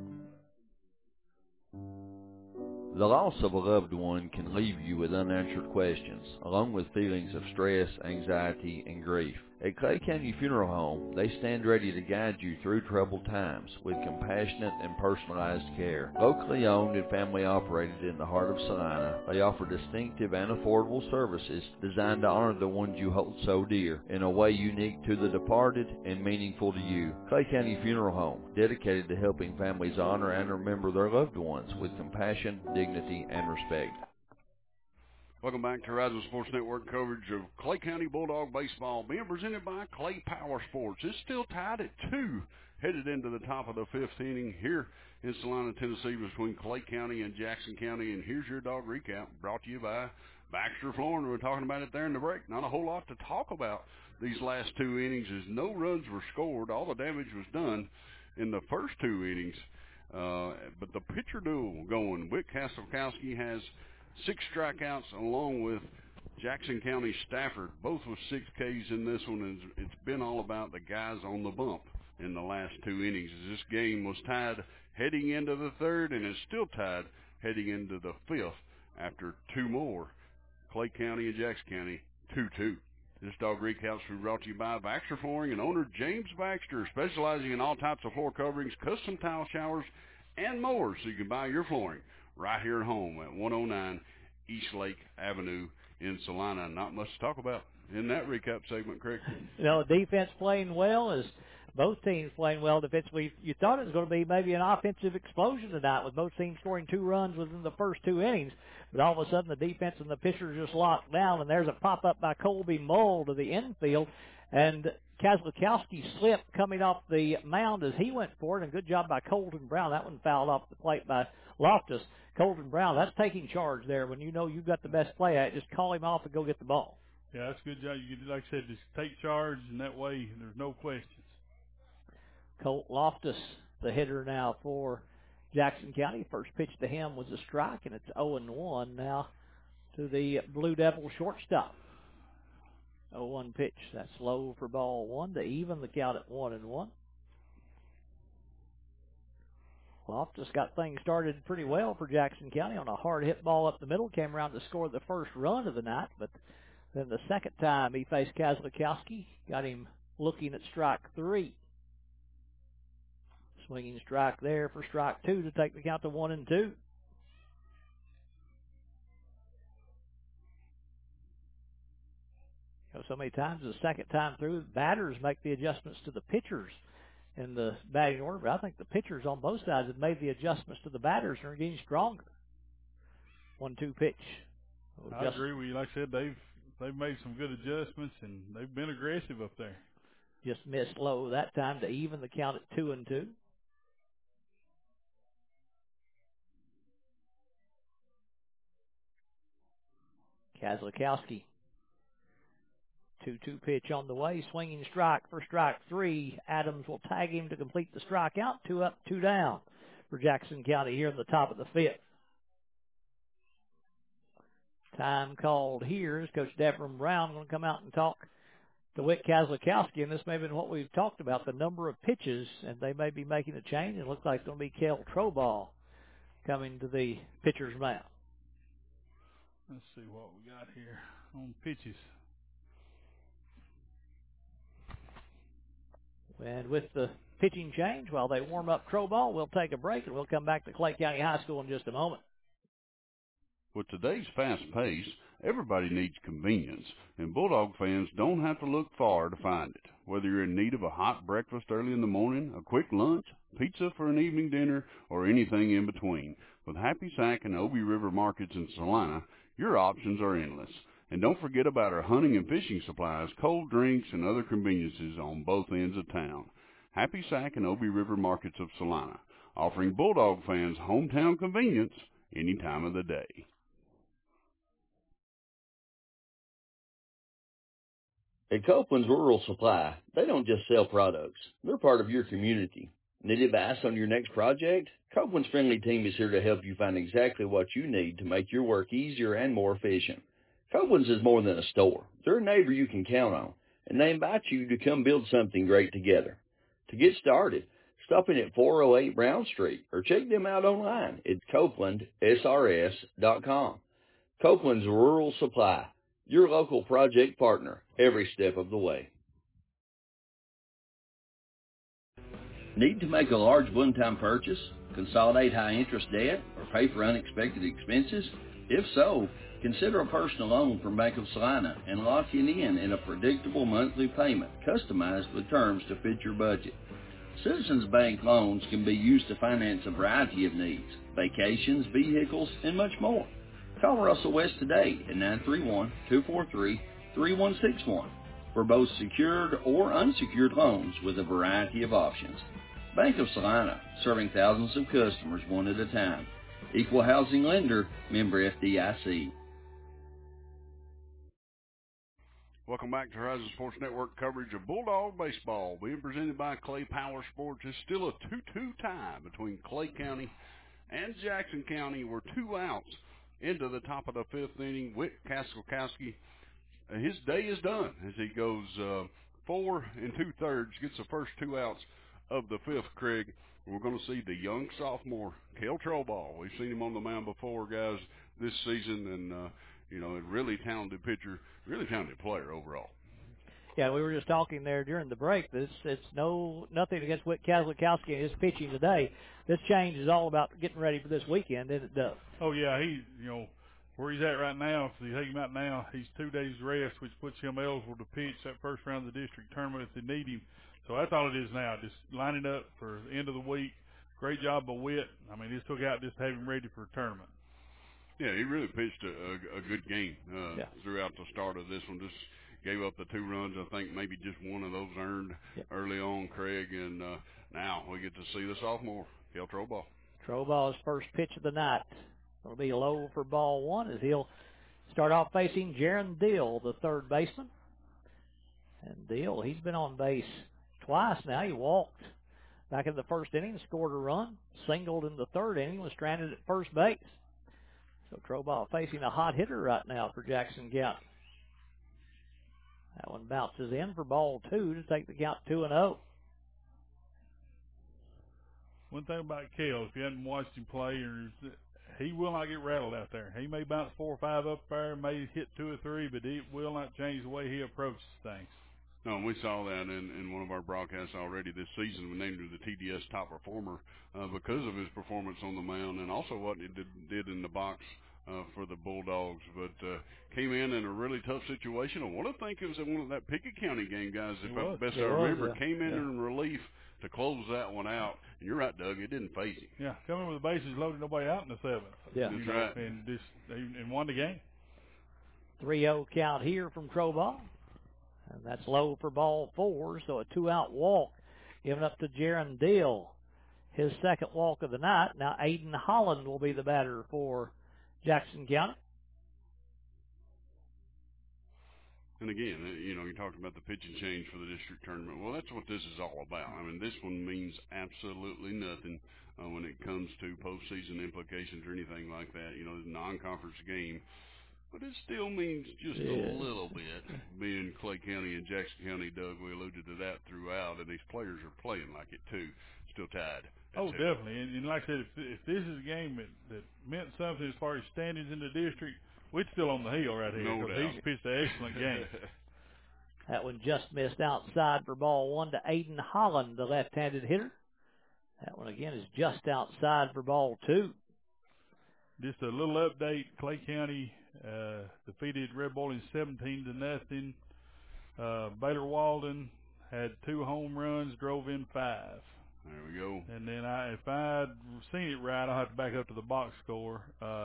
The loss of a loved one can leave you with unanswered questions, along with feelings of stress, anxiety, and grief. At Clay County Funeral Home, they stand ready to guide you through troubled times with compassionate and personalized care. Locally owned and family operated in the heart of Salina, they offer distinctive and affordable services designed to honor the ones you hold so dear in a way unique to the departed and meaningful to you. Clay County Funeral Home, dedicated to helping families honor and remember their loved ones with compassion, dignity, and respect. Welcome back to Horizon Sports Network coverage of Clay County Bulldog baseball being presented by Clay Power Sports. It's still tied at 2, headed into the top of the 5th inning here in Salina, Tennessee, between Clay County and Jackson County. And here's your dog recap brought to you by Baxter Flooring. We were talking about it there in the break. Not a whole lot to talk about these last 2 innings as no runs were scored. All the damage was done in the first 2 innings. But the pitcher duel going. Whit Kaslakowski has 6 strikeouts along with Jackson County Stafford, both with 6 Ks in this one. And it's been all about the guys on the bump in the last 2 innings. This game was tied heading into the 3rd, and it's still tied heading into the 5th after 2 more. Clay County and Jackson County, 2-2. This dog recap's brought to you by Baxter Flooring and owner James Baxter, specializing in all types of floor coverings, custom tile showers, and more, so you can buy your flooring right here at home at 109 East Lake Avenue in Salina. Not much to talk about in that recap segment, Craig. Defense playing well is both teams playing well defensively. You thought it was going to be maybe an offensive explosion tonight with both teams scoring 2 runs within the first 2 innings, but all of a sudden the defense and the pitchers just locked down, and there's a pop-up by Colby Mull to the infield, and Kaslakowski slipped coming off the mound as he went for it, and good job by Colton Brown. That one fouled off the plate by Loftus. Colton Brown, that's taking charge there. When you know you've got the best play at it, just call him off and go get the ball. Yeah, that's a good job. You, like I said, just take charge, and that way there's no questions. Colt Loftus, the hitter now for Jackson County. First pitch to him was a strike, and it's 0-1 now to the Blue Devil shortstop. 0-1 pitch. That's low for ball 1 to even the count at 1-1. Loftus got things started pretty well for Jackson County on a hard hit ball up the middle. Came around to score the first run of the night, but then the second time he faced Kaslakowski, got him looking at strike 3. Swinging strike there for strike 2 to take the count to 1-2. So many times the second time through, batters make the adjustments to the pitchers in the batting order, but I think the pitchers on both sides have made the adjustments to the batters and are getting stronger. 1-2 pitch. I agree with you. Like I said, they've made some good adjustments, and they've been aggressive up there. Just missed low that time to even the count at 2-2. Kaslakowski. 2-2 pitch on the way. Swinging strike for strike 3. Adams will tag him to complete the strikeout. 2 up, 2 down for Jackson County here in the top of the 5th. Time called here is Coach Devram Brown going to come out and talk to Whit Kaslakowski, and this may have been what we've talked about, the number of pitches, and they may be making a change. It looks like it's going to be Kel Troball coming to the pitcher's mound. Let's see what we got here on pitches. And with the pitching change, while they warm up Troball, we'll take a break, and we'll come back to Clay County High School in just a moment. With today's fast pace, everybody needs convenience, and Bulldog fans don't have to look far to find it. Whether you're in need of a hot breakfast early in the morning, a quick lunch, pizza for an evening dinner, or anything in between, with Happy Sack and Obie River Markets in Salina, your options are endless. And don't forget about our hunting and fishing supplies, cold drinks, and other conveniences on both ends of town. Happy Sack and Obie River Markets of Salina, offering Bulldog fans hometown convenience any time of the day. At Copeland's Rural Supply, they don't just sell products. They're part of your community. Need advice on your next project? Copeland's friendly team is here to help you find exactly what you need to make your work easier and more efficient. Copeland's is more than a store. They're a neighbor you can count on, and they invite you to come build something great together. To get started, stop in at 408 Brown Street or check them out online at CopelandSRS.com. Copeland's Rural Supply, your local project partner every step of the way. Need to make a large one-time purchase, consolidate high-interest debt, or pay for unexpected expenses? If so, consider a personal loan from Bank of Salina and lock it in a predictable monthly payment customized with terms to fit your budget. Citizens Bank loans can be used to finance a variety of needs, vacations, vehicles, and much more. Call Russell West today at 931-243-3161 for both secured or unsecured loans with a variety of options. Bank of Salina, serving thousands of customers one at a time. Equal housing lender, member FDIC. Welcome back to Horizon Sports Network coverage of Bulldog baseball, being presented by Clay Power Sports. It's still a 2-2 tie between Clay County and Jackson County. We're 2 outs into the top of the 5th inning. Whit Kaskelkowski, his day is done as he goes 4 2/3, gets the first 2 outs of the 5th, Craig. We're going to see the young sophomore, Cale Troball. We've seen him on the mound before, guys, this season, and, a really talented pitcher, really talented player overall. Yeah, we were just talking there during the break. It's nothing against Whit Kaslikowski and his pitching today. This change is all about getting ready for this weekend, isn't it, Doug? Oh, yeah, where he's at right now, if you take him out now, he's 2 days rest, which puts him eligible to pitch that first round of the district tournament if they need him. So that's all it is now, just lining up for the end of the week. Great job by Whit. I mean, this took out just to have him ready for a tournament. Yeah, he really pitched a good game throughout the start of this one. Just gave up the 2 runs. I think maybe just one of those earned early on, Craig. And now we get to see the sophomore, Cale Troball. Troball's first pitch of the night. It'll be low for ball 1 as he'll start off facing Jaron Deal, the third baseman. And Deal, he's been on base twice now. He walked back in the first inning, scored a run, singled in the third inning, was stranded at first base. So Troball facing a hot hitter right now for Jackson County. That one bounces in for ball 2 to take the count 2-0. One thing about Cale, if you hadn't watched him play, he will not get rattled out there. He may bounce 4 or 5 up there, may hit 2 or 3, but it will not change the way he approaches things. No, and we saw that in one of our broadcasts already this season. We named him the TDS top performer because of his performance on the mound and also what he did in the box for the Bulldogs. But came in a really tough situation. I want to think it was in one of that Pickett County game, guys, if I remember. Came in relief to close that one out. And you're right, Doug, it didn't faze him. Yeah, coming with the bases loaded, nobody out in the 7th. Yeah. That's right. And won the game. 3-0 count here from Troball. And that's low for ball 4, so a 2-out walk given up to Jaron Deal. His second walk of the night. Now Aiden Holland will be the batter for Jackson County. And again, you talked about the pitching change for the district tournament. Well, that's what this is all about. I mean, this one means absolutely nothing when it comes to postseason implications or anything like that. The non-conference game. But it still means just a little bit. Being Clay County and Jackson County, Doug, we alluded to that throughout, and these players are playing like it too. Still tied. Oh, definitely. And like I said, if this is a game that meant something as far as standings in the district, we're still on the hill right here. No doubt. He's pitched an excellent game. That one just missed outside for ball 1 to Aiden Holland, the left-handed hitter. That one again is just outside for ball 2. Just a little update. Clay County defeated Red Bowling 17-0. Baylor Walden had 2 home runs, drove in 5. There we go. And then if I'd seen it right, I'll have to back up to the box score.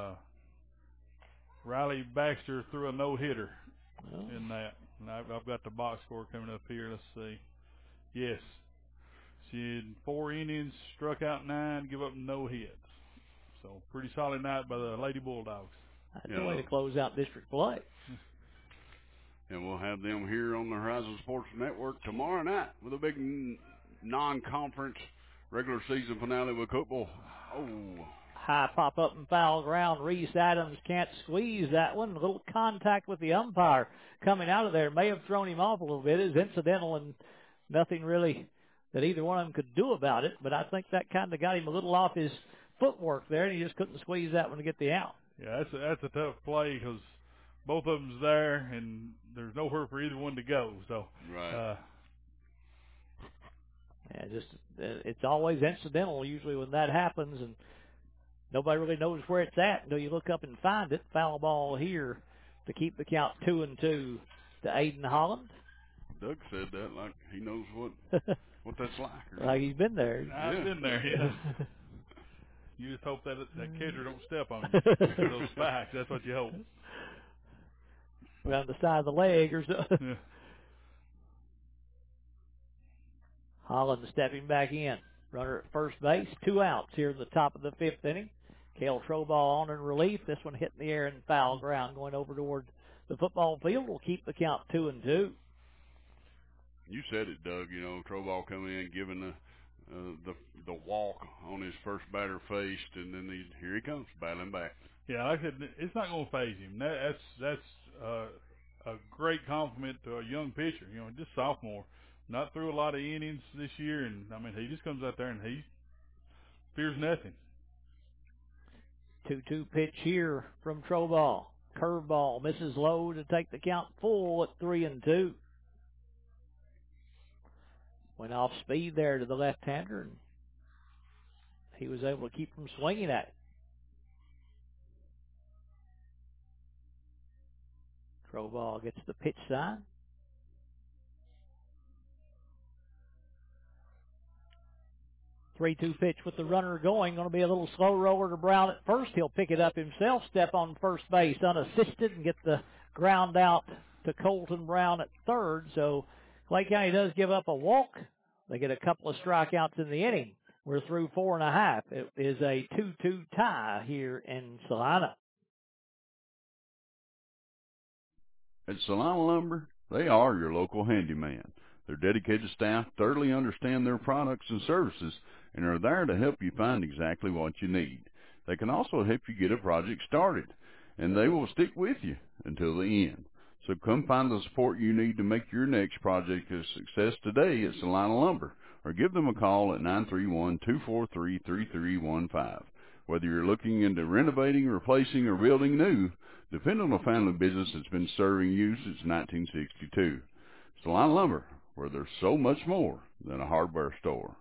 Riley Baxter threw a no-hitter in that. And I've got the box score coming up here. Let's see. Yes. She had 4 innings, struck out 9, give up no hits. So pretty solid night by the Lady Bulldogs. That's the way to close out district play. And we'll have them here on the Horizon Sports Network tomorrow night with a big non-conference regular season finale with football. Oh. High pop up and foul ground. Reese Adams can't squeeze that one. A little contact with the umpire coming out of there. May have thrown him off a little bit. It was incidental and nothing really that either one of them could do about it. But I think that kind of got him a little off his footwork there, and he just couldn't squeeze that one to get the out. Yeah, that's a tough play because both of them's there, and there's nowhere for either one to go. So, right. It's always incidental usually when that happens, and nobody really knows where it's at until you look up and find it. Foul ball here to keep the count 2-2 to Aiden Holland. Doug said that like he knows what that's like. Like he's been there. I've been there, yeah. You just hope that catcher don't step on those spikes. That's what you hope. Around the side of the leg or so. Yeah. Holland stepping back in. Runner at first base. 2 outs here in the top of the 5th inning. Cale Troball on in relief. This one hitting the air and foul ground going over toward the football field. Will keep the count 2-2. You said it, Doug. You know, Troball coming in, giving the walk on his first batter faced, and then here he comes battling back. Yeah, like I said, it's not going to phase him. That's a great compliment to a young pitcher. You know, just sophomore, not through a lot of innings this year, and I mean he just comes out there and he fears nothing. 2-2 pitch here from Troball. Curveball misses low to take the count full at 3-2. Went off speed there to the left-hander, and he was able to keep from swinging at it. Troball gets the pitch sign. 3-2 pitch with the runner going. Going to be a little slow roller to Brown at first. He'll pick it up himself, step on first base unassisted, and get the ground out to Colton Brown at third. So Clay County does give up a walk. They get a couple of strikeouts in the inning. We're through 4.5. It is a 2-2 tie here in Salina. At Salina Lumber, they are your local handyman. Their dedicated staff thoroughly understand their products and services and are there to help you find exactly what you need. They can also help you get a project started, and they will stick with you until the end. So come find the support you need to make your next project a success today at Salina Lumber, or give them a call at 931-243-3315. Whether you're looking into renovating, replacing, or building new, depend on a family business that's been serving you since 1962. Salina Lumber, where there's so much more than a hardware store.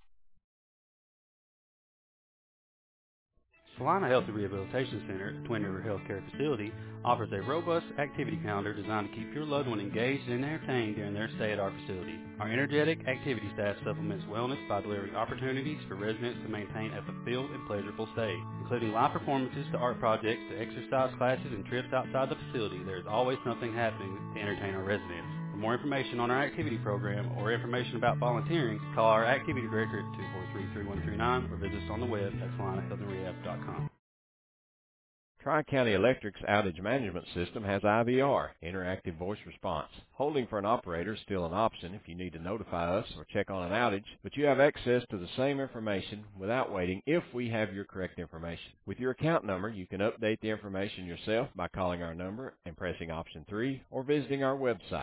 Salina Health and Rehabilitation Center at Twin River Healthcare Facility offers a robust activity calendar designed to keep your loved one engaged and entertained during their stay at our facility. Our energetic activity staff supplements wellness by delivering opportunities for residents to maintain a fulfilled and pleasurable stay. Including live performances to art projects to exercise classes and trips outside the facility, there is always something happening to entertain our residents. For more information on our activity program or information about volunteering, call our activity director at 243-3139 or visit us on the web at salinahealthandrehab.com. Tri-County Electric's outage management system has IVR, interactive voice response. Holding for an operator is still an option if you need to notify us or check on an outage, but you have access to the same information without waiting if we have your correct information. With your account number, you can update the information yourself by calling our number and pressing option 3 or visiting our website,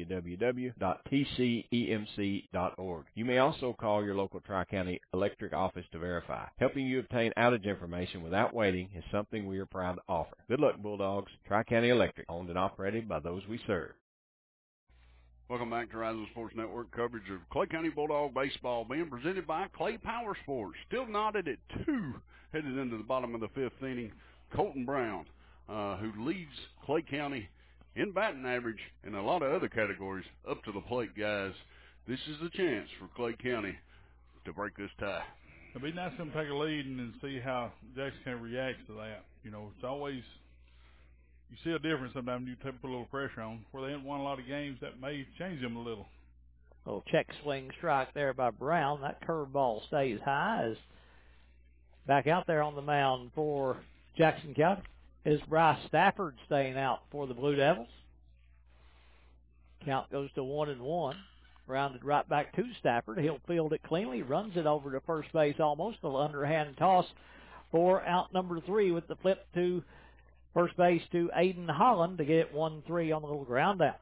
www.tcemc.org. You may also call your local Tri-County Electric office to verify. Helping you obtain outage information without waiting is something we are proud to offer. Good luck, Bulldogs. Tri-County Electric, owned and operated by those we serve. Welcome back to Horizon Sports Network coverage of Clay County Bulldog baseball being presented by Clay Power Sports. Still knotted at 2, headed into the bottom of the 5th inning. Colton Brown, who leads Clay County in batting average and a lot of other categories, up to the plate, guys. This is a chance for Clay County to break this tie. It'd be nice to take a lead and see how Jackson County reacts to that. You know, it's always, you see a difference sometimes you put a little pressure on. Where they haven't won a lot of games, that may change them a little. Little check swing strike there by Brown. That curveball stays high. As back out there on the mound for Jackson County is Bryce Stafford staying out for the Blue Devils. Count goes to 1-1. Grounded right back to Stafford. He'll field it cleanly, runs it over to first base almost. A little underhand toss for out number 3 with the flip to first base to Aiden Holland to get it 1-3 on the little ground out.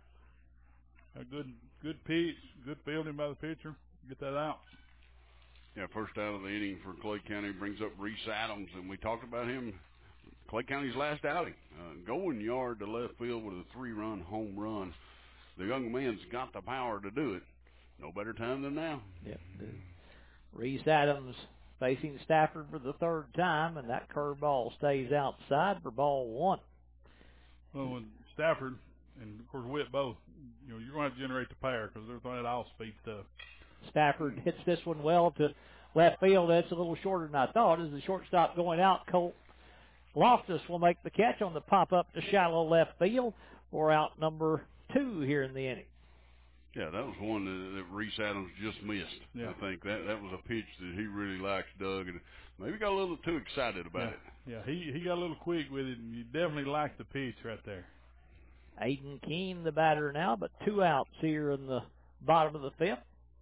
A good pitch, good fielding by the pitcher. Get that out. Yeah, first out of the inning for Clay County brings up Reese Adams, and we talked about him, Clay County's last outing. Going yard to left field with a 3-run home run. The young man's got the power to do it. No better time than now. Yep. Reese Adams facing Stafford for the 3rd time, and that curveball stays outside for ball 1. Well, when Stafford and, of course, Witt both, you're going to have to generate the power because they're throwing that off-speed stuff. Stafford hits this one well to left field. That's a little shorter than I thought. As the shortstop going out, Colt Loftus will make the catch on the pop-up to shallow left field for out number 2 here in the inning. Yeah, that was one that Reese Adams just missed. Yeah. I think that was a pitch that he really likes, Doug, and maybe got a little too excited about it. Yeah, he got a little quick with it, and you definitely like the pitch right there. Aiden Keene, the batter now, but 2 outs here in the bottom of the 5th.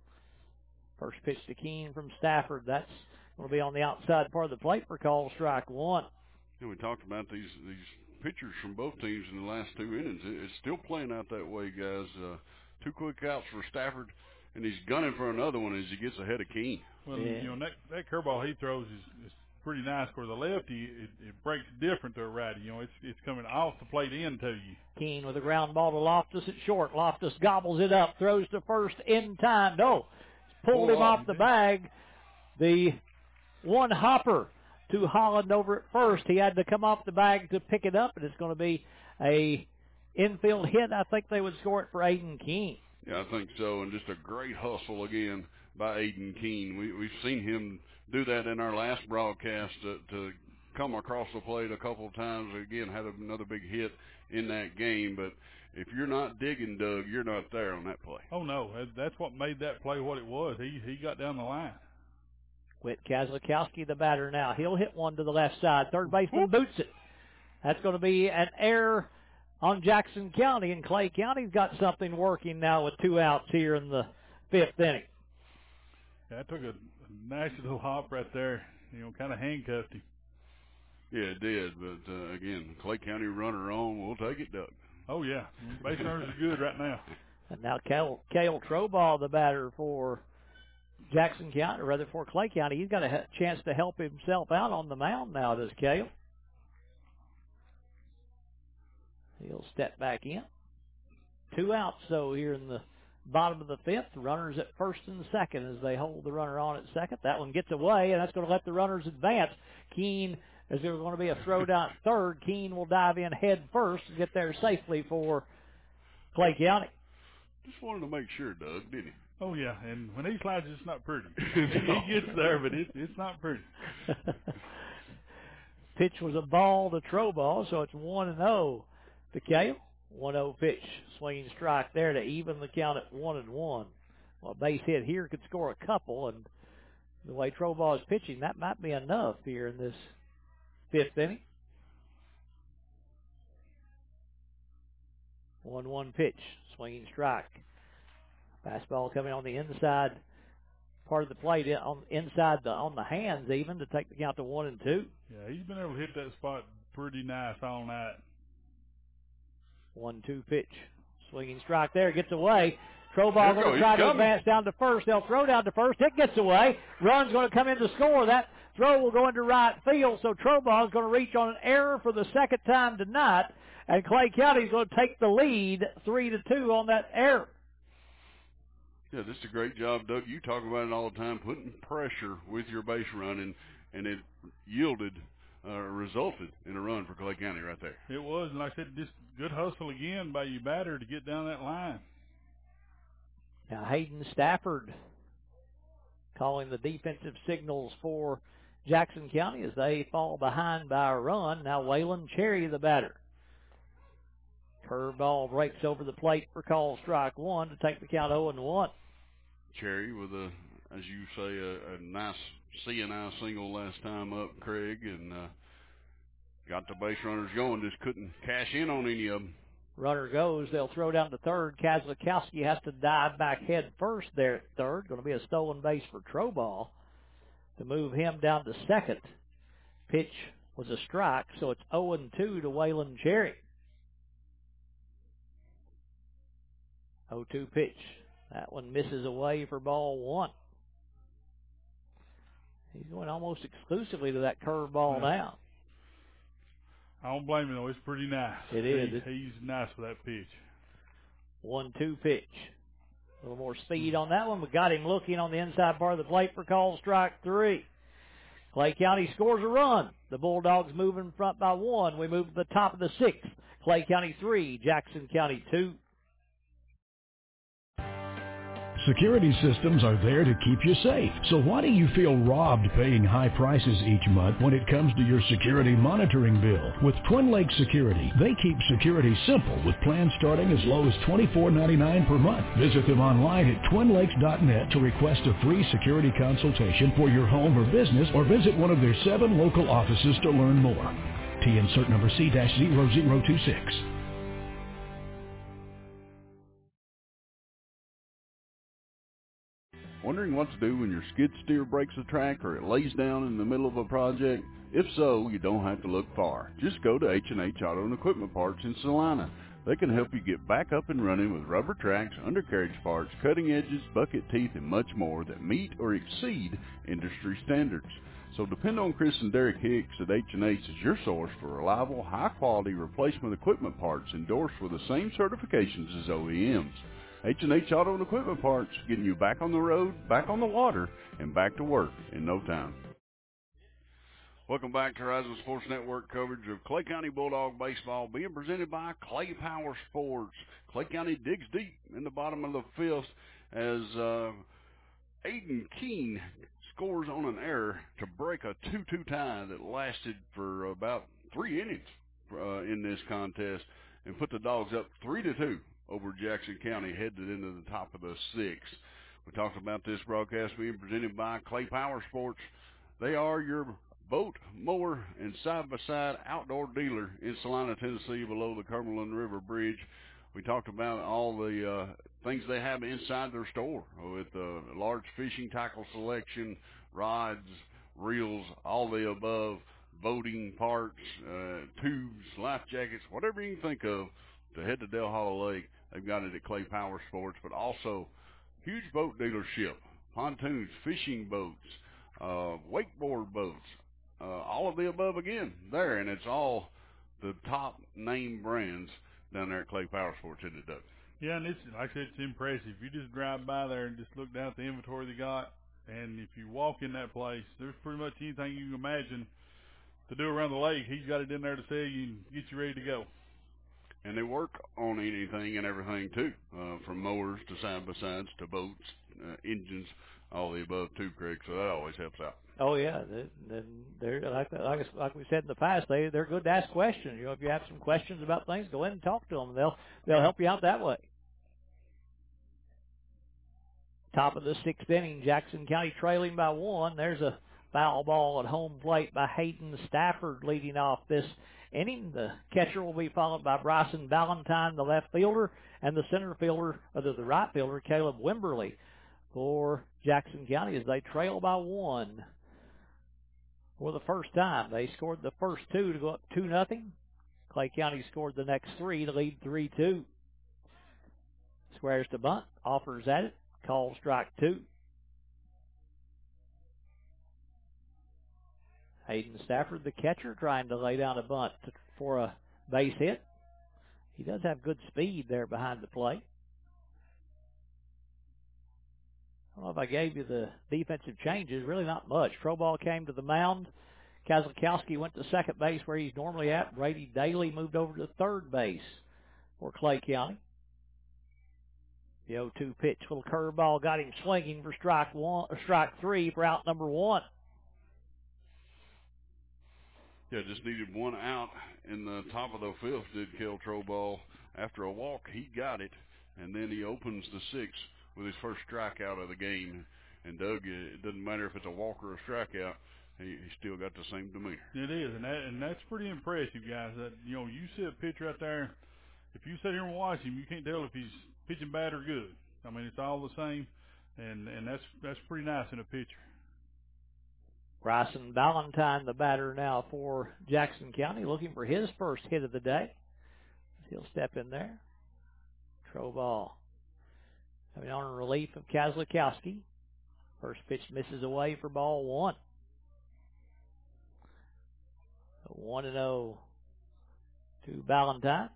First pitch to Keene from Stafford. That's going to be on the outside part of the plate for call strike 1. Yeah, we talked about these pitchers from both teams in the last 2 innings. It's still playing out that way, guys. 2 quick outs for Stafford, and he's gunning for another one as he gets ahead of Keene. Well, that curveball he throws is pretty nice. For the lefty, it breaks different to a righty. It's coming off the plate into you. Keene with a ground ball to Loftus at short. Loftus gobbles it up, throws to first in time. No, pulled him off the bag. The one hopper to Holland over at first. He had to come off the bag to pick it up, and it's going to be a infield hit. I think they would score it for Aiden Keene. Yeah, I think so, and just a great hustle again by Aiden Keene. We've seen him do that in our last broadcast to come across the plate a couple of times. Again, had another big hit in that game, but if you're not digging, Doug, you're not there on that play. Oh, no, that's what made that play what it was. He got down the line. Whit Kazakowski, the batter now. He'll hit one to the left side. Third baseman boots it. That's going to be an error on Jackson County, and Clay County's got something working now with 2 outs here in the 5th inning. Yeah, I took a nice little hop right there, kind of handcuffed him. Yeah, it did, but again, Clay County runner on, we'll take it, Doug. Oh, yeah. Base runners are good right now. And now Cale Trobaugh, the batter for Jackson County, or rather for Clay County. He's got a chance to help himself out on the mound now, does Cale. He'll step back in. 2 outs, so here in the bottom of the 5th. Runners at first and second as they hold the runner on at second. That one gets away, and that's going to let the runners advance. Keene, as there's going to be a throw down at third, Keene will dive in head first and get there safely for Clay County. Just wanted to make sure, Doug, didn't he? Oh, yeah, and when he slides, it's not pretty. He gets there, but it's not pretty. Pitch was a ball to Trobaugh, so it's 1-0 to Cale. 1-0 pitch. Swinging strike there to even the count at 1-1. Well, a base hit here could score a couple, and the way Trobaugh is pitching, that might be enough here in this 5th inning. 1-1 pitch. Swinging strike. Fastball coming on the inside part of the plate, on the hands even, to take the count to 1-2. Yeah, he's been able to hit that spot pretty nice all night. 1-2 pitch. Swinging strike there. Gets away. Trobaugh going to try to advance down to first. They'll throw down to first. It gets away. Run's going to come in to score. That throw will go into right field, so Trobaugh is going to reach on an error for the 2nd time tonight, and Clay County is going to take the lead 3-2 on that error. Yeah, this is a great job, Doug. You talk about it all the time, putting pressure with your base run, and it resulted in a run for Clay County right there. It was, and like I said, just good hustle again by your batter to get down that line. Now Hayden Stafford calling the defensive signals for Jackson County as they fall behind by a run. Now Waylon Cherry, the batter. Curveball breaks over the plate for call strike 1 to take the count 0-1. Cherry with as you say, a nice CNI single last time up, Craig, and got the base runners going, just couldn't cash in on any of them. Runner goes. They'll throw down to third. Kazakowski has to dive back head first there at third. Going to be a stolen base for Troball to move him down to second. Pitch was a strike, so it's 0-2 to Waylon Cherry. 0-2 pitch. That one misses away for ball one. He's going almost exclusively to that curveball now. I don't blame him, though. It's pretty nice. It is. He's nice with that pitch. 1-2 pitch. A little more speed on that one. We got him looking on the inside part of the plate for call strike 3. Clay County scores a run. The Bulldogs move in front by 1. We move to the top of the 6th. Clay County 3, Jackson County 2. Security systems are there to keep you safe. So why do you feel robbed paying high prices each month when it comes to your security monitoring bill? With Twin Lakes Security, they keep security simple with plans starting as low as $24.99 per month. Visit them online at twinlakes.net to request a free security consultation for your home or business, or visit one of their 7 local offices to learn more. T insert number C-0026. Wondering what to do when your skid steer breaks a track or it lays down in the middle of a project? If so, you don't have to look far. Just go to H&H Auto and Equipment Parts in Salina. They can help you get back up and running with rubber tracks, undercarriage parts, cutting edges, bucket teeth, and much more that meet or exceed industry standards. So depend on Chris and Derek Hicks at H&H as your source for reliable, high-quality replacement equipment parts endorsed with the same certifications as OEMs. H&H Auto and Equipment Parts, getting you back on the road, back on the water, and back to work in no time. Welcome back to Horizon Sports Network coverage of Clay County Bulldog baseball, being presented by Clay Power Sports. Clay County digs deep in the bottom of the 5th as Aiden Keene scores on an error to break a 2-2 tie that lasted for about 3 innings in this contest and put the Dogs up 3-2 over Jackson County, headed into the top of the 6th. We talked about this broadcast being presented by Clay Power Sports. They are your boat, mower, and side-by-side outdoor dealer in Salina, Tennessee, below the Cumberland River Bridge. We talked about all the things they have inside their store with large fishing tackle selection, rods, reels, all the above, boating parts, tubes, life jackets, whatever you can think of to head to Del Hollow Lake. They've got it at Clay Power Sports, but also huge boat dealership, pontoons, fishing boats, wakeboard boats, all of the above again there, and it's all the top name brands down there at Clay Power Sports, isn't it, Doug? Yeah, and it's, like I said, it's impressive. You just drive by there and just look down at the inventory they got, and if you walk in that place, there's pretty much anything you can imagine to do around the lake. He's got it in there to sell you and get you ready to go. And they work on anything and everything, too, from mowers to side-by-sides to boats, engines, all the above, too, Craig, so that always helps out. Oh, yeah. They're like we said in the past, they're good to ask questions. You know, if you have some questions about things, go in and talk to them. They'll help you out that way. Top of the 6th inning, Jackson County trailing by 1. There's a foul ball at home plate by Hayden Stafford leading off this inning. The catcher will be followed by Bryson Valentine, the left fielder, and the center fielder, or the right fielder, Caleb Wimberly, for Jackson County as they trail by 1. For the first time, they scored the first 2 to go up 2-0. Clay County scored the next 3 to lead 3-2. Squares to bunt, offers at it, call strike 2. Hayden Stafford, the catcher, trying to lay down a bunt for a base hit. He does have good speed there behind the plate. I don't know if I gave you the defensive changes. Really not much. Troball came to the mound. Kazakowski went to second base where he's normally at. Brady Daly moved over to third base for Clay County. The 0-2 pitch, little curveball, got him swinging for strike 3 for out number 1. Yeah, just needed 1 out in the top of the 5th, did Kel Troball. After a walk, he got it, and then he opens the 6th with his first strikeout of the game. And, Doug, it doesn't matter if it's a walk or a strikeout, he still got the same demeanor. It is, and that's pretty impressive, guys. That, you know, you see a pitcher out there, if you sit here and watch him, you can't tell if he's pitching bad or good. I mean, it's all the same, and that's pretty nice in a pitcher. Bryson Valentine, the batter now for Jackson County, looking for his first hit of the day. He'll step in there. Throw ball. Coming on in relief of Kazlakowski. First pitch misses away for ball one. 1-0 to Valentine.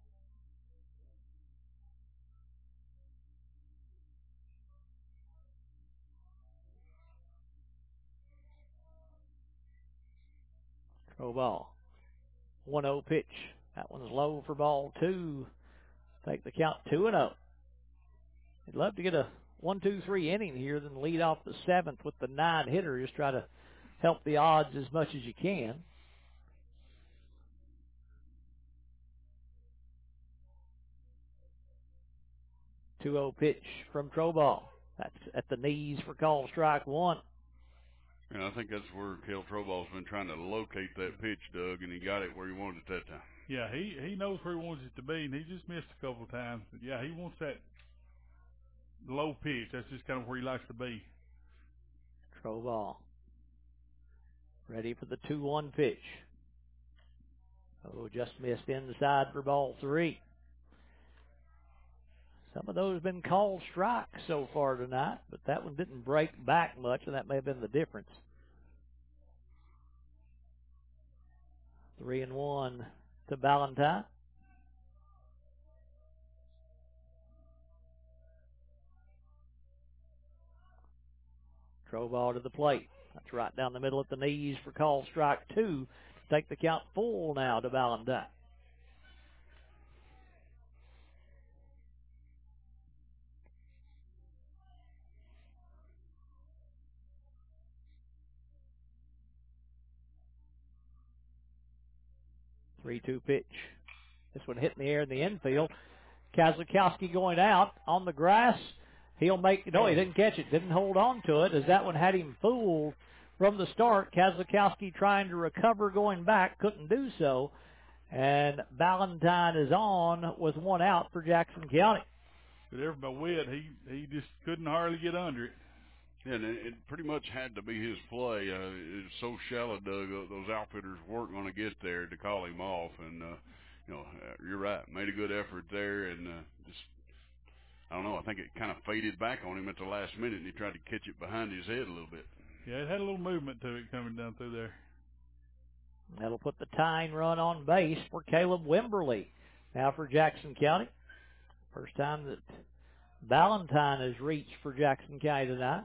Throw ball. 1-0 pitch. That one's low for ball two. Take the count 2-0. I'd love to get a 1-2-3 inning here, then lead off the seventh with the 9-hitter. Just try to help the odds as much as you can. Two-0 pitch from Troball. That's at the knees for call strike one. And I think that's where Cale Troball's been trying to locate that pitch, Doug, and he got it where he wanted it that time. Yeah, he knows where he wants it to be, and he just missed a couple of times. But, yeah, he wants that low pitch. That's just kind of where he likes to be. Troball. Ready for the 2-1 pitch. Oh, just missed inside for ball three. Some of those have been called strikes so far tonight, but that one didn't break back much, and that may have been the difference. 3-1 to Valentine. Throw ball to the plate. That's right down the middle at the knees for call strike two. Take the count full now to Valentine. Three-two pitch. This one hit in the air in the infield. Kazlakowski going out on the grass. He'll make, no, he didn't catch it, didn't hold on to it, as that one had him fooled from the start. Kazlakowski trying to recover going back, couldn't do so. And Valentine is on with one out for Jackson County. But everybody wet, he just couldn't hardly get under it. Yeah, and it pretty much had to be his play. It was so shallow, Doug, those outfitters weren't going to get there to call him off. And, you're right, made a good effort there. And just, I don't know, I think it kind of faded back on him at the last minute, and he tried to catch it behind his head a little bit. Yeah, it had a little movement to it coming down through there. That'll put the tying run on base for Caleb Wimberly. Now for Jackson County. First time that Valentine has reached for Jackson County tonight.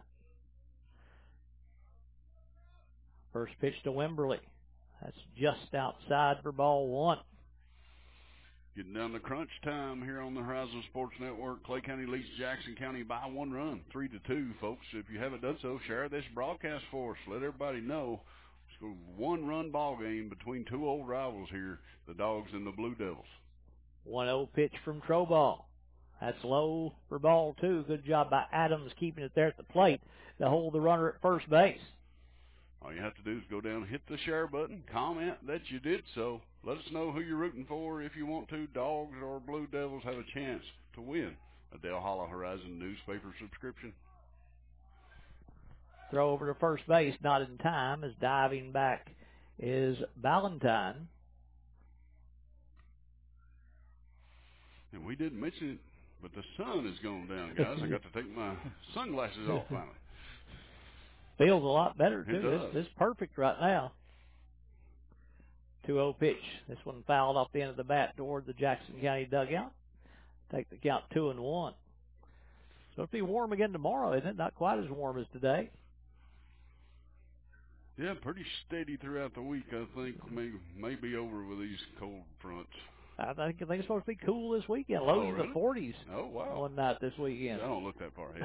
First pitch to Wimberly. That's just outside for ball one. Getting down to crunch time here on the Horizon Sports Network. Clay County leads Jackson County by one run, 3-2, folks. If you haven't done so, share this broadcast for us. Let everybody know. It's a one-run ball game between two old rivals here, the Dogs and the Blue Devils. 1-0 pitch from Troball. That's low for ball two. Good job by Adams keeping it there at the plate to hold the runner at first base. All you have to do is go down and hit the share button, comment that you did so. Let us know who you're rooting for. If you want to, Dogs or Blue Devils have a chance to win a Dale Hollow Horizon newspaper subscription. Throw over to first base, not in time, as diving back is Valentine. And we didn't mention it, but the sun has gone down, guys. I got to take my sunglasses off finally. Feels a lot better, too. It does. This is perfect right now. 2-0 pitch. This one fouled off the end of the bat toward the Jackson County dugout. Take the count 2-1. So it'll be warm again tomorrow, isn't it? Not quite as warm as today. Yeah, pretty steady throughout the week, I think. Maybe over with these cold fronts. I think it's supposed to be cool this weekend. Lows in the 40s. Oh, wow. One night this weekend. I don't look that far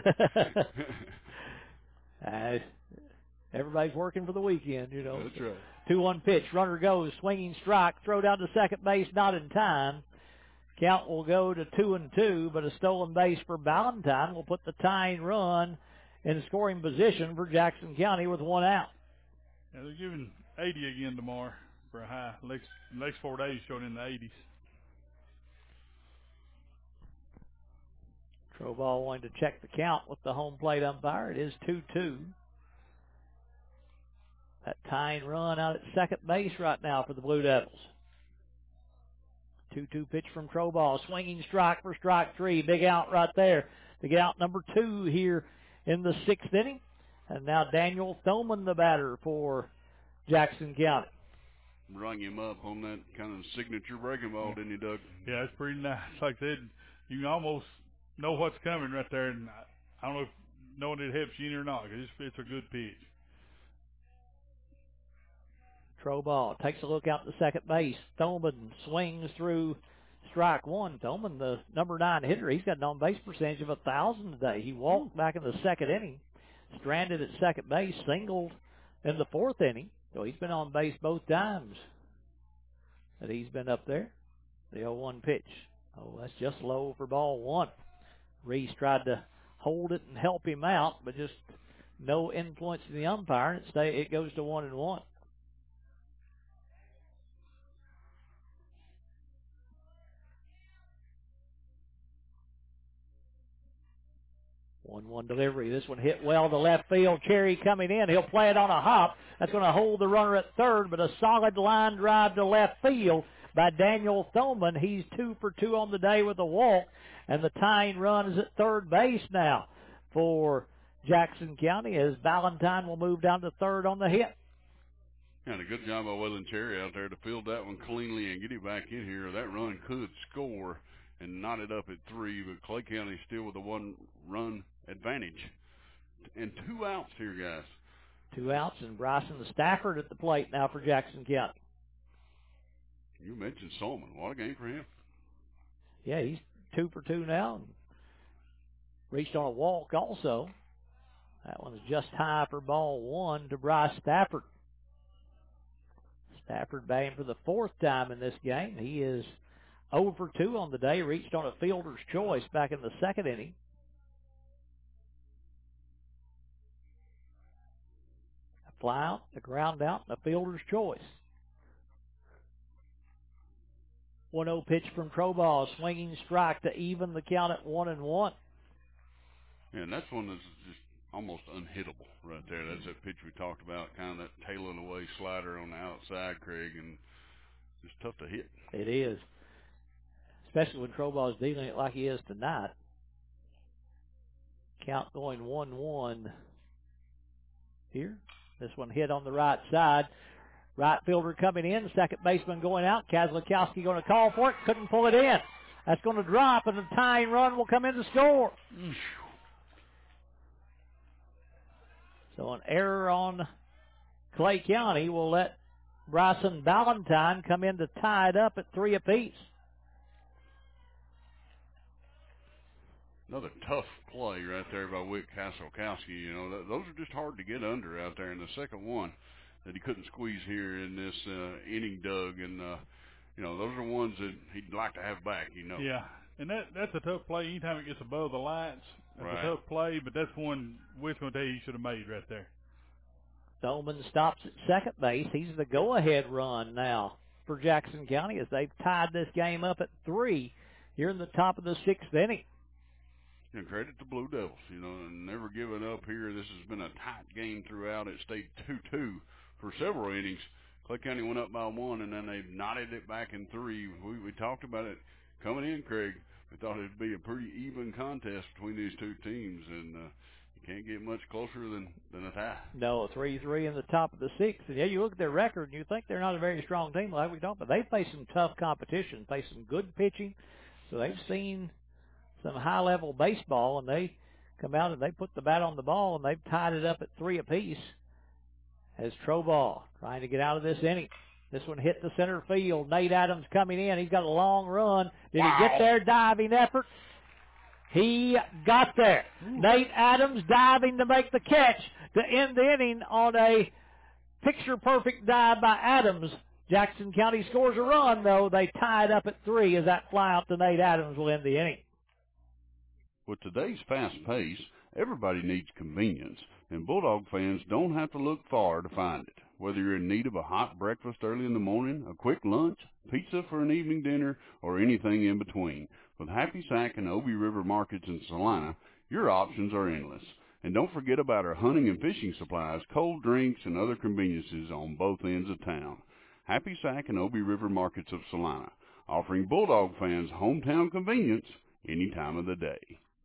ahead. Everybody's working for the weekend, you know. That's right. 2-1 pitch. Runner goes. Swinging strike. Throw down to second base. Not in time. Count will go to 2-2, but a stolen base for Valentine will put the tying run in scoring position for Jackson County with one out. Yeah, they're giving 80 again tomorrow for a high. Next 4 days showing in the 80s. Troball wanting to check the count with the home plate umpire. It is 2-2. That tying run out at second base right now for the Blue Devils. 2-2 pitch from Troball. Swinging strike for strike three. Big out right there to get out number 2 here in the 6th inning. And now Daniel Thoman, the batter for Jackson County. Rung him up on that kind of signature breaking ball, didn't he, Doug? Yeah, it's pretty nice. Like I said, you can almost know what's coming right there. And I don't know if knowing it helps you in or not, because it's a good pitch. Troball takes a look out to second base. Thoman swings through strike one. Thoman, the number 9 hitter, he's got an on-base percentage of 1,000 today. He walked back in the 2nd inning, stranded at second base, singled in the 4th inning. So he's been on base both times that he's been up there. The 0-1 pitch. Oh, that's just low for ball 1. Reese tried to hold it and help him out, but just no influence in the umpire, and it goes to 1-1. 1-1 delivery. This one hit well to left field. Cherry coming in. He'll play it on a hop. That's going to hold the runner at third, but a solid line drive to left field by Daniel Thoman. He's 2 for 2 on the day with a walk, and the tying run is at third base now for Jackson County as Valentine will move down to third on the hit. And a good job by Waylon Cherry out there to field that one cleanly and get it back in here. That run could score and knot it up at 3, but Clay County still with a 1-run advantage. And 2 outs here, guys. 2 outs, and Bryson Stafford at the plate now for Jackson County. You mentioned Solomon. What a game for him. Yeah, he's 2 for 2 now. And reached on a walk also. That one's just high for ball 1 to Bryce Stafford. Stafford batting for the 4th time in this game. He is 0 for 2 on the day. Reached on a fielder's choice back in the 2nd inning. A fly out, a ground out, and a fielder's choice. 1-0 pitch from Troball. Swinging strike to even the count at 1-1. Yeah, and that's one that's just almost unhittable right there. That's that pitch we talked about, kind of that tailing away slider on the outside, Craig, and it's tough to hit. It is, especially when Troball is dealing it like he is tonight. Count going 1-1 here. This one hit on the right side. Right fielder coming in, second baseman going out. Kazlakowski going to call for it. Couldn't pull it in. That's going to drop, and the tying run will come in to score. So an error on Clay County will let Bryson Valentine come in to tie it up at 3 apiece. Another tough play right there by Wick Kazlakowski. You know, those are just hard to get under out there. In the second one that he couldn't squeeze here in this inning, Doug, and you know, those are ones that he'd like to have back. You know. Yeah, and that's a tough play. Anytime it gets above the lights, that's right. A tough play. But that's one Wick's going to tell you he should have made right there. Thoman stops at second base. He's the go-ahead run now for Jackson County as they've tied this game up at 3 here in the top of the 6th inning. And credit to Blue Devils, you know, and never giving up here. This has been a tight game throughout. It stayed 2-2 for several innings. Clay County went up by 1, and then they knotted it back in 3. We talked about it coming in, Craig. We thought it would be a pretty even contest between these two teams, and you can't get much closer than a tie. No, 3-3 in the top of the 6th. And yeah, you look at their record, and you think they're not a very strong team like we talked, but they face some tough competition, face some good pitching. So they've seen some high-level baseball, and they come out and they put the bat on the ball, and they've tied it up at 3 apiece as Troball trying to get out of this inning. This one hit the center field. Nate Adams coming in. He's got a long run. Did he get there? Diving effort. He got there. Nate Adams diving to make the catch to end the inning on a picture-perfect dive by Adams. Jackson County scores a run, though. They tie it up at 3 as that fly out to Nate Adams will end the inning. With today's fast pace, everybody needs convenience, and Bulldog fans don't have to look far to find it. Whether you're in need of a hot breakfast early in the morning, a quick lunch, pizza for an evening dinner, or anything in between, with Happy Sack and Obie River Markets in Salina, your options are endless. And don't forget about our hunting and fishing supplies, cold drinks, and other conveniences on both ends of town. Happy Sack and Obie River Markets of Salina, offering Bulldog fans hometown convenience any time of the day.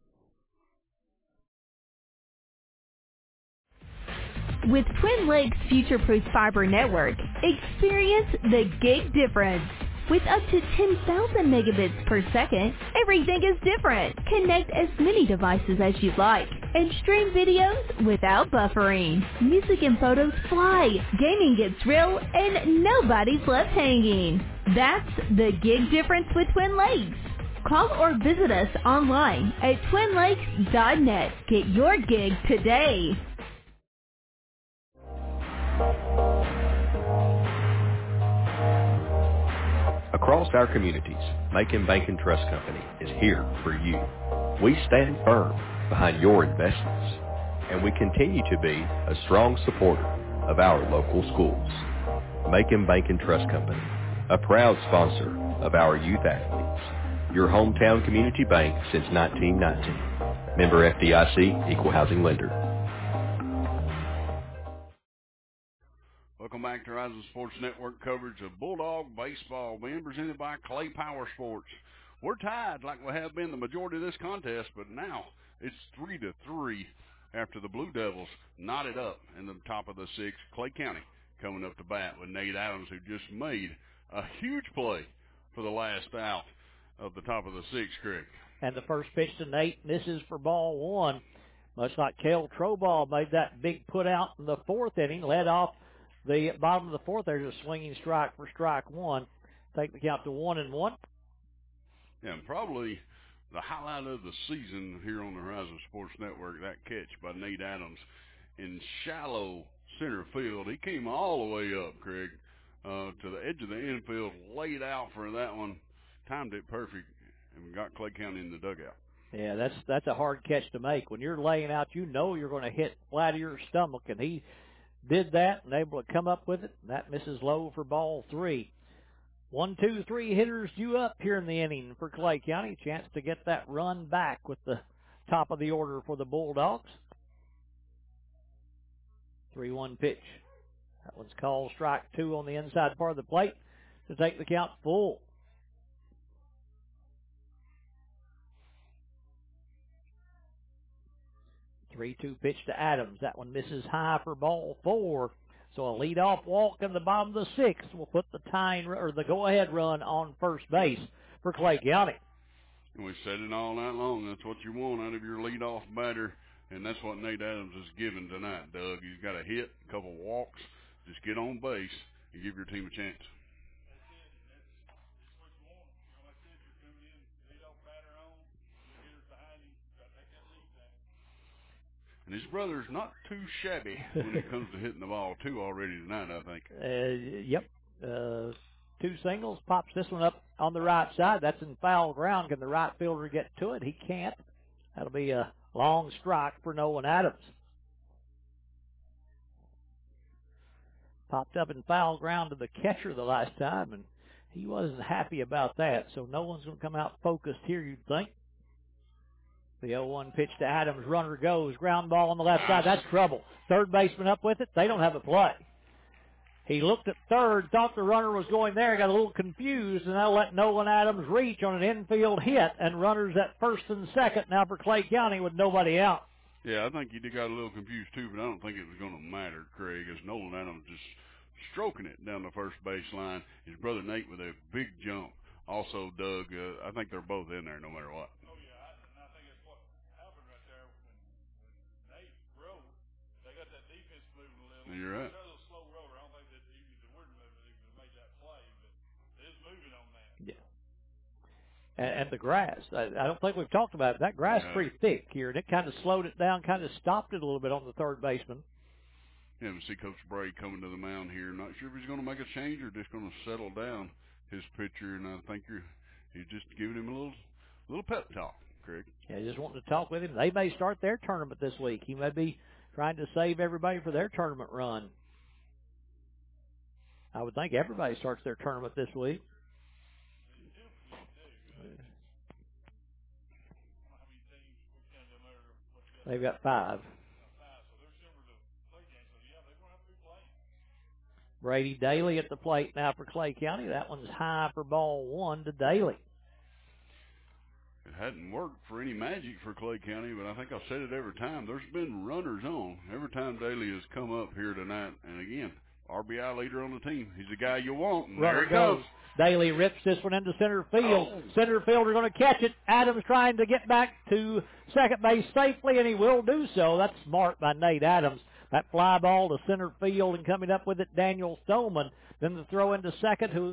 With Twin Lakes Future-Proof Fiber Network, experience the gig difference. With up to 10,000 megabits per second, everything is different. Connect as many devices as you'd like and stream videos without buffering. Music and photos fly, gaming gets real, and nobody's left hanging. That's the gig difference with Twin Lakes. Call or visit us online at twinlakes.net. Get your gig today. Across our communities, Macon Bank and Trust Company is here for you. We stand firm behind your investments, and we continue to be a strong supporter of our local schools. Macon Bank and Trust Company, a proud sponsor of our youth athletes. Your hometown community bank since 1919. Member FDIC, Equal Housing Lender. Welcome back to Horizon Sports Network coverage of Bulldog baseball, being presented by Clay Power Sports. We're tied like we have been the majority of this contest, but now it's 3-3 after the Blue Devils knotted up in the top of the sixth. Clay County coming up to bat with Nate Adams, who just made a huge play for the last out of the top of the sixth, Craig. And the first pitch to Nate misses for ball one. Much like Kel Troball made that big put out in the fourth inning, led off the bottom of the fourth. There's a swinging strike for strike one. Take the count to 1-1. Yeah, and probably the highlight of the season here on the Horizon Sports Network, that catch by Nate Adams in shallow center field. He came all the way up, Craig, to the edge of the infield, laid out for that one, timed it perfect, and got Clay County in the dugout. Yeah, that's a hard catch to make. When you're laying out, you know you're going to hit flat of your stomach, and he did that and able to come up with it. And that misses low for ball three. 1, 2, 3 hitters due up here in the inning for Clay County. Chance to get that run back with the top of the order for the Bulldogs. 3-1 pitch. That one's called strike two on the inside part of the plate to take the count full. 3-2 pitch to Adams. That one misses high for ball four. So a leadoff walk in the bottom of the sixth will put the the go-ahead run on first base for Clay County. And we've said it all night long. That's what you want out of your leadoff batter, and that's what Nate Adams is giving tonight, Doug. He's got a hit, a couple walks, just get on base and give your team a chance. And his brother's not too shabby when it comes to hitting the ball, too, already tonight, I think. Yep. Two singles. Pops this one up on the right side. That's in foul ground. Can the right fielder get to it? He can't. That'll be a long strike for Nolan Adams. Popped up in foul ground to the catcher the last time, and he wasn't happy about that. So no one's going to come out focused here, you'd think. The 0-1 pitch to Adams. Runner goes. Ground ball on the left side. That's trouble. Third baseman up with it. They don't have a play. He looked at third, thought the runner was going there, got a little confused, and now let Nolan Adams reach on an infield hit, and runners at first and second now for Clay County with nobody out. Yeah, I think he got a little confused too, but I don't think it was going to matter, Craig, as Nolan Adams just stroking it down the first baseline. His brother Nate with a big jump. Also, Doug, I think they're both in there no matter what. You're right. Yeah. And the grass. I don't think we've talked about it. That grass is pretty thick here, and it kind of slowed it down, kind of stopped it a little bit on the third baseman. Yeah, we see Coach Bray coming to the mound here. Not sure if he's going to make a change or just going to settle down his pitcher, and I think he's just giving him a little pep talk, Craig. Yeah, just wanting to talk with him. They may start their tournament this week. He may be trying to save everybody for their tournament run. I would think everybody starts their tournament this week. They've got 5. Brady Daly at the plate now for Clay County. That one's high for ball 1 to Daly. It hadn't worked for any magic for Clay County, but I think I've said it every time. There's been runners on every time Daly has come up here tonight. And again, RBI leader on the team. He's the guy you want. And there it goes. Daly rips this one into center field. Oh. Center fielder going to catch it. Adams trying to get back to second base safely, and he will do so. That's smart by Nate Adams. That fly ball to center field, and coming up with it, Daniel Stoneman. Then the throw into second to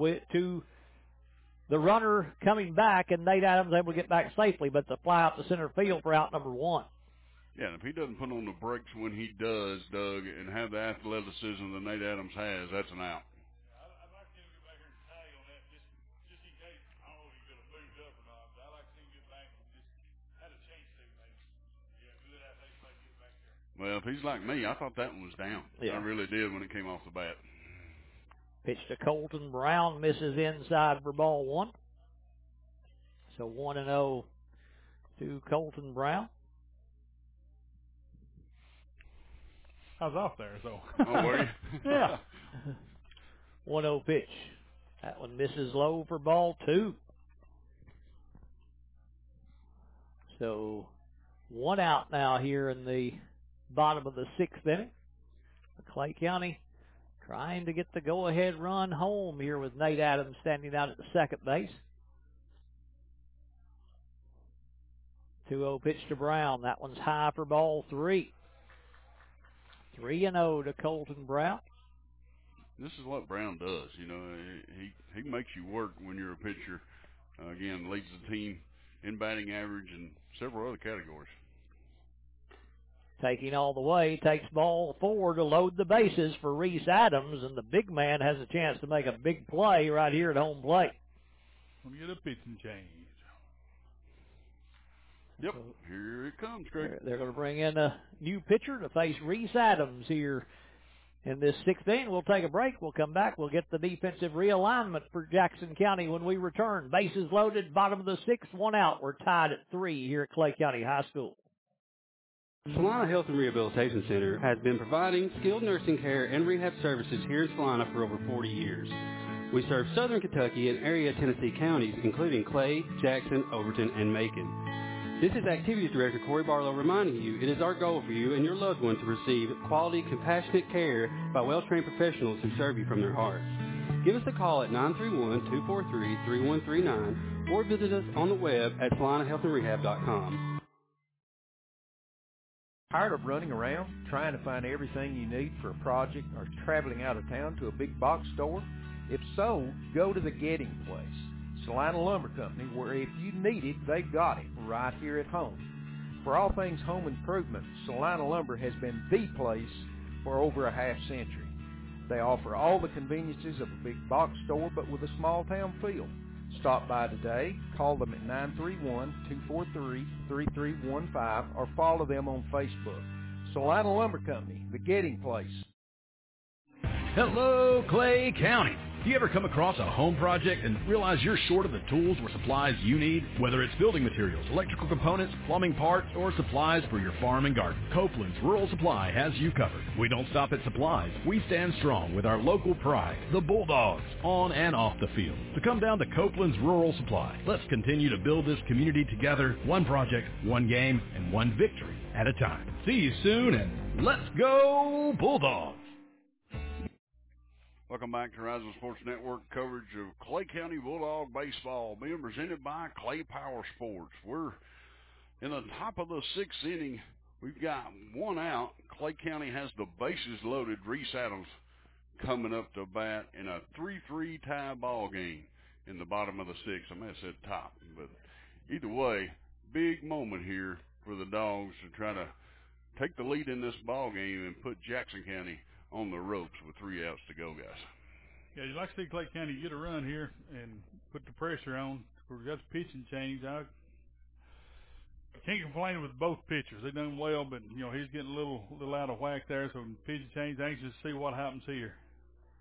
the runner coming back, and Nate Adams able to get back safely, but the fly out to center field for out number 1. Yeah, and if he doesn't put on the brakes when he does, Doug, and have the athleticism that Nate Adams has, that's an out. I'd like him to get back here and tag on that just in case. I don't know if he could have moved up or not, but I'd like to see him get back and just had a chance to maybe. Yeah, good athlete play get back there. Well, if he's like me, I thought that one was down. Yeah. I really did when it came off the bat. Pitch to Colton Brown, misses inside for ball 1. So 1-0 to Colton Brown. I was off there, so. Oh, were you? Yeah. 1-0 pitch. That one misses low for ball 2. So 1 out now here in the bottom of the 6th inning. Clay County trying to get the go-ahead run home here with Nate Adams standing out at the second base. 2-0 pitch to Brown. That one's high for ball 3. 3-0 to Colton Brown. This is what Brown does. You know, he makes you work when you're a pitcher. Again, leads the team in batting average and several other categories. Taking all the way, takes ball 4 to load the bases for Reese Adams, and the big man has a chance to make a big play right here at home plate. Let me get a pitching change. Yep, so here it comes, Greg. They're going to bring in a new pitcher to face Reese Adams here in this 6th inning. We'll take a break. We'll come back. We'll get the defensive realignment for Jackson County when we return. Bases loaded, bottom of the 6th, 1 out. We're tied at 3 here at Clay County High School. Salina Health and Rehabilitation Center has been providing skilled nursing care and rehab services here in Salina for over 40 years. We serve southern Kentucky and area Tennessee counties, including Clay, Jackson, Overton, and Macon. This is Activities Director Corey Barlow reminding you it is our goal for you and your loved one to receive quality, compassionate care by well-trained professionals who serve you from their hearts. Give us a call at 931-243-3139 or visit us on the web at salinahealthandrehab.com. Tired of running around trying to find everything you need for a project or traveling out of town to a big box store? If so, go to the Getting Place, Salina Lumber Company, where if you need it, they've got it right here at home. For all things home improvement, Salina Lumber has been the place for over a half century. They offer all the conveniences of a big box store, but with a small town feel. Stop by today, call them at 931-243-3315, or follow them on Facebook. Salina Lumber Company, the Getting Place. Hello, Clay County. Do you ever come across a home project and realize you're short of the tools or supplies you need? Whether it's building materials, electrical components, plumbing parts, or supplies for your farm and garden, Copeland's Rural Supply has you covered. We don't stop at supplies. We stand strong with our local pride, the Bulldogs, on and off the field. So come down to Copeland's Rural Supply. Let's continue to build this community together, one project, one game, and one victory at a time. See you soon, and let's go Bulldogs! Welcome back to Horizon Sports Network coverage of Clay County Bulldog Baseball, being presented by Clay Power Sports. We're in the top of the 6th inning. We've got 1 out. Clay County has the bases loaded. Reese Adams coming up to bat in a 3-3 tie ball game in the bottom of the 6th. I may have said top, but either way, big moment here for the Dogs to try to take the lead in this ball game and put Jackson County on the ropes with 3 outs to go, guys. Yeah, you'd like to see Clay County get a run here and put the pressure on. We've got the pitching change. I can't complain with both pitchers. They done well, but he's getting a little out of whack there. So pitching change. Anxious to see what happens here.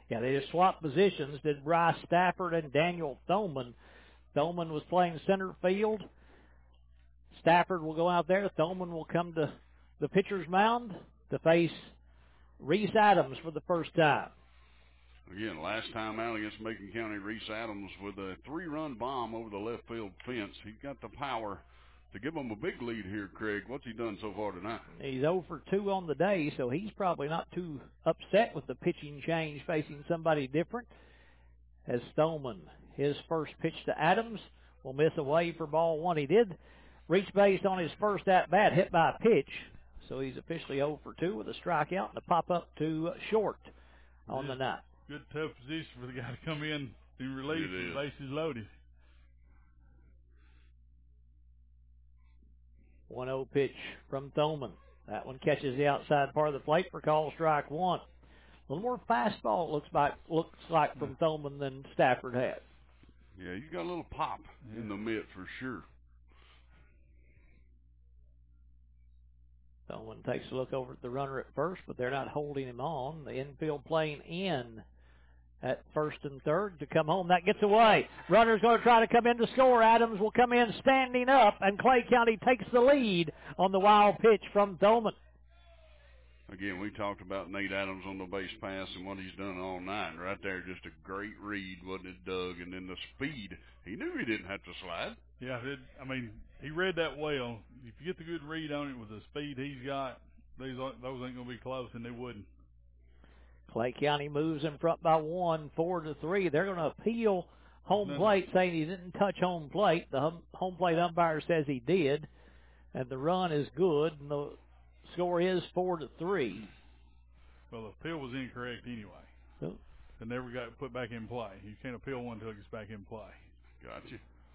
Yeah, they just swapped positions, did Bryce Stafford and Daniel Thoman. Thoman was playing center field. Stafford will go out there. Thoman will come to the pitcher's mound to face Reese Adams for the first time. Again, last time out against Macon County, Reese Adams with a 3-run bomb over the left field fence. He's got the power to give them a big lead here, Craig. What's he done so far tonight? He's 0 for 2 on the day, so he's probably not too upset with the pitching change, facing somebody different. As Thoman, his first pitch to Adams, will miss away for ball 1. He did reach base on his first at-bat, hit by a pitch, so he's officially 0 for 2 with a strikeout and a pop-up to short on the night. Good tough position for the guy to come in and relieve the bases loaded. 1-0 pitch from Thoman. That one catches the outside part of the plate for call strike 1. A little more fastball looks like from Thoman than Stafford had. Yeah, he's got a little pop in the mitt for sure. Thoman takes a look over at the runner at first, but they're not holding him on. The infield playing in at first and third to come home. That gets away. Runner's going to try to come in to score. Adams will come in standing up, and Clay County takes the lead on the wild pitch from Thoman. Again, we talked about Nate Adams on the base pass and what he's done all night. Right there, just a great read, wasn't it, Doug? And then the speed. He knew he didn't have to slide. Yeah, he read that well. If you get the good read on it with the speed he's got, those ain't going to be close, and they wouldn't. Clay County moves in front by 1, 4-3. They're going to appeal home plate, saying he didn't touch home plate. The home plate umpire says he did, and the run is good, and the score is 4-3. Well, the appeal was incorrect anyway. So, it never got put back in play. You can't appeal one until it gets back in play. Gotcha.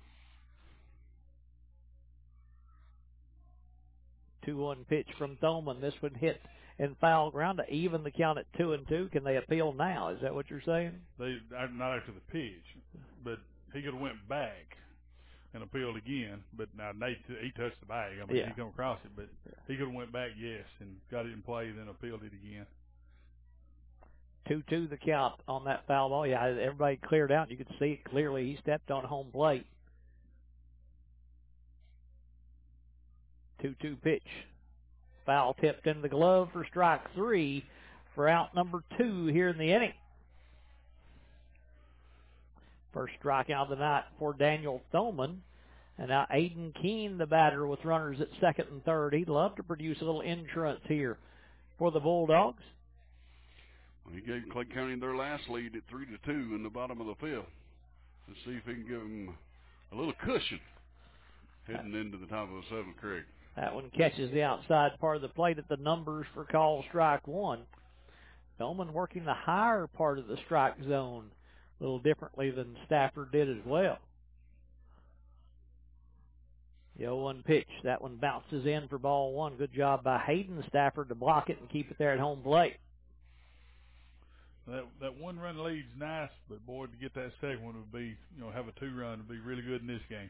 2-1 pitch from Thoman. This one hit in foul ground to even the count at 2-2. Can they appeal now? Is that what you're saying? Not after the pitch, but he could have went back and appealed again. But now Nate, he touched the bag. He come across it, but he could have went back, yes, and got it in play, then appealed it again. 2-2 the count on that foul ball. Yeah, everybody cleared out. You could see it clearly. He stepped on home plate. 2-2 pitch. Foul tipped in the glove for strike 3 for out number 2 here in the inning. First strikeout of the night for Daniel Thoman. And now Aiden Keene, the batter, with runners at second and third. He'd love to produce a little insurance here for the Bulldogs. Well, he gave Clay County their last lead at 3-2 in the bottom of the fifth. Let's see if he can give them a little cushion heading into the top of the seventh, Craig. That one catches the outside part of the plate at the numbers for call strike 1. Thoman working the higher part of the strike zone a little differently than Stafford did as well. The 0-1 pitch. That one bounces in for ball 1. Good job by Hayden Stafford to block it and keep it there at home plate. That one-run lead's nice, but boy, to get that second one would be, have a 2-run would be really good in this game.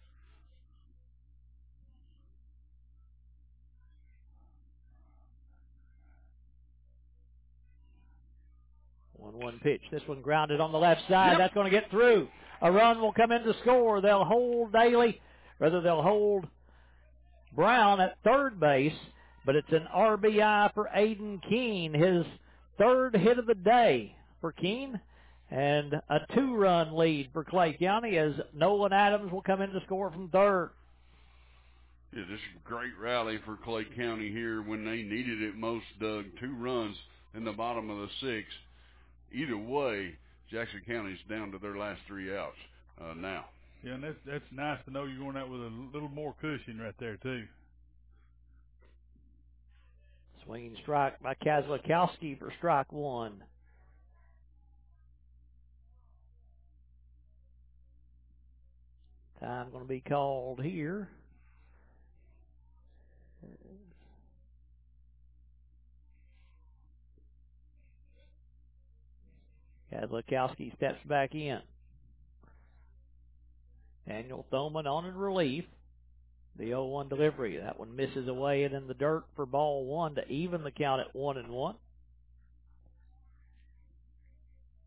One pitch. This one grounded on the left side. Yep. That's going to get through. A run will come in to score. They'll hold they'll hold Brown at third base, but it's an RBI for Aiden Keene, his third hit of the day for Keene, and a 2-run lead for Clay County as Nolan Adams will come in to score from third. Yeah, this is a great rally for Clay County here when they needed it most, Doug. 2 runs in the bottom of the 6th. Either way, Jackson County's down to their last 3 outs now. Yeah, and that's nice to know you're going out with a little more cushion right there, too. Swinging strike by Kazlakowski for strike 1. Time going to be called here. Kazlakowski steps back in. Daniel Thoman on in relief. The 0-1 delivery. That one misses away and in the dirt for ball 1 to even the count at 1-1.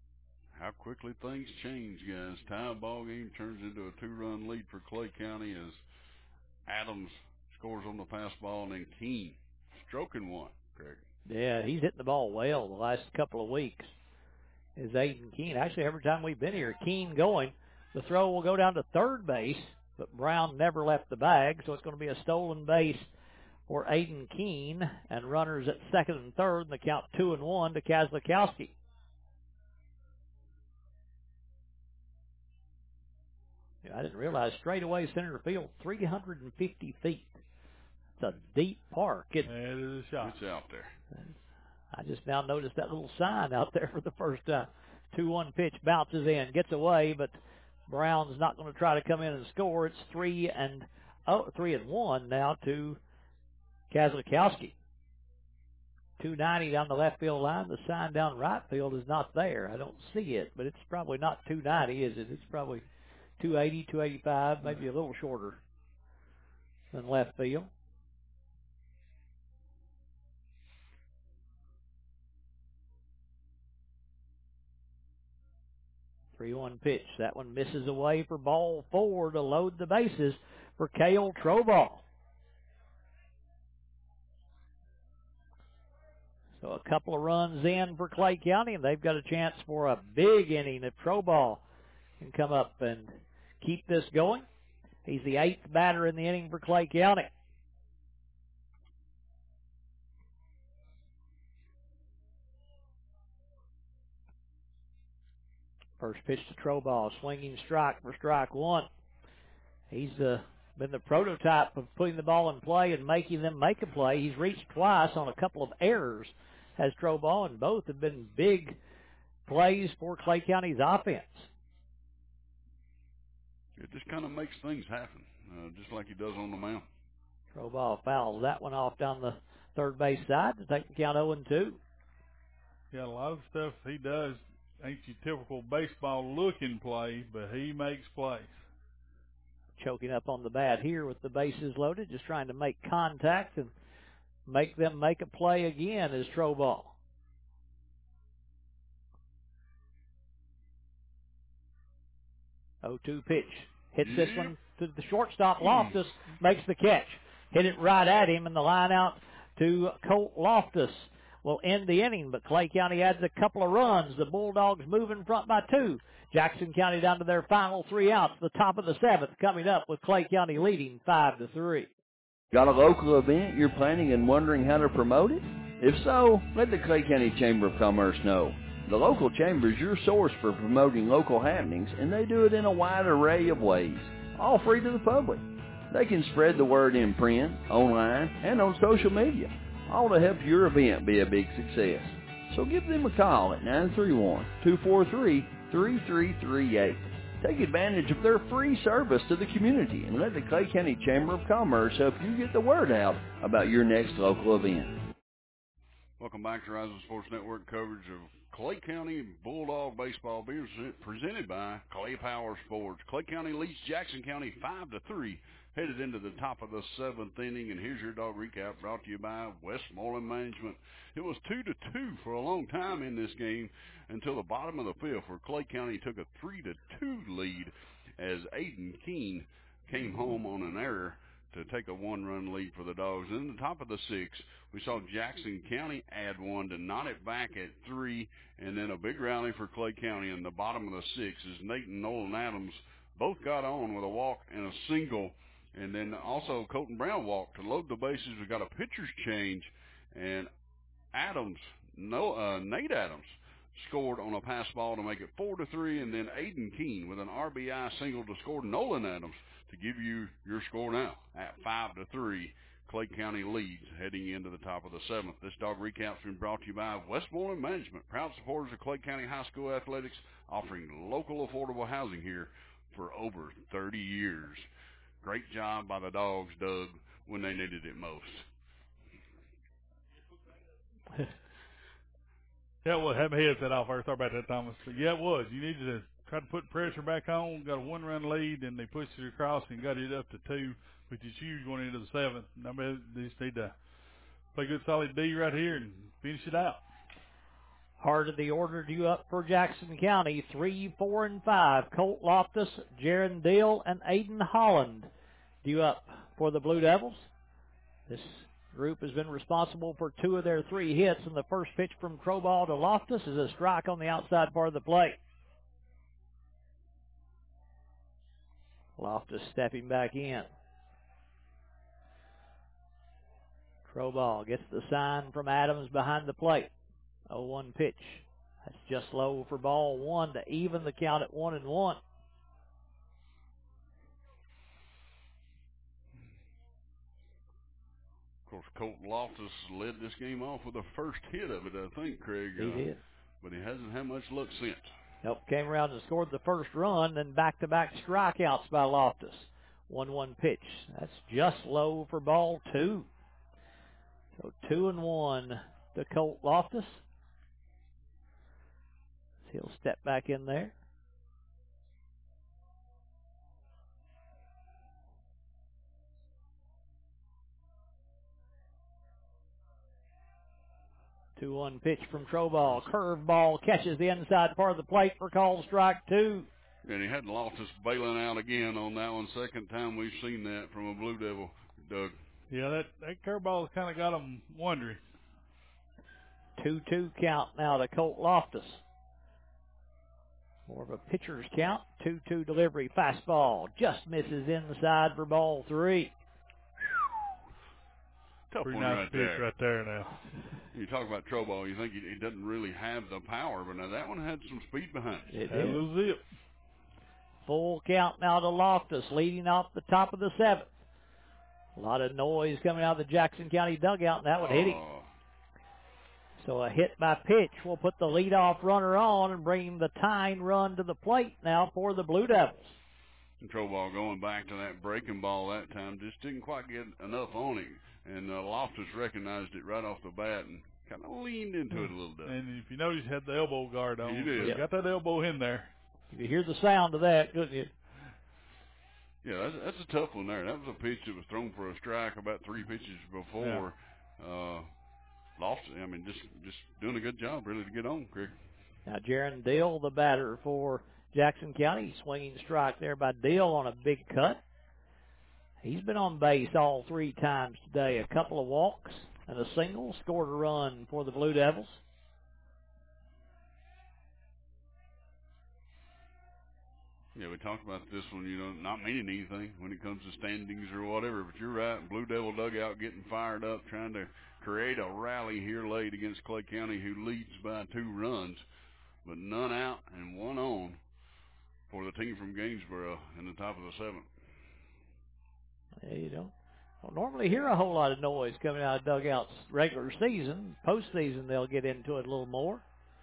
How quickly things change, guys. Tie ball game turns into a 2-run lead for Clay County as Adams scores on the pass ball, and then Keene stroking one, Greg. Yeah, he's hitting the ball well the last couple of weeks. Is Aiden Keene. Actually, every time we've been here, Keene going. The throw will go down to third base, but Brown never left the bag, so it's going to be a stolen base for Aiden Keene, and runners at second and third, and the count 2-1 to Kazlikowski. I didn't realize straightaway center field, 350 feet. It's a deep park. It is a shot. It's out there. I just now noticed that little sign out there for the first time. 2-1 pitch bounces in, gets away, but Brown's not going to try to come in and score. It's 3-1 now to Kazlikowski. 290 down the left field line. The sign down right field is not there. I don't see it, but it's probably not 290, is it? It's probably 280, 285, maybe a little shorter than left field. Three-one pitch. That one misses away for ball 4 to load the bases for Cale Troball. So a couple of runs in for Clay County, and they've got a chance for a big inning if Troball can come up and keep this going. He's the 8th batter in the inning for Clay County. First pitch to Troball, swinging strike for strike 1. He's been the prototype of putting the ball in play and making them make a play. He's reached twice on a couple of errors, has Troball, and both have been big plays for Clay County's offense. It just kind of makes things happen, just like he does on the mound. Troball fouls that one off down the third base side to take the count 0-2. Yeah, a lot of stuff he does ain't your typical baseball-looking play, but he makes plays. Choking up on the bat here with the bases loaded, just trying to make contact and make them make a play again is Troball. Oh, 2 pitch. Hits this one to the shortstop. Loftus makes the catch. Hit it right at him, and the line out to Colt Loftus will end the inning, but Clay County adds a couple of runs. The Bulldogs move in front by 2. Jackson County down to their final 3 outs. The top of the 7th coming up with Clay County leading 5-3. Got a local event you're planning and wondering how to promote it? If so, let the Clay County Chamber of Commerce know. The local chamber is your source for promoting local happenings, and they do it in a wide array of ways, all free to the public. They can spread the word in print, online, and on social media, all to help your event be a big success. So give them a call at 931-243-3338. Take advantage of their free service to the community and let the Clay County Chamber of Commerce help you get the word out about your next local event. Welcome back to Horizon Sports Network coverage of Clay County Bulldog baseball being presented by Clay Power Sports. Clay County leads Jackson County 5-3. Headed into the top of the 7th inning, and here's your dog recap brought to you by Westmoreland Management. It was 2-2 for a long time in this game until the bottom of the 5th, where Clay County took a 3-2 lead as Aiden Keene came home on an error to take a 1-run lead for the Dogs. And in the top of the 6th, we saw Jackson County add 1 to knot it back at 3, and then a big rally for Clay County in the bottom of the 6th as Nate and Nolan Adams both got on with a walk and a single. And then also Colton Brown walked to load the bases. We got a pitcher's change, and Nate Adams scored on a pass ball to make it 4-3, and then Aiden Keene with an RBI single to score Nolan Adams to give you your score now at 5-3. Clay County leads heading into the top of the 7th. This dog recap's been brought to you by Westmoreland Management, proud supporters of Clay County High School athletics, offering local affordable housing here for over 30 years. Great job by the Dogs, Doug, when they needed it most. Yeah, well, had my head set off first. Sorry about that, Thomas. But yeah, it was. You needed to try to put pressure back on. Got a 1-run lead, and they pushed it across and got it up to 2, which is huge going into the 7th. I mean, they just need to play good, solid D right here and finish it out. Heart of the order due up for Jackson County, 3, 4, and 5. Colt Loftus, Jaron Dill, and Aiden Holland due up for the Blue Devils. This group has been responsible for 2 of their 3 hits, and the first pitch from Crowball to Loftus is a strike on the outside part of the plate. Loftus stepping back in. Crowball gets the sign from Adams behind the plate. 0-1 pitch. That's just low for ball 1 to even the count at 1-1. Of course, Colt Loftus led this game off with the first hit of it, I think, Craig. He did. But he hasn't had much luck since. Nope, came around and scored the first run, then back-to-back strikeouts by Loftus. 1-1 pitch. That's just low for ball 2. So 2-1 to Colt Loftus. He'll step back in there. Two-one pitch from Crowball. Curveball catches the inside part of the plate for call strike 2. And he had Loftus bailing out again on that one. Second time we've seen that from a Blue Devil, Doug. Yeah, that curveball kind of got him wondering. 2-2 count now to Colt Loftus. More of a pitcher's count. 2-2 delivery. Fastball just misses inside for ball 3. Tough Pretty one nice right pitch there. right there now. You talk about Crowball, you think he doesn't really have the power, but now that one had some speed behind it. It Had a did. little zip. Full count now to Loftus, leading off the top of the 7th. A lot of noise coming out of the Jackson County dugout, and that would hit him. So a hit by pitch will put the leadoff runner on and bring the tying run to the plate now for the Blue Devils. Control ball going back to that breaking ball that time. Just didn't quite get enough on him. And Loftus recognized it right off the bat and kind of leaned into it a little bit. And if you notice, he had the elbow guard on. He did. So got that elbow in there. You could hear the sound of that, couldn't you? Yeah, that's a tough one there. That was a pitch that was thrown for a strike about 3 pitches before. Yeah. Loftus, I mean, just doing a good job really to get on, Craig. Now Jaron Dill, the batter for Jackson County, swinging strike there by Dill on a big cut. He's been on base all 3 times today. A couple of walks and a single. Scored a run for the Blue Devils. Yeah, we talked about this one, not meaning anything when it comes to standings or whatever, but you're right. Blue Devil dugout getting fired up, trying to create a rally here late against Clay County, who leads by 2 runs, but none out and 1 on for the team from Gainesboro in the top of the 7th. Yeah, you don't normally hear a whole lot of noise coming out of dugouts regular season. Postseason, they'll get into it a little more.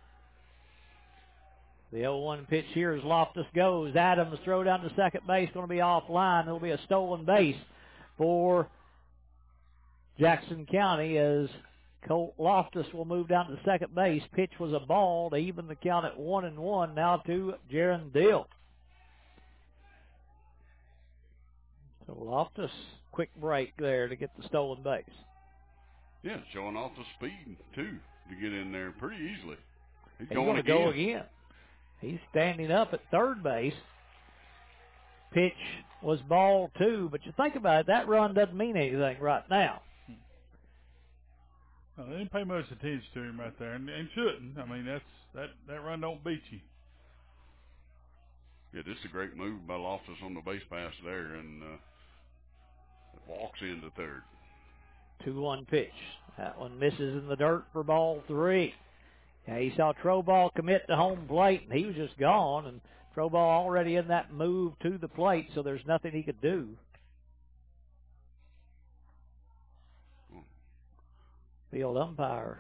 The 0-1 pitch here as Loftus goes. Adams throw down to second base, going to be offline. It'll be a stolen base for Jackson County as Colt Loftus will move down to second base. Pitch was a ball to even the count at 1-1 now to Jaron Dill. So Loftus, quick break there to get the stolen base. Yeah, showing off the speed, too, to get in there pretty easily. He's going to go again. He's standing up at third base. Pitch was ball 2, but you think about it, that run doesn't mean anything right now. No, they didn't pay much attention to him right there, and shouldn't. I mean, that run don't beat you. Yeah, this is a great move by Loftus on the base pass there, and walks into third. 2-1 pitch. That one misses in the dirt for ball 3. Yeah, he saw Crowball commit to home plate, and he was just gone, and Crowball already in that move to the plate, so there's nothing he could do. Field umpire.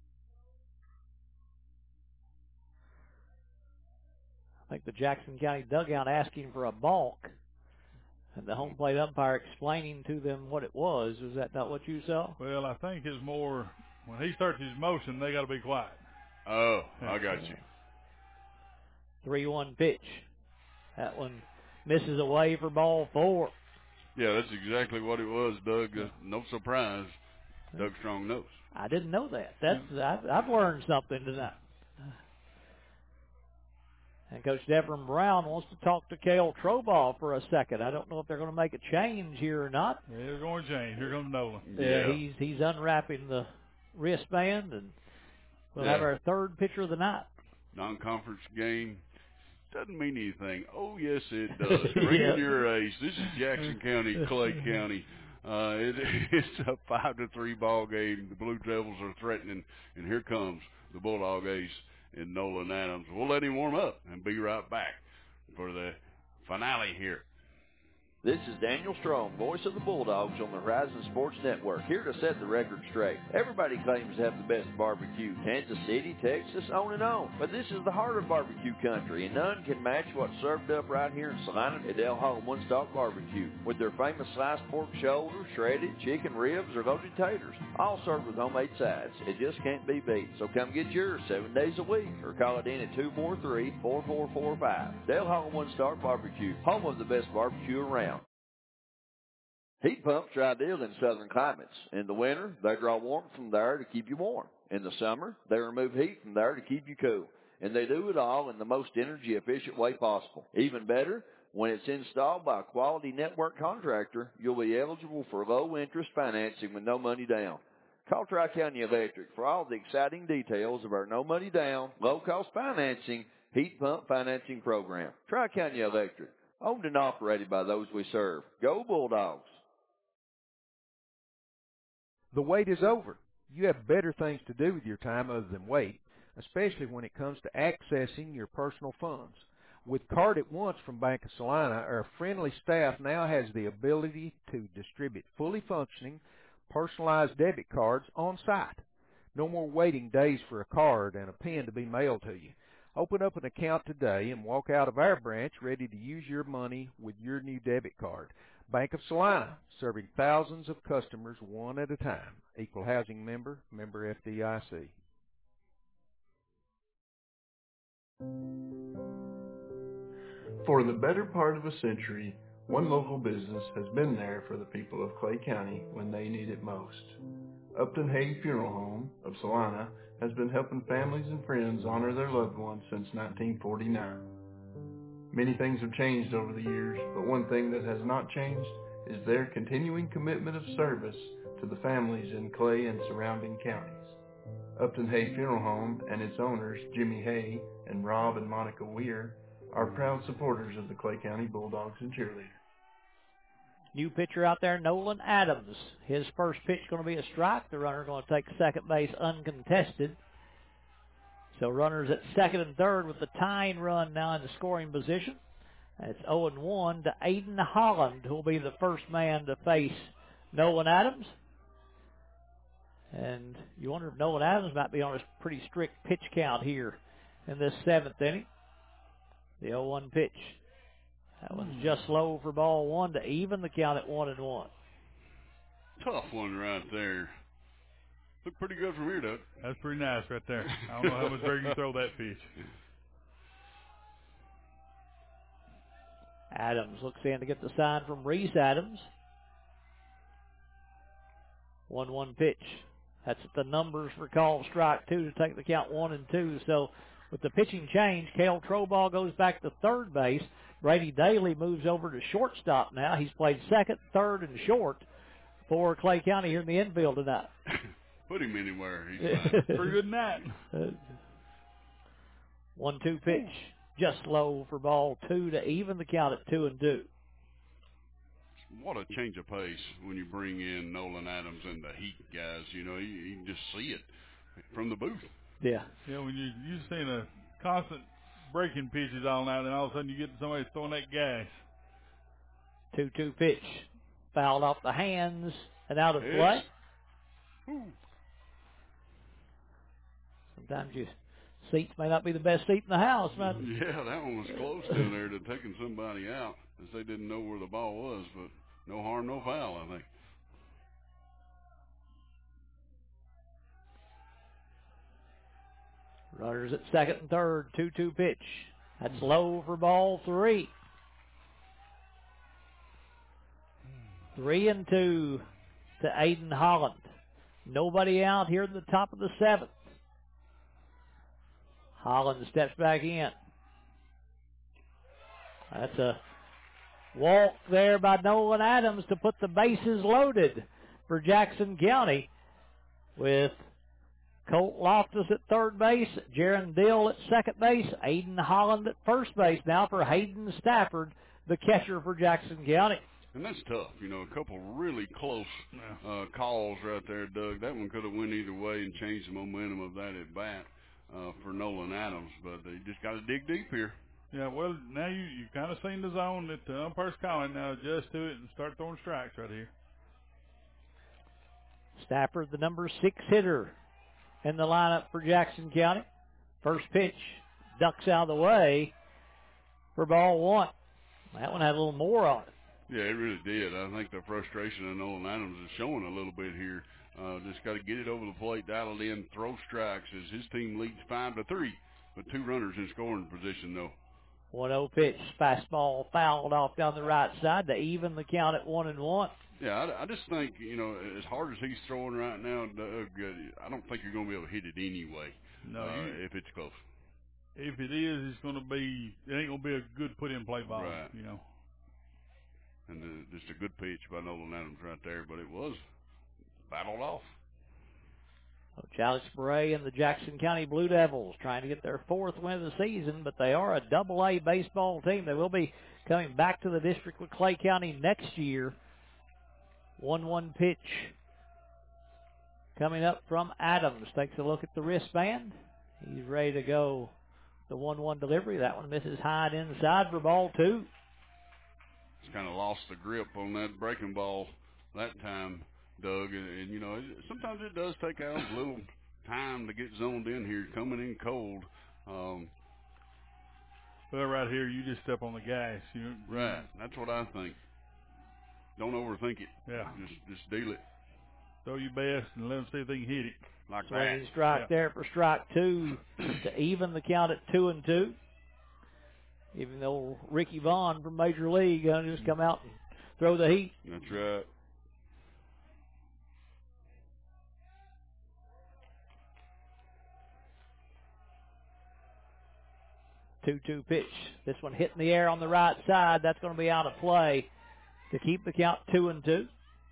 I think the Jackson County dugout asking for a balk, and the home plate umpire explaining to them what it was. Was that not what you saw? Well, I think it's more when he starts his motion, they got to be quiet. Oh, I got you. 3-1 pitch. That one misses away for ball 4. Yeah, that's exactly what it was, Doug. No surprise. Doug Strong knows. I didn't know that. I've learned something tonight. And Coach Devin Brown wants to talk to Cale Trobaugh for a second. I don't know if they're going to make a change here or not. Yeah, they're going to change. Here comes Nolan. Yeah, he's unwrapping the wristband, and we'll have our third pitcher of the night. Non-conference game doesn't mean anything. Oh, yes, it does. Bring in your ace. This is Jackson County, Clay County. It's a 5-3 ball game. The Blue Devils are threatening, and here comes the Bulldog ace in Nolan Adams. We'll let him warm up and be right back for the finale here. This is Daniel Strong, voice of the Bulldogs on the Horizon Sports Network, here to set the record straight. Everybody claims to have the best barbecue, Kansas City, Texas, on and on. But this is the heart of barbecue country, and none can match what's served up right here in Salina at Del Hall One Stop Barbecue, with their famous sliced pork shoulder, shredded chicken ribs, or loaded taters, all served with homemade sides. It just can't be beat. So come get yours 7 days a week, or call it in at 243-4445. Del Hall One Stop Barbecue, home of the best barbecue around. Heat pumps are ideal in southern climates. In the winter, they draw warmth from the air to keep you warm. In the summer, they remove heat from the air to keep you cool. And they do it all in the most energy-efficient way possible. Even better, when it's installed by a quality network contractor, you'll be eligible for low-interest financing with no money down. Call Tri-County Electric for all the exciting details of our no-money-down, low-cost financing heat pump financing program. Tri-County Electric, owned and operated by those we serve. Go Bulldogs! The wait is over. You have better things to do with your time other than wait, especially when it comes to accessing your personal funds. With Card at Once from Bank of Salina, our friendly staff now has the ability to distribute fully functioning, personalized debit cards on site. No more waiting days for a card and a PIN to be mailed to you. Open up an account today and walk out of our branch ready to use your money with your new debit card. Bank of Salina, serving thousands of customers one at a time. Equal housing member, member FDIC. For the better part of a century, one local business has been there for the people of Clay County when they need it most. Upton Hay Funeral Home of Salina has been helping families and friends honor their loved ones since 1949. Many things have changed over the years, but one thing that has not changed is their continuing commitment of service to the families in Clay and surrounding counties. Upton Hay Funeral Home and its owners, Jimmy Hay and Rob and Monica Weir, are proud supporters of the Clay County Bulldogs and Cheerleaders. New pitcher out there, Nolan Adams. His first pitch going to be a strike. The runner going to take second base uncontested. So runners at second and third with the tying run now in the scoring position. It's 0-1 to Aiden Holland, who will be the first man to face Nolan Adams. And you wonder if Nolan Adams might be on a pretty strict pitch count here in this seventh inning. The 0-1 pitch. That one's just low for ball one to even the count at 1-1. Tough one right there. Looked pretty good from here, Doug. That's pretty nice right there. I don't know how much better you can throw that pitch. Adams looks in to get the sign from Reese Adams. 1-1 pitch. That's the numbers for call strike two to take the count 1-2. So with the pitching change, Cale Trobaugh goes back to third base. Brady Daly moves over to shortstop now. He's played second, third, and short for Clay County here in the infield tonight. Put him anywhere. He's fine. Pretty good night. 1-2 pitch. Just low for ball two to even the count at 2-2. What a change of pace when you bring in Nolan Adams and the Heat guys. You know, you can just see it from the booth. Yeah. Yeah, when you're seeing a constant breaking pitches all night, and all of a sudden you get somebody throwing that gas. 2-2 pitch. Fouled off the hands and out of play. Sometimes your seats may not be the best seat in the house. Right? Yeah, that one was close down there to taking somebody out, as they didn't know where the ball was, but no harm, no foul, I think. Runners at second and third, 2-2 pitch. That's low for ball three. 3-2 to Aiden Holland. Nobody out here at the top of the seventh. Holland steps back in. That's a walk there by Nolan Adams to put the bases loaded for Jackson County, with Colt Loftus at third base, Jaron Dill at second base, Aiden Holland at first base. Now for Hayden Stafford, the catcher for Jackson County. And that's tough. You know, a couple really close calls right there, Doug. That one could have went either way and changed the momentum of that at bat for Nolan Adams. But they just got to dig deep here. Yeah, well, now you kind of seen the zone that the umpire's calling. Now adjust to it and start throwing strikes right here. Stafford, the number 6 hitter in the lineup for Jackson County. First pitch ducks out of the way for ball 1. That one had a little more on it. Yeah, it really did. I think the frustration of Nolan Adams is showing a little bit here. Just got to get it over the plate, dial it in, throw strikes as his team leads 5-3 with 2 runners in scoring position, though. 1-0 pitch, fastball fouled off down the right side to even the count at 1-1. Yeah, I just think, you know, as hard as he's throwing right now, Doug, I don't think you're going to be able to hit it anyway. No, if it's close. If it is, it ain't going to be a good put-in-play ball, right. You know. And just a good pitch by Nolan Adams right there, but it was battled off. Alex Bray and the Jackson County Blue Devils trying to get their 4th win of the season, but they are a Double-A baseball team. They will be coming back to the district with Clay County next year. 1-1 pitch coming up from Adams. Takes a look at the wristband. He's ready to go. The 1-1 delivery. That one misses high and inside for ball 2. He's kind of lost the grip on that breaking ball that time, Doug. And you know, sometimes it does take out a little time to get zoned in here, coming in cold. Well, right here, you just step on the gas. Right. That's what I think. Don't overthink it. Yeah. Just deal it. Throw your best and let them see if they can hit it. Like Swinging that. strike there for strike 2 to even the count at 2-2. Even though Ricky Vaughn from Major League just come out and throw the heat. That's right. Two-two pitch. This one hitting the air on the right side. That's going to be out of play to keep the count 2-2.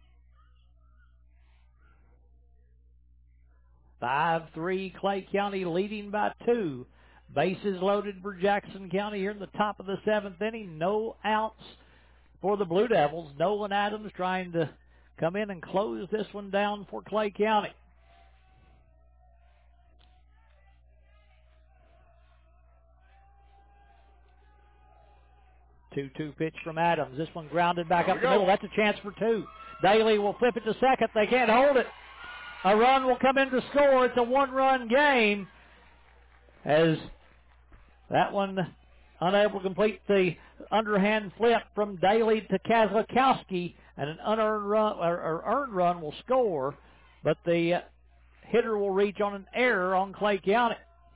5-3 Clay County leading by 2. Bases loaded for Jackson County here in the top of the 7th inning. No outs for the Blue Devils. Nolan Adams trying to come in and close this one down for Clay County. Two-two pitch from Adams. This one grounded back up the middle. That's a chance for 2. Daly will flip it to second. They can't hold it. A run will come in to score. It's a 1-run game, as that one unable to complete the underhand flip from Daly to Kozlakowski, and an unearned run or earned run will score, but the hitter will reach on an error on Clay County.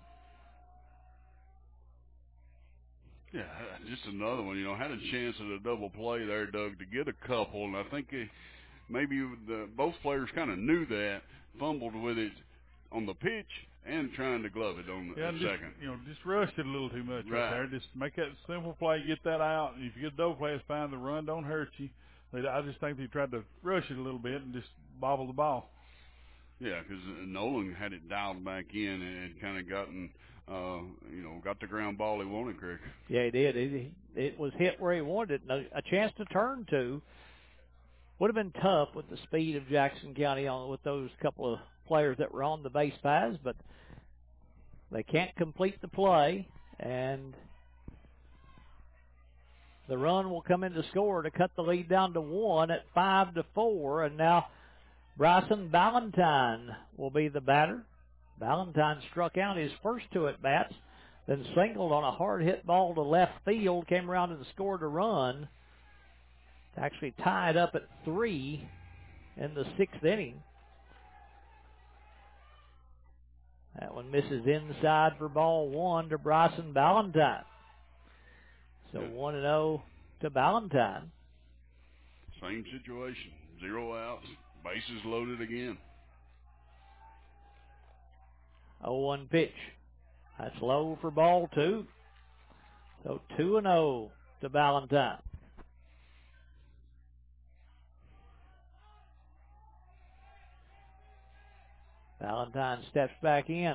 Yeah, just another one. You know, had a chance at a double play there, Doug, to get a couple, and I think maybe both players kind of knew that, fumbled with it on the pitch and trying to glove it on the second. Just rushed it a little too much right there. Just make that simple play, get that out. And if you get a double play, it's fine. The run don't hurt you. I just think they tried to rush it a little bit and just bobble the ball. Yeah, because Nolan had it dialed back in and kind of gotten, got the ground ball he wanted, Craig. Yeah, he did. It was hit where he wanted it. A chance to turn to. Would have been tough with the speed of Jackson County with those couple of players that were on the base paths, but they can't complete the play, and the run will come in to score to cut the lead down to 1 at 5-4, and now Bryson Ballantyne will be the batter. Ballantyne struck out his first 2 at-bats, then singled on a hard-hit ball to left field, came around and scored a run. Actually tied up at 3 in the 6th inning. That one misses inside for ball 1 to Bryson Ballantyne. So 1-0 to Ballantyne. Same situation. 0 outs. Bases loaded again. 0-1 pitch. That's low for ball 2. So 2-0 to Valentine. Valentine steps back in.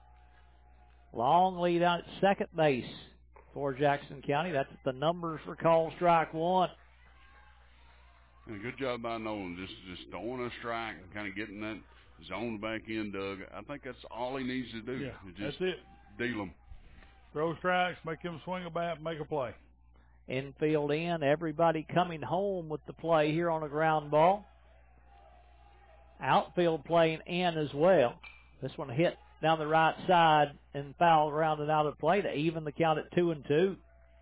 Long lead out at second base for Jackson County. That's the numbers for call strike 1. And a good job by Nolan, just throwing a strike and kind of getting that zone back in, Doug. I think that's all he needs to do. Yeah, just that's it. Deal them. Throw strikes, make him swing a bat, make a play. Infield in, everybody coming home with the play here on a ground ball. Outfield playing in as well. This one hit down the right side and foul rounded out of play to even the count at 2-2.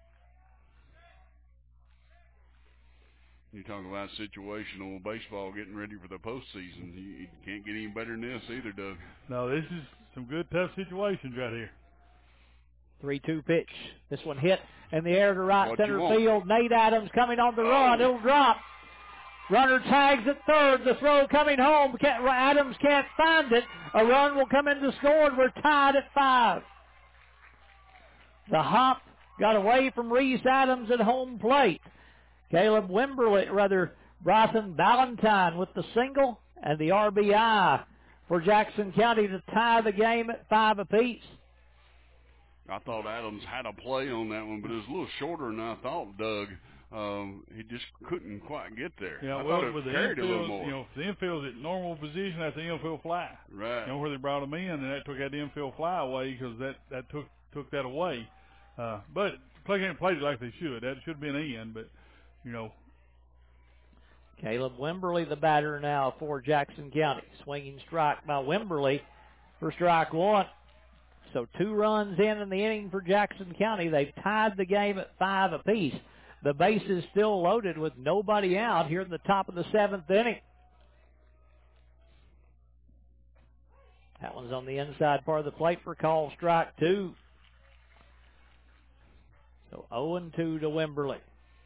You talk about situational baseball getting ready for the postseason. You can't get any better than this either, Doug. No, this is some good, tough situations right here. 3-2 pitch. This one hit in the air to right What center field. Nate Adams coming on the run. It'll drop. Runner tags at third. The throw coming home. Adams can't find it. A run will come in to score, and we're tied at 5. The hop got away from Reese Adams at home plate. Caleb Bryson Valentine with the single and the RBI for Jackson County to tie the game at 5 apiece. I thought Adams had a play on that one, but it was a little shorter than I thought, Doug. He just couldn't quite get there. Yeah, I well, thought it with the carried infield, a little more. you know, if the infield's at normal position, that's the infield fly. Right. You know, where they brought him in, and that took that infield fly away because that took that away. But Clay County played it like they should. That should have been in, but, you know. Caleb Wimberly, the batter now for Jackson County. Swinging strike by Wimberly for strike 1. So 2 runs in the inning for Jackson County. They've tied the game at 5 apiece. The base is still loaded with nobody out here in the top of the 7th inning. That one's on the inside part of the plate for call strike 2. So 0-2 to Wimberly.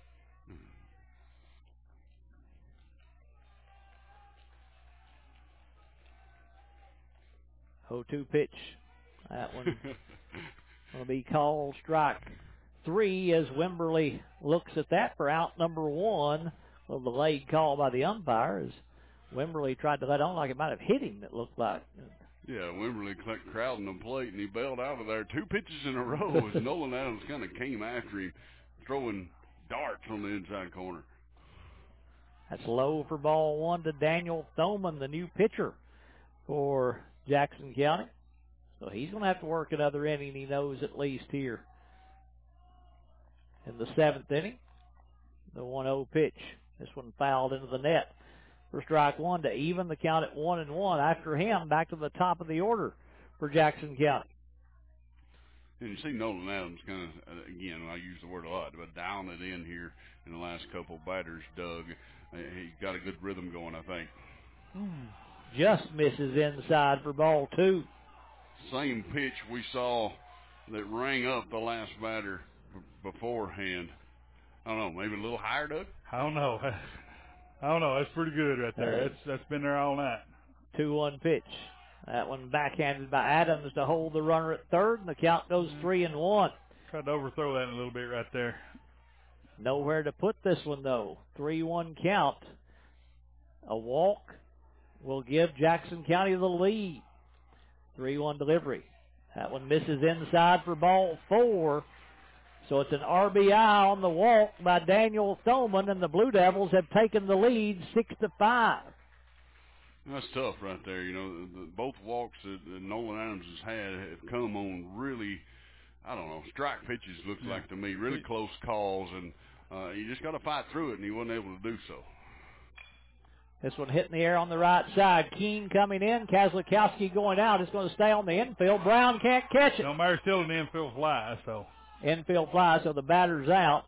Oh, 2 pitch. That one will be called strike 3 as Wimberly looks at that for out number 1. A little delayed call by the umpire as Wimberly tried to let on like it might have hit him, it looked like. Yeah, Wimberly crowding the plate, and he bailed out of there 2 pitches in a row as Nolan Adams kind of came after him, throwing darts on the inside corner. That's low for ball 1 to Daniel Thoman, the new pitcher for Jackson County. So he's going to have to work another inning, he knows, at least here in the 7th inning. The 1-0 pitch. This one fouled into the net for strike 1 to even the count at 1-1. After him, back to the top of the order for Jackson County. And you see Nolan Adams kind of, again, I use the word a lot, but down it in here in the last couple batters, Doug. He got a good rhythm going, I think. Just misses inside for ball 2. Same pitch we saw that rang up the last batter beforehand. I don't know, maybe a little higher, Doug? I don't know. That's pretty good right there. That's been there all night. 2-1 pitch. That one backhanded by Adams to hold the runner at third, and the count goes 3-1. Tried to overthrow that a little bit right there. Nowhere to put this one, though. 3-1 count. A walk will give Jackson County the lead. 3-1 delivery. That one misses inside for ball 4. So it's an RBI on the walk by Daniel Thoman, and the Blue Devils have taken the lead 6-5. That's tough right there. You know, both walks that Nolan Adams has had have come on really, I don't know, strike pitches, looks like to me, really close calls, and you just got to fight through it, and he wasn't able to do so. This one hit in the air on the right side. Keene coming in. Kazlikowski going out. It's going to stay on the infield. Brown can't catch it. No matter, still an infield fly, so. Infield fly, so the batter's out.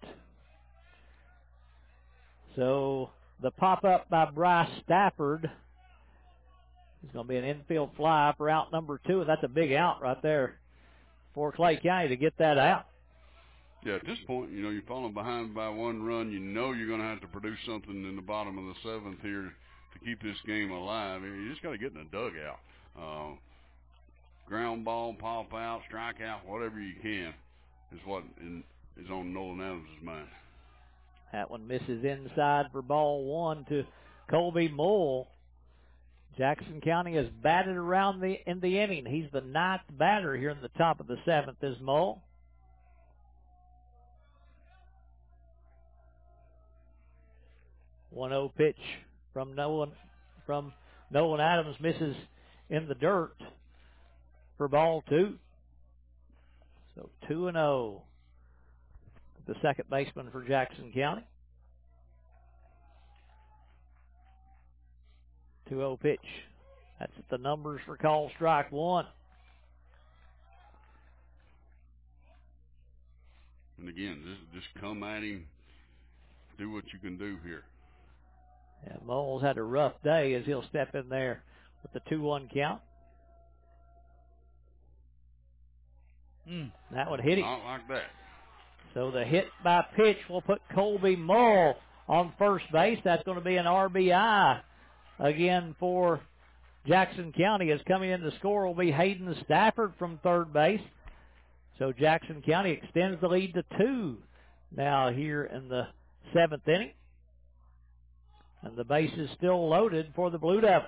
So the pop-up by Bryce Stafford is going to be an infield fly for out number 2, and that's a big out right there for Clay County to get that out. Yeah, at this point, you know, you're falling behind by 1 run. You know you're going to have to produce something in the bottom of the 7th here to keep this game alive. You just got to get in the dugout. ground ball, pop out, strike out, whatever you can is what is on Nolan Adams' mind. That one misses inside for ball one to Colby Mull. Jackson County has batted around in the inning. He's the 9th batter here in the top of the 7th is Mull. 1-0 pitch from Nolan Adams, misses in the dirt for ball two. So 2-0. The second baseman for Jackson County. 2-0 pitch. That's the numbers for call strike one. And again, just come at him, do what you can do here. Yeah, Moles had a rough day as he'll step in there with the 2-1 count. That would hit him. Not like that. So the hit by pitch will put Colby Mull on first base. That's going to be an RBI again for Jackson County. As coming in to score will be Hayden Stafford from third base. So Jackson County extends the lead to 2 now here in the 7th inning. And the base is still loaded for the Blue Devils.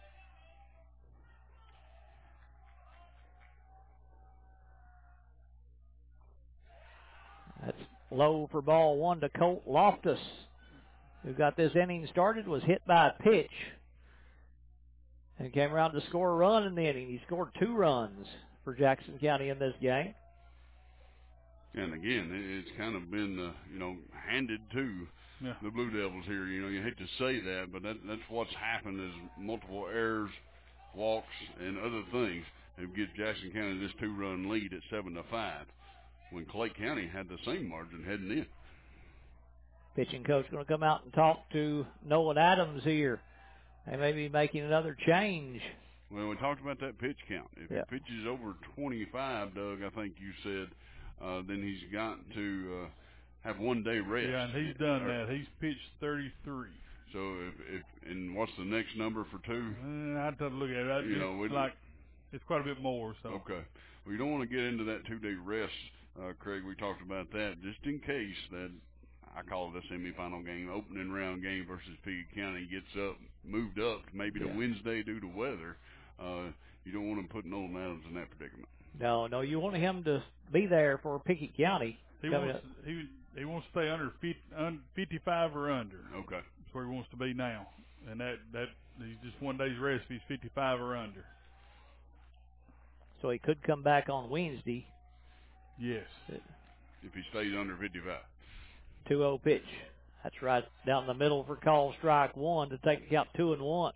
That's low for ball one to Colt Loftus, who got this inning started, was hit by a pitch and came around to score a run in the inning. He scored 2 runs for Jackson County in this game. And again, it's kind of been, handed to the Blue Devils here. You hate to say that, but that's what's happened is multiple errors, walks, and other things have given Jackson County this 2-run lead at 7-5 when Clay County had the same margin heading in. Pitching coach going to come out and talk to Nolan Adams here. They may be making another change. Well, we talked about that pitch count. If he pitches over 25, Doug, I think you said, then he's got to have 1 day rest. Yeah, and he's done that. He's pitched 33. So and what's the next number for 2? I have to look at it. It's quite a bit more. So okay. Well, you don't want to get into that 2-day rest, Craig. We talked about that just in case that I call it a semifinal game, opening round game versus Pickett County gets moved up maybe to Wednesday due to weather. You don't want to put Nolan Adams in that predicament. No, you want him to be there for Pickett County. He wants to stay under 55 or under. Okay, that's where he wants to be now, and that he's just 1 day's rest. If he's 55 or under. So he could come back on Wednesday. Yes. If he stays under 55. 2-0 pitch. That's right down the middle for call strike one to take the count 2-1.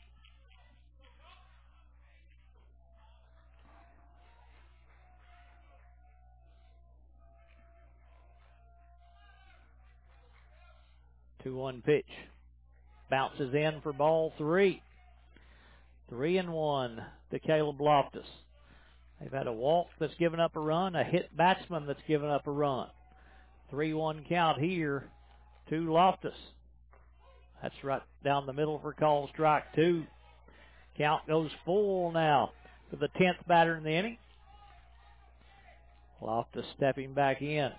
Two-one pitch. Bounces in for ball 3. 3-1 to Caleb Loftus. They've had a walk that's given up a run, a hit batsman that's given up a run. 3-1 count here to Loftus. That's right down the middle for call strike 2. Count goes full now to the 10th batter in the inning. Loftus stepping back in.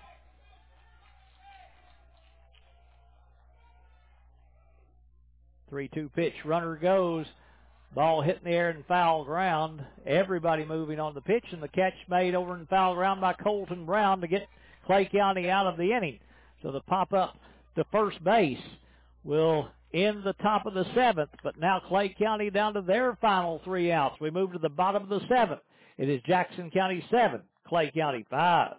Three-two pitch. Runner goes. Ball hit in the air in foul ground. Everybody moving on the pitch, and the catch made over in foul ground by Colton Brown to get Clay County out of the inning. So the pop-up to first base will end the top of the 7th, but now Clay County down to their final 3 outs. We move to the bottom of the 7th. It is Jackson County 7, Clay County 5.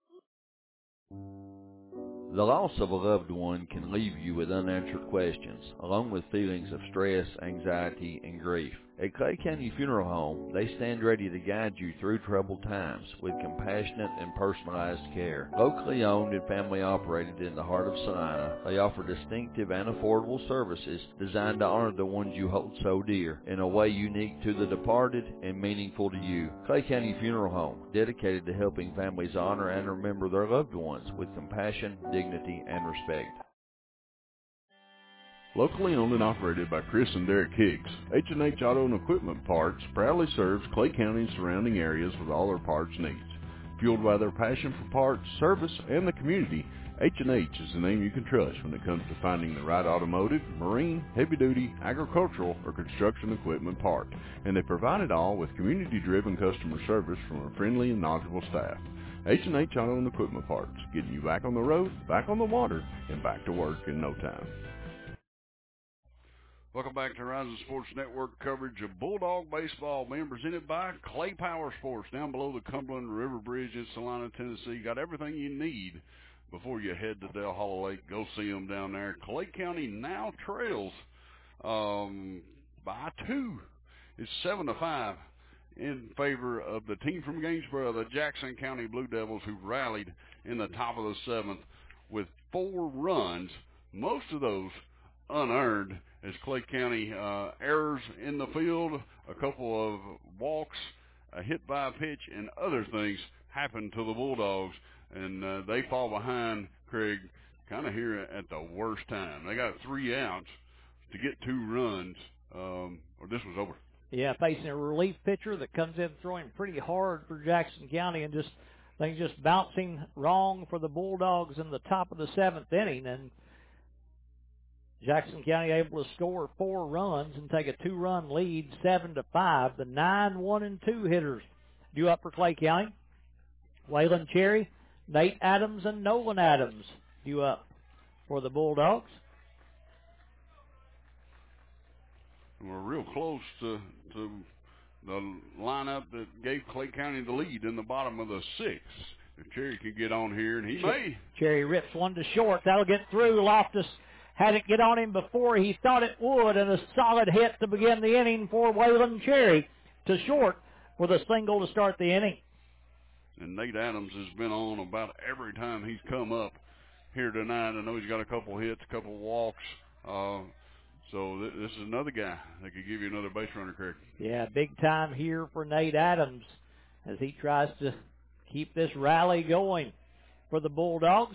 The loss of a loved one can leave you with unanswered questions, along with feelings of stress, anxiety, and grief. At Clay County Funeral Home, they stand ready to guide you through troubled times with compassionate and personalized care. Locally owned and family operated in the heart of Salina, they offer distinctive and affordable services designed to honor the ones you hold so dear in a way unique to the departed and meaningful to you. Clay County Funeral Home, dedicated to helping families honor and remember their loved ones with compassion, dignity, and respect. Locally owned and operated by Chris and Derek Higgs, H&H Auto and Equipment Parts proudly serves Clay County and surrounding areas with all their parts needs. Fueled by their passion for parts, service, and the community, H&H is the name you can trust when it comes to finding the right automotive, marine, heavy-duty, agricultural, or construction equipment part. And they provide it all with community-driven customer service from a friendly and knowledgeable staff. H&H Auto and Equipment Parts, getting you back on the road, back on the water, and back to work in no time. Welcome back to Horizon Sports Network coverage of Bulldog baseball, being presented by Clay Power Sports down below the Cumberland River Bridge in Salina, Tennessee. Got everything you need before you head to Dale Hollow Lake. Go see them down there. Clay County now trails by 2. It's 7-5 in favor of the team from Gainesboro, the Jackson County Blue Devils, who rallied in the top of the 7th with 4 runs, most of those unearned, as Clay County errors in the field, a couple of walks, a hit by a pitch, and other things happen to the Bulldogs, and they fall behind, Craig, kind of here at the worst time. They got 3 outs to get 2 runs, or this was over. Yeah, facing a relief pitcher that comes in throwing pretty hard for Jackson County, and things just bouncing wrong for the Bulldogs in the top of the 7th inning, and Jackson County able to score 4 runs and take a 2-run lead, 7-5. The 9, 1, and 2 hitters due up for Clay County: Waylon Cherry, Nate Adams, and Nolan Adams due up for the Bulldogs. We're real close to the lineup that gave Clay County the lead in the bottom of the 6th. If Cherry can get on here, and he may. Cherry rips one to short. That'll get through. Loftus had it get on him before he thought it would, and a solid hit to begin the inning for Waylon Cherry to short with a single to start the inning. And Nate Adams has been on about every time he's come up here tonight. I know he's got a couple hits, a couple walks. So this is another guy that could give you another base runner, Craig. Yeah, big time here for Nate Adams as he tries to keep this rally going for the Bulldogs.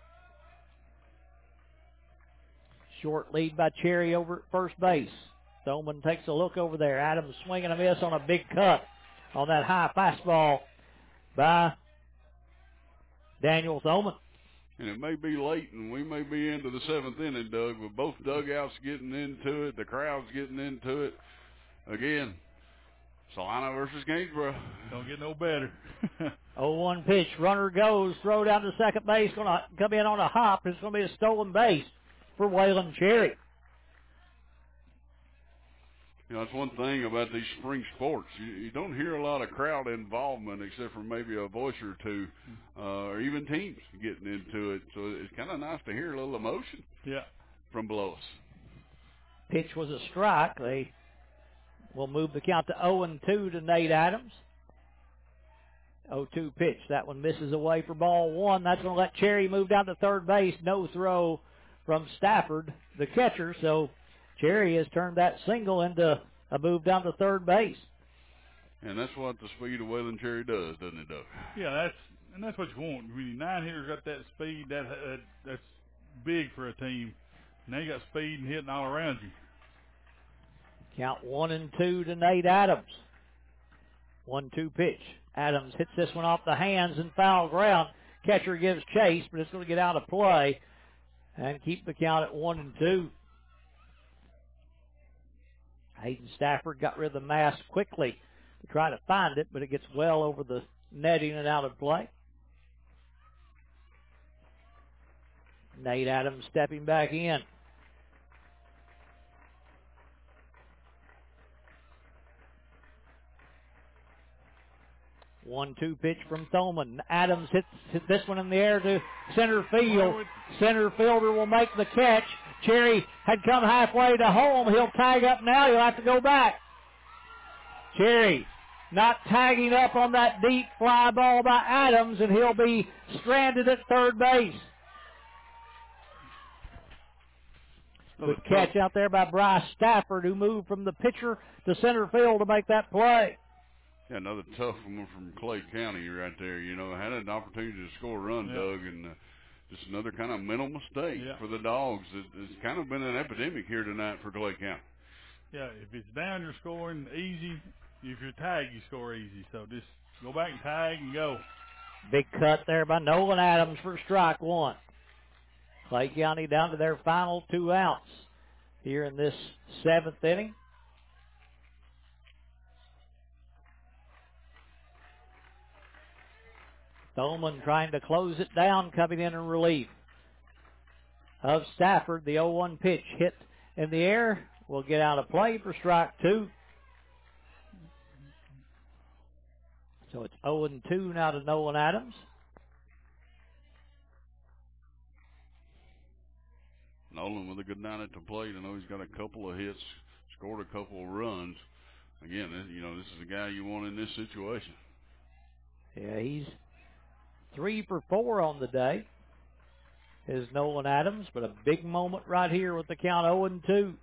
Short lead by Cherry over at first base. Thoman takes a look over there. Adams swinging a miss on a big cut on that high fastball by Daniel Thoman. And it may be late, and we may be into the 7th inning, Doug, with both dugouts getting into it, the crowd's getting into it. Again, Salina versus Gainesboro. Don't get no better. 0-1 pitch. Runner goes. Throw down to second base. Going to come in on a hop. It's going to be a stolen base for Waylon Cherry. You know, that's one thing about these spring sports. You don't hear a lot of crowd involvement except for maybe a voice or two, or even teams getting into it. So it's kind of nice to hear a little emotion from below us. Pitch was a strike. They will move the count to 0-2 to Nate Adams. 0-2 pitch. That one misses away for ball 1. That's going to let Cherry move down to third base. No throw from Stafford, the catcher. So Cherry has turned that single into a move down to third base. And that's what the speed of Waylon Cherry does, doesn't it, Doug? Yeah, that's what you want. When 9 hitters got that speed, that's big for a team. And they got speed and hitting all around you. Count 1-2 to Nate Adams. 1-2 pitch. Adams hits this one off the hands and foul ground. Catcher gives chase, but it's going to get out of play and keep the count at 1-2. Hayden Stafford got rid of the mask quickly to try to find it, but it gets well over the netting and out of play. Nate Adams stepping back in. One-two pitch from Thoman. Adams hits this one in the air to center field. Center fielder will make the catch. Cherry had come halfway to home. He'll tag up now. He'll have to go back. Cherry not tagging up on that deep fly ball by Adams, and he'll be stranded at third base. Good catch out there by Bryce Stafford, who moved from the pitcher to center field to make that play. Yeah, another tough one from Clay County right there. You know, had an opportunity to score a run, Doug, and just another kind of mental mistake for the dogs. It's kind of been an epidemic here tonight for Clay County. Yeah, if it's down, you're scoring easy. If you're tagged, you score easy. So just go back and tag and go. Big cut there by Nolan Adams for strike one. Clay County down to their final 2 outs here in this 7th inning. Thoman trying to close it down, coming in relief of Stafford. The 0-1 pitch hit in the air will get out of play for strike 2. So it's 0-2 now to Nolan Adams. Nolan with a good night at the plate. I know he's got a couple of hits, scored a couple of runs. Again, this is the guy you want in this situation. Yeah, he's 3 for 4 on the day is Nolan Adams, but a big moment right here with the count 0-2.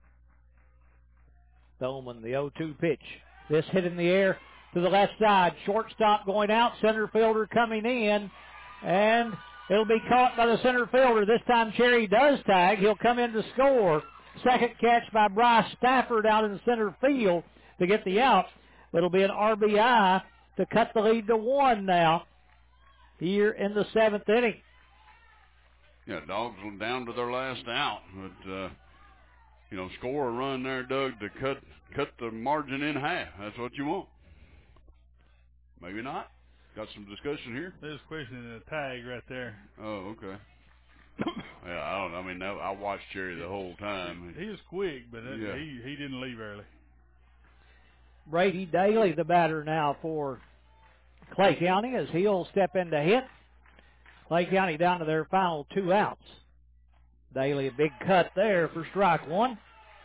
Thoman, the 0-2 pitch. This hit in the air to the left side. Shortstop going out, center fielder coming in, and it'll be caught by the center fielder. This time Cherry does tag. He'll come in to score. Second catch by Bryce Stafford out in center field to get the out. It'll be an RBI to cut the lead to 1 now here in the 7th inning. Yeah, dogs were down to their last out, but score a run there, Doug, to cut the margin in half. That's what you want. Maybe not. Got some discussion here. There's questioning a tag right there. Oh, okay. Yeah, I don't know. I mean, I watched Cherry the whole time. He was quick, but he didn't leave early. Brady Daly, the batter now for Clay County, as he'll step in to hit. Clay County down to their final 2 outs. Daly, a big cut there for strike 1.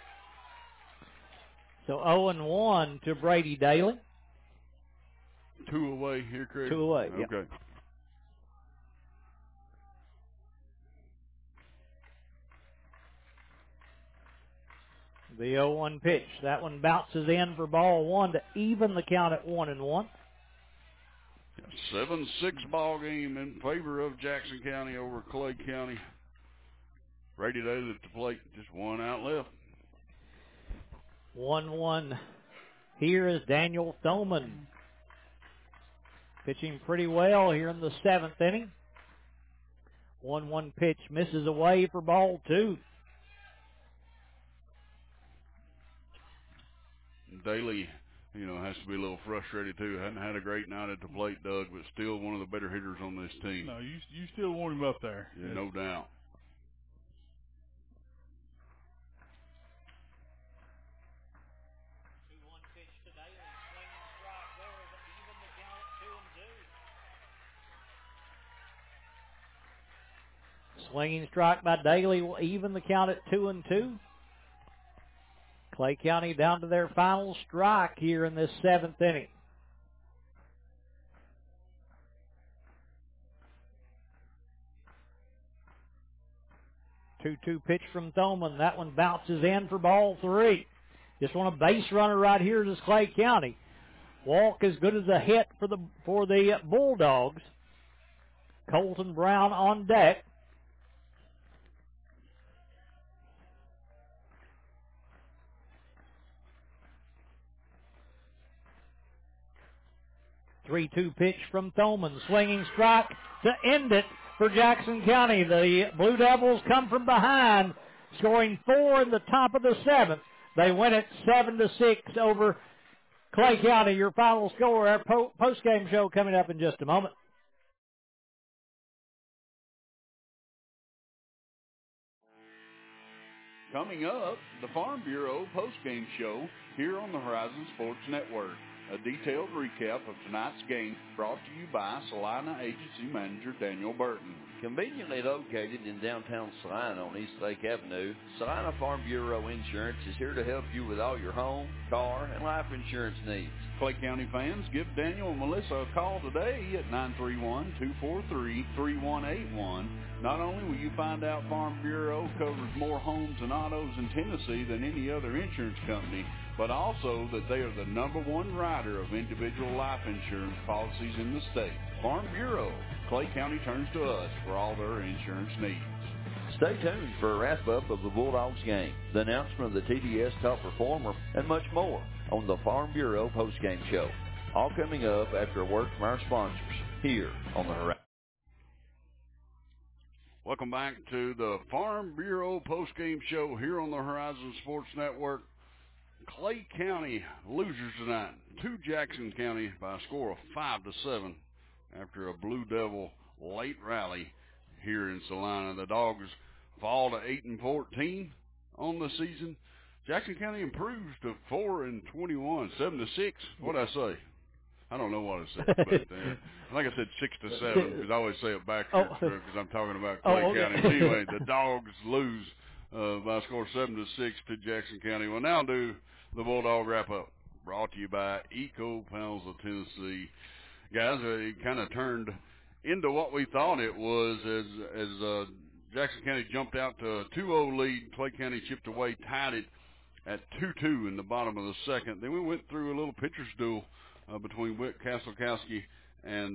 So 0-1 to Brady Daly. 2 away here, Craig? 2 away, okay. Yep. The 0-1 pitch. That one bounces in for ball 1 to even the count at 1-1. 7-6 ball game in favor of Jackson County over Clay County. Brady Daly at the plate, just 1 out left. 1-1. Here is Daniel Thoman. Pitching pretty well here in the 7th inning. 1-1 pitch misses away for ball 2. Daly, has to be a little frustrated too. Hadn't had a great night at the plate, Doug, but still one of the better hitters on this team. No, you still want him up there. Yeah, no doubt. Swinging strike by Daly will even the count at 2-2. Clay County down to their final strike here in this 7th inning. Two-two pitch from Thoman. That one bounces in for ball 3. Just want a base runner right here is Clay County. Walk as good as a hit for the Bulldogs. Colton Brown on deck. Three-two pitch from Thoman. Swinging strike to end it for Jackson County. The Blue Devils come from behind, scoring 4 in the top of the 7th. They win it 7-6 over Clay County. Your final score, our post-game show coming up in just a moment. Coming up, the Farm Bureau post-game show here on the Horizon Sports Network. A detailed recap of tonight's game brought to you by Salina Agency Manager Daniel Burton. Conveniently located in downtown Salina on East Lake Avenue, Salina Farm Bureau Insurance is here to help you with all your home, car, and life insurance needs. Clay County fans, give Daniel and Melissa a call today at 931-243-3181. Not only will you find out Farm Bureau covers more homes and autos in Tennessee than any other insurance company, but also that they are the #1 writer of individual life insurance policies in the state. Farm Bureau, Clay County turns to us for all their insurance needs. Stay tuned for a wrap-up of the Bulldogs game, the announcement of the TDS Top Performer, and much more on the Farm Bureau postgame show. All coming up after a word from our sponsors here on the Horizon. Welcome back to the Farm Bureau postgame show here on the Horizon Sports Network. Clay County losers tonight to Jackson County by a score of 5-7 after a Blue Devil late rally here in Salina. The Dogs fall to 8-14 on the season. Jackson County improves to 4-21, 7-6. What did I say? I don't know what I said, but I think I said 6-7 because I always say it backwards because I'm talking about Clay County. But anyway, the Dogs lose by a score of 7-6 to Jackson County. We'll now do the Bulldog wrap-up, brought to you by Eco Panels of Tennessee. Guys, it kind of turned into what we thought it was as Jackson County jumped out to a 2-0 lead. Clay County chipped away, tied it at 2-2 in the bottom of the second. Then we went through a little pitcher's duel between Whit Kastelkowski and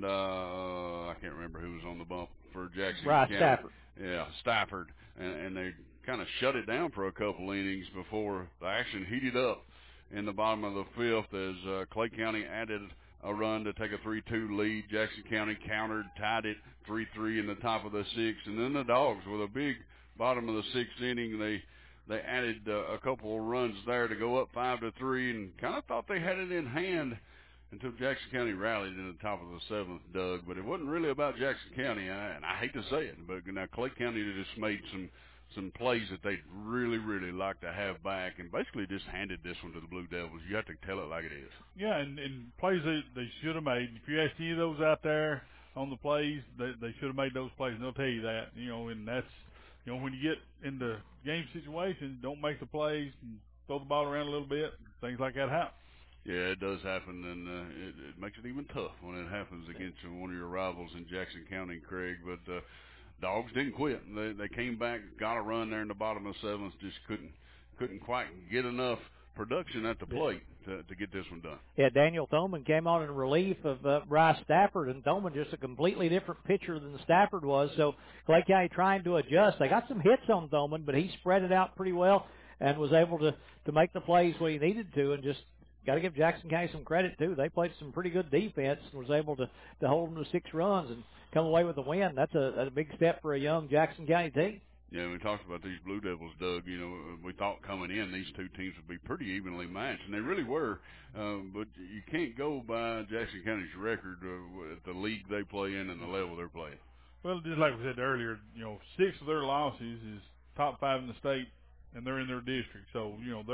I can't remember who was on the bump for Jackson County. Stafford. Yeah, Stafford. And they kind of shut it down for a couple innings before the action heated up in the bottom of the fifth as Clay County added a run to take a 3-2 lead. Jackson County countered, tied it 3-3 in the top of the sixth. And then the Dogs, with a big bottom of the sixth inning, they added a couple of runs there to go up 5-3 and kind of thought they had it in hand until Jackson County rallied in the top of the seventh, Doug. But it wasn't really about Jackson County, and I hate to say it, but now Clay County just made some plays that they'd really, really like to have back and basically just handed this one to the Blue Devils. You have to tell it like it is. Yeah, and plays they should have made. If you ask any of those out there on the plays, they should have made those plays, and they'll tell you that. And that's, when you get into game situations, don't make the plays and throw the ball around a little bit. Things like that happen. Yeah, it does happen, and it makes it even tough when it happens against one of your rivals in Jackson County, Craig. But Dogs didn't quit. They came back, got a run there in the bottom of the seventh, just couldn't quite get enough production at the plate to get this one done. Yeah, Daniel Thoman came on in relief of Bryce Stafford, and Thoman just a completely different pitcher than Stafford was. So Clay County trying to adjust. They got some hits on Thoman, but he spread it out pretty well and was able to make the plays when he needed to, and just got to give Jackson County some credit, too. They played some pretty good defense and was able to hold them to 6 runs and come away with a win. That's a big step for a young Jackson County team. Yeah, we talked about these Blue Devils, Doug. We thought coming in these two teams would be pretty evenly matched, and they really were. But you can't go by Jackson County's record at the league they play in and the level they're playing. Well, just like we said earlier, 6 of their losses is top 5 in the state, and they're in their district. So,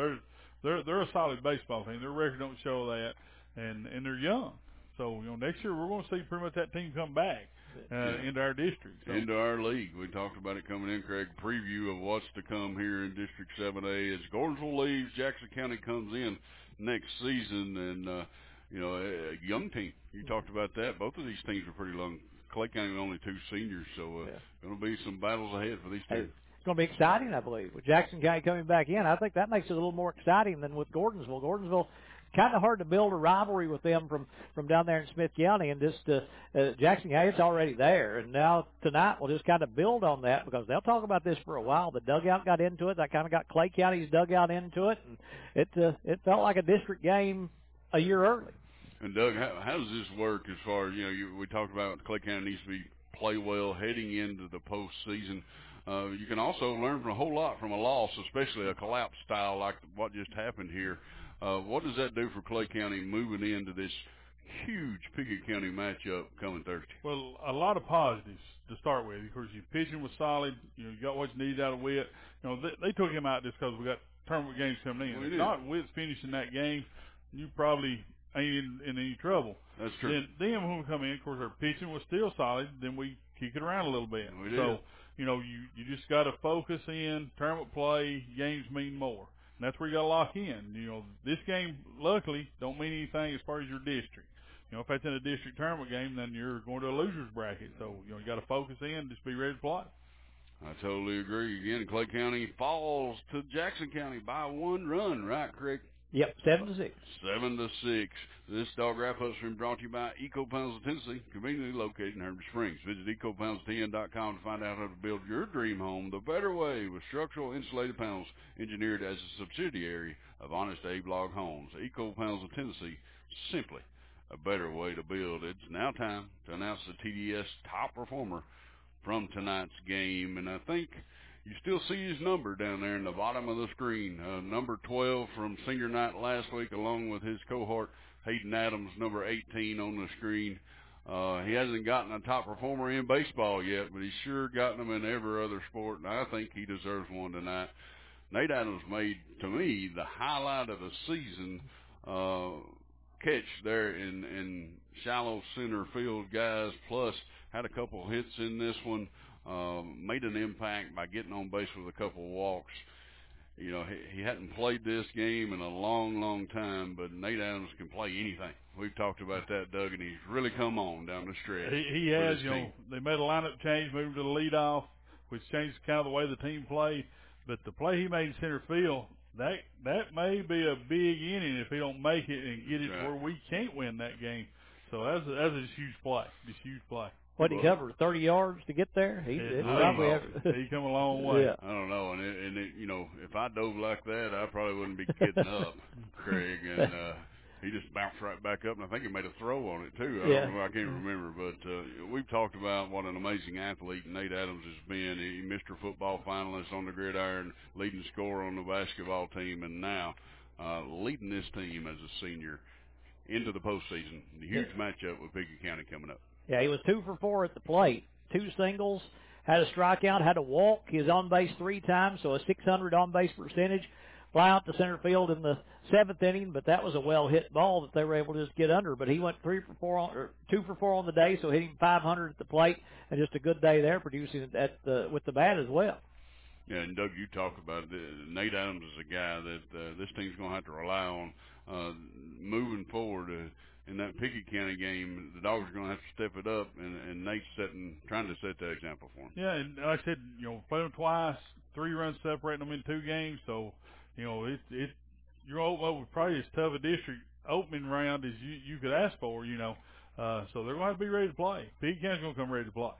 they're a solid baseball team. Their record don't show that, and they're young. So, next year we're going to see pretty much that team come back into our district. So. Into our league. We talked about it coming in, Craig. Preview of what's to come here in District 7A as Gordonsville leaves, Jackson County comes in next season, and, a young team. You talked about that. Both of these teams are pretty young. Clay County only 2 seniors, so going to be some battles ahead for these teams. It's going to be exciting, I believe, with Jackson County coming back in. I think that makes it a little more exciting than with Gordonsville. Gordonsville, kind of hard to build a rivalry with them from down there in Smith County, and just Jackson County, it's already there. And now tonight we'll just kind of build on that because they'll talk about this for a while. The dugout got into it. That kind of got Clay County's dugout into it, and it felt like a district game a year early. And Doug, how does this work as far as, we talked about Clay County needs to play well heading into the postseason. You can also learn from a whole lot from a loss, especially a collapse style like what just happened here. What does that do for Clay County moving into this huge Pickett County matchup coming Thursday? Well, a lot of positives to start with. Of course, your pitching was solid. You got what you needed out of Witt. They took him out just because we got tournament games coming in. If not Witt's finishing that game, you probably ain't in any trouble. That's true. Then when we come in, of course, our pitching was still solid. Then we kick it around a little bit. We did. So, you just got to focus in. Tournament play, games mean more. And that's where you got to lock in. This game, luckily, don't mean anything as far as your district. If that's in a district tournament game, then you're going to a loser's bracket. So, you got to focus in, just be ready to play. I totally agree. Again, Clay County falls to Jackson County by 1 run, right, Craig? Yep, 7-6. 7-6. This dog wrap-up's been brought to you by Eco Panels of Tennessee, conveniently located in Herbert Springs. Visit EcoPanels10.com to find out how to build your dream home the better way with structural insulated panels engineered as a subsidiary of Honest Abe Log Homes. Eco Panels of Tennessee, simply a better way to build. It's now time to announce the TDS top performer from tonight's game, and I think you still see his number down there in the bottom of the screen, number 12 from senior night last week, along with his cohort Hayden Adams, number 18 on the screen. He hasn't gotten a top performer in baseball yet, but he's sure gotten them in every other sport, and I think he deserves one tonight. Nate Adams made, to me, the highlight of the season catch there in shallow center field, guys, plus had a couple hits in this one. Made an impact by getting on base with a couple of walks. You know, he hadn't played this game in a long, long time, but Nate Adams can play anything. We've talked about that, Doug, and he's really come on down the stretch. He has, you know, they made a lineup change, moved to the leadoff, which changed kind of the way the team played. But the play he made in center field, that may be a big inning if he don't make it and get it to where we can't win that game. So that's a huge play, just huge play. What did he cover? 30 yards to get there? He come a long way. Yeah. I don't know, and you know, if I dove like that, I probably wouldn't be getting up, Craig. And he just bounced right back up, and I think he made a throw on it too. I can't remember, but we've talked about what an amazing athlete Nate Adams has been. He Mr. Football finalist on the gridiron, leading scorer on the basketball team, and now leading this team as a senior into the postseason. The huge matchup with Pickett County coming up. Yeah, he was 2 for 4 at the plate. 2 singles, had a strikeout, had a walk. He was on base 3 times, so a .600 on-base percentage. Fly out to center field in the 7th inning, but that was a well-hit ball that they were able to just get under. But he went 2 for 4 on the day, so hitting .500 at the plate, and just a good day there, producing with the bat as well. Yeah, and Doug, you talk about it. Nate Adams is a guy that this team's going to have to rely on moving forward. In that Pickett County game, the Dogs are going to have to step it up, and Nate's trying to set that example for him. Yeah, and like I said, you know, played them twice, 3 runs separating them in 2 games. So, you know, you're opening with probably as tough a district opening round as you could ask for, you know. So they're going to have to be ready to play. Pickett County's going to come ready to play.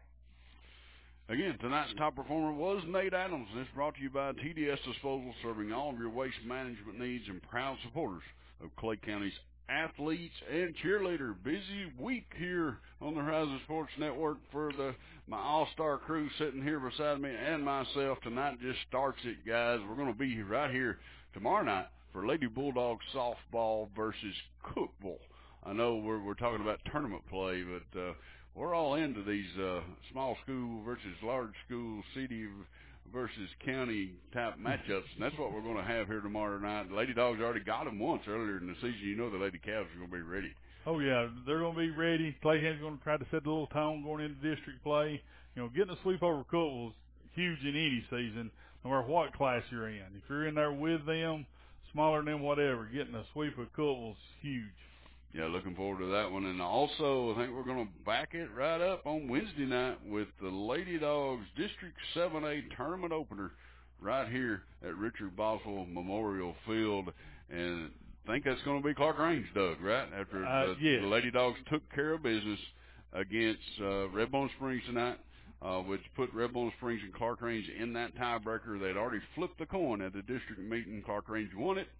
Again, tonight's top performer was Nate Adams, and it's brought to you by TDS Disposal, serving all of your waste management needs and proud supporters of Clay County's athletes and cheerleader. Busy week here on the Horizon Sports Network for my all-star crew sitting here beside me and myself. Tonight just starts it, guys. We're going to be right here tomorrow night for Lady Bulldogs softball versus Cookeville. I know we're talking about tournament play, but we're all into these small school versus large school, city versus county type matchups, and that's what we're going to have here tomorrow night. The Lady Dogs already got them once earlier in the season. You know the Lady Cavs are going to be ready. Oh, yeah, they're going to be ready. Clay County's going to try to set a little tone going into district play. You know, getting a sweep over Cookeville is huge in any season, no matter what class you're in. If you're in there with them, smaller than whatever, getting a sweep of Cookeville is huge. Yeah, looking forward to that one. And also, I think we're going to back it right up on Wednesday night with the Lady Dogs District 7A tournament opener right here at Richard Boswell Memorial Field. And I think that's going to be Clark-Range, Doug, right? After the Lady Dogs took care of business against Redbone Springs tonight, which put Redbone Springs and Clark-Range in that tiebreaker. They'd already flipped the coin at the district meeting. Clark-Range won it.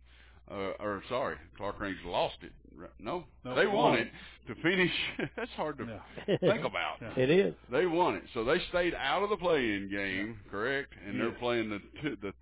Clark-Range lost it. No, they won it to finish. That's hard to think about. It is. They won it, so they stayed out of the play-in game, correct? And they're playing the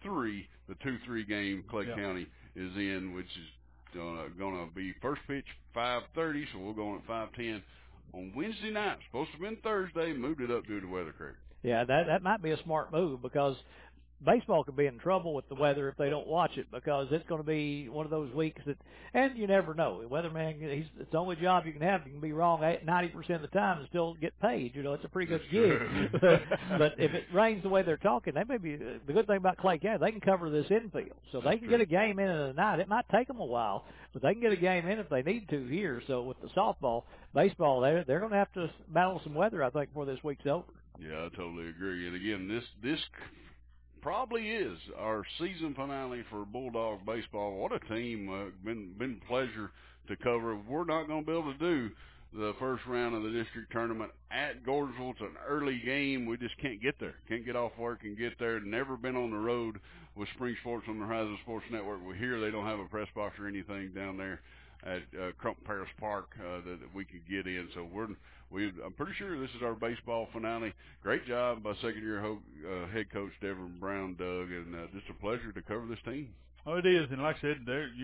2-3 game Clay County is in, which is going to be first pitch 5:30, so we'll go on at 5:10 on Wednesday night. Supposed to have been Thursday, moved it up due to weather, correct? Yeah, that might be a smart move because baseball could be in trouble with the weather if they don't watch it, because it's going to be one of those weeks that, and you never know. The weatherman, it's the only job you can have. You can be wrong 90% of the time and still get paid. You know, it's a pretty good gig. But if it rains the way they're talking, they may be. The good thing about Clay County, they can cover this infield, so they can get a game in the night. It might take them a while, but they can get a game in if they need to here. So with the softball, baseball, they're going to have to battle some weather, I think, before this week's over. Yeah, I totally agree. And again, this probably is our season finale for Bulldog baseball. What a team! Been a pleasure to cover. We're not going to be able to do the first round of the district tournament at Gordonsville. It's an early game. We just can't get there. Can't get off work and get there. Never been on the road with Spring Sports on the Horizon Sports Network. We hear they don't have a press box or anything down there at Crump Paris Park that we could get in. So I'm pretty sure this is our baseball finale. Great job by second-year head coach Devin Brown, Doug, and just a pleasure to cover this team. Oh, it is, and like I said,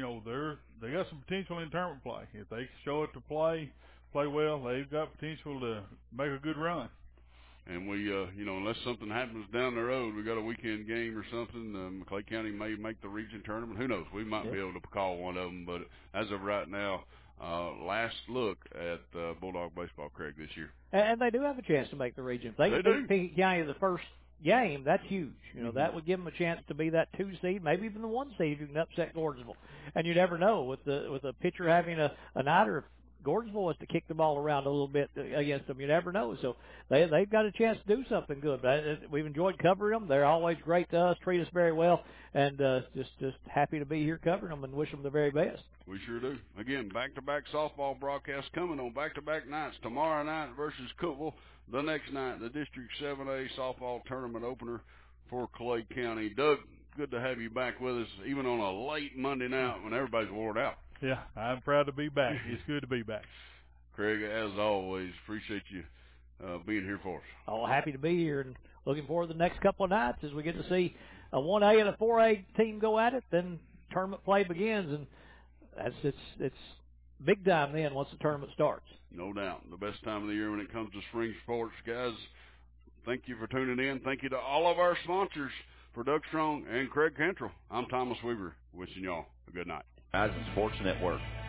they got some potential in tournament play. If they show up to play well, they've got potential to make a good run. And we, unless something happens down the road, we got a weekend game or something, Clay County may make the region tournament. Who knows? We might be able to call one of them. But as of right now, last look at Bulldog baseball, Craig, this year. And they do have a chance to make the region. If they can beat Pekin County the first game, that's huge. That would give them a chance to be that 2 seed, maybe even the 1 seed if you can upset Gordonsville. And you never know with the pitcher having a night, or if Gordonsville was to kick the ball around a little bit against them, you never know. So they've got a chance to do something good. But we've enjoyed covering them. They're always great to us, treat us very well, and just happy to be here covering them and wish them the very best. We sure do. Again, back-to-back softball broadcasts coming on back-to-back nights. Tomorrow night versus Cookeville. The next night, the District 7A softball tournament opener for Clay County. Doug, good to have you back with us, even on a late Monday night when everybody's worn out. Yeah, I'm proud to be back. It's good to be back. Craig, as always, appreciate you being here for us. Oh, happy to be here and looking forward to the next couple of nights as we get to see a 1A and a 4A team go at it. Then tournament play begins, and it's big time then once the tournament starts. No doubt. The best time of the year when it comes to spring sports. Guys, thank you for tuning in. Thank you to all of our sponsors, for Doug Strong and Craig Cantrell. I'm Thomas Weaver, wishing y'all a good night. Horizon Sports Network,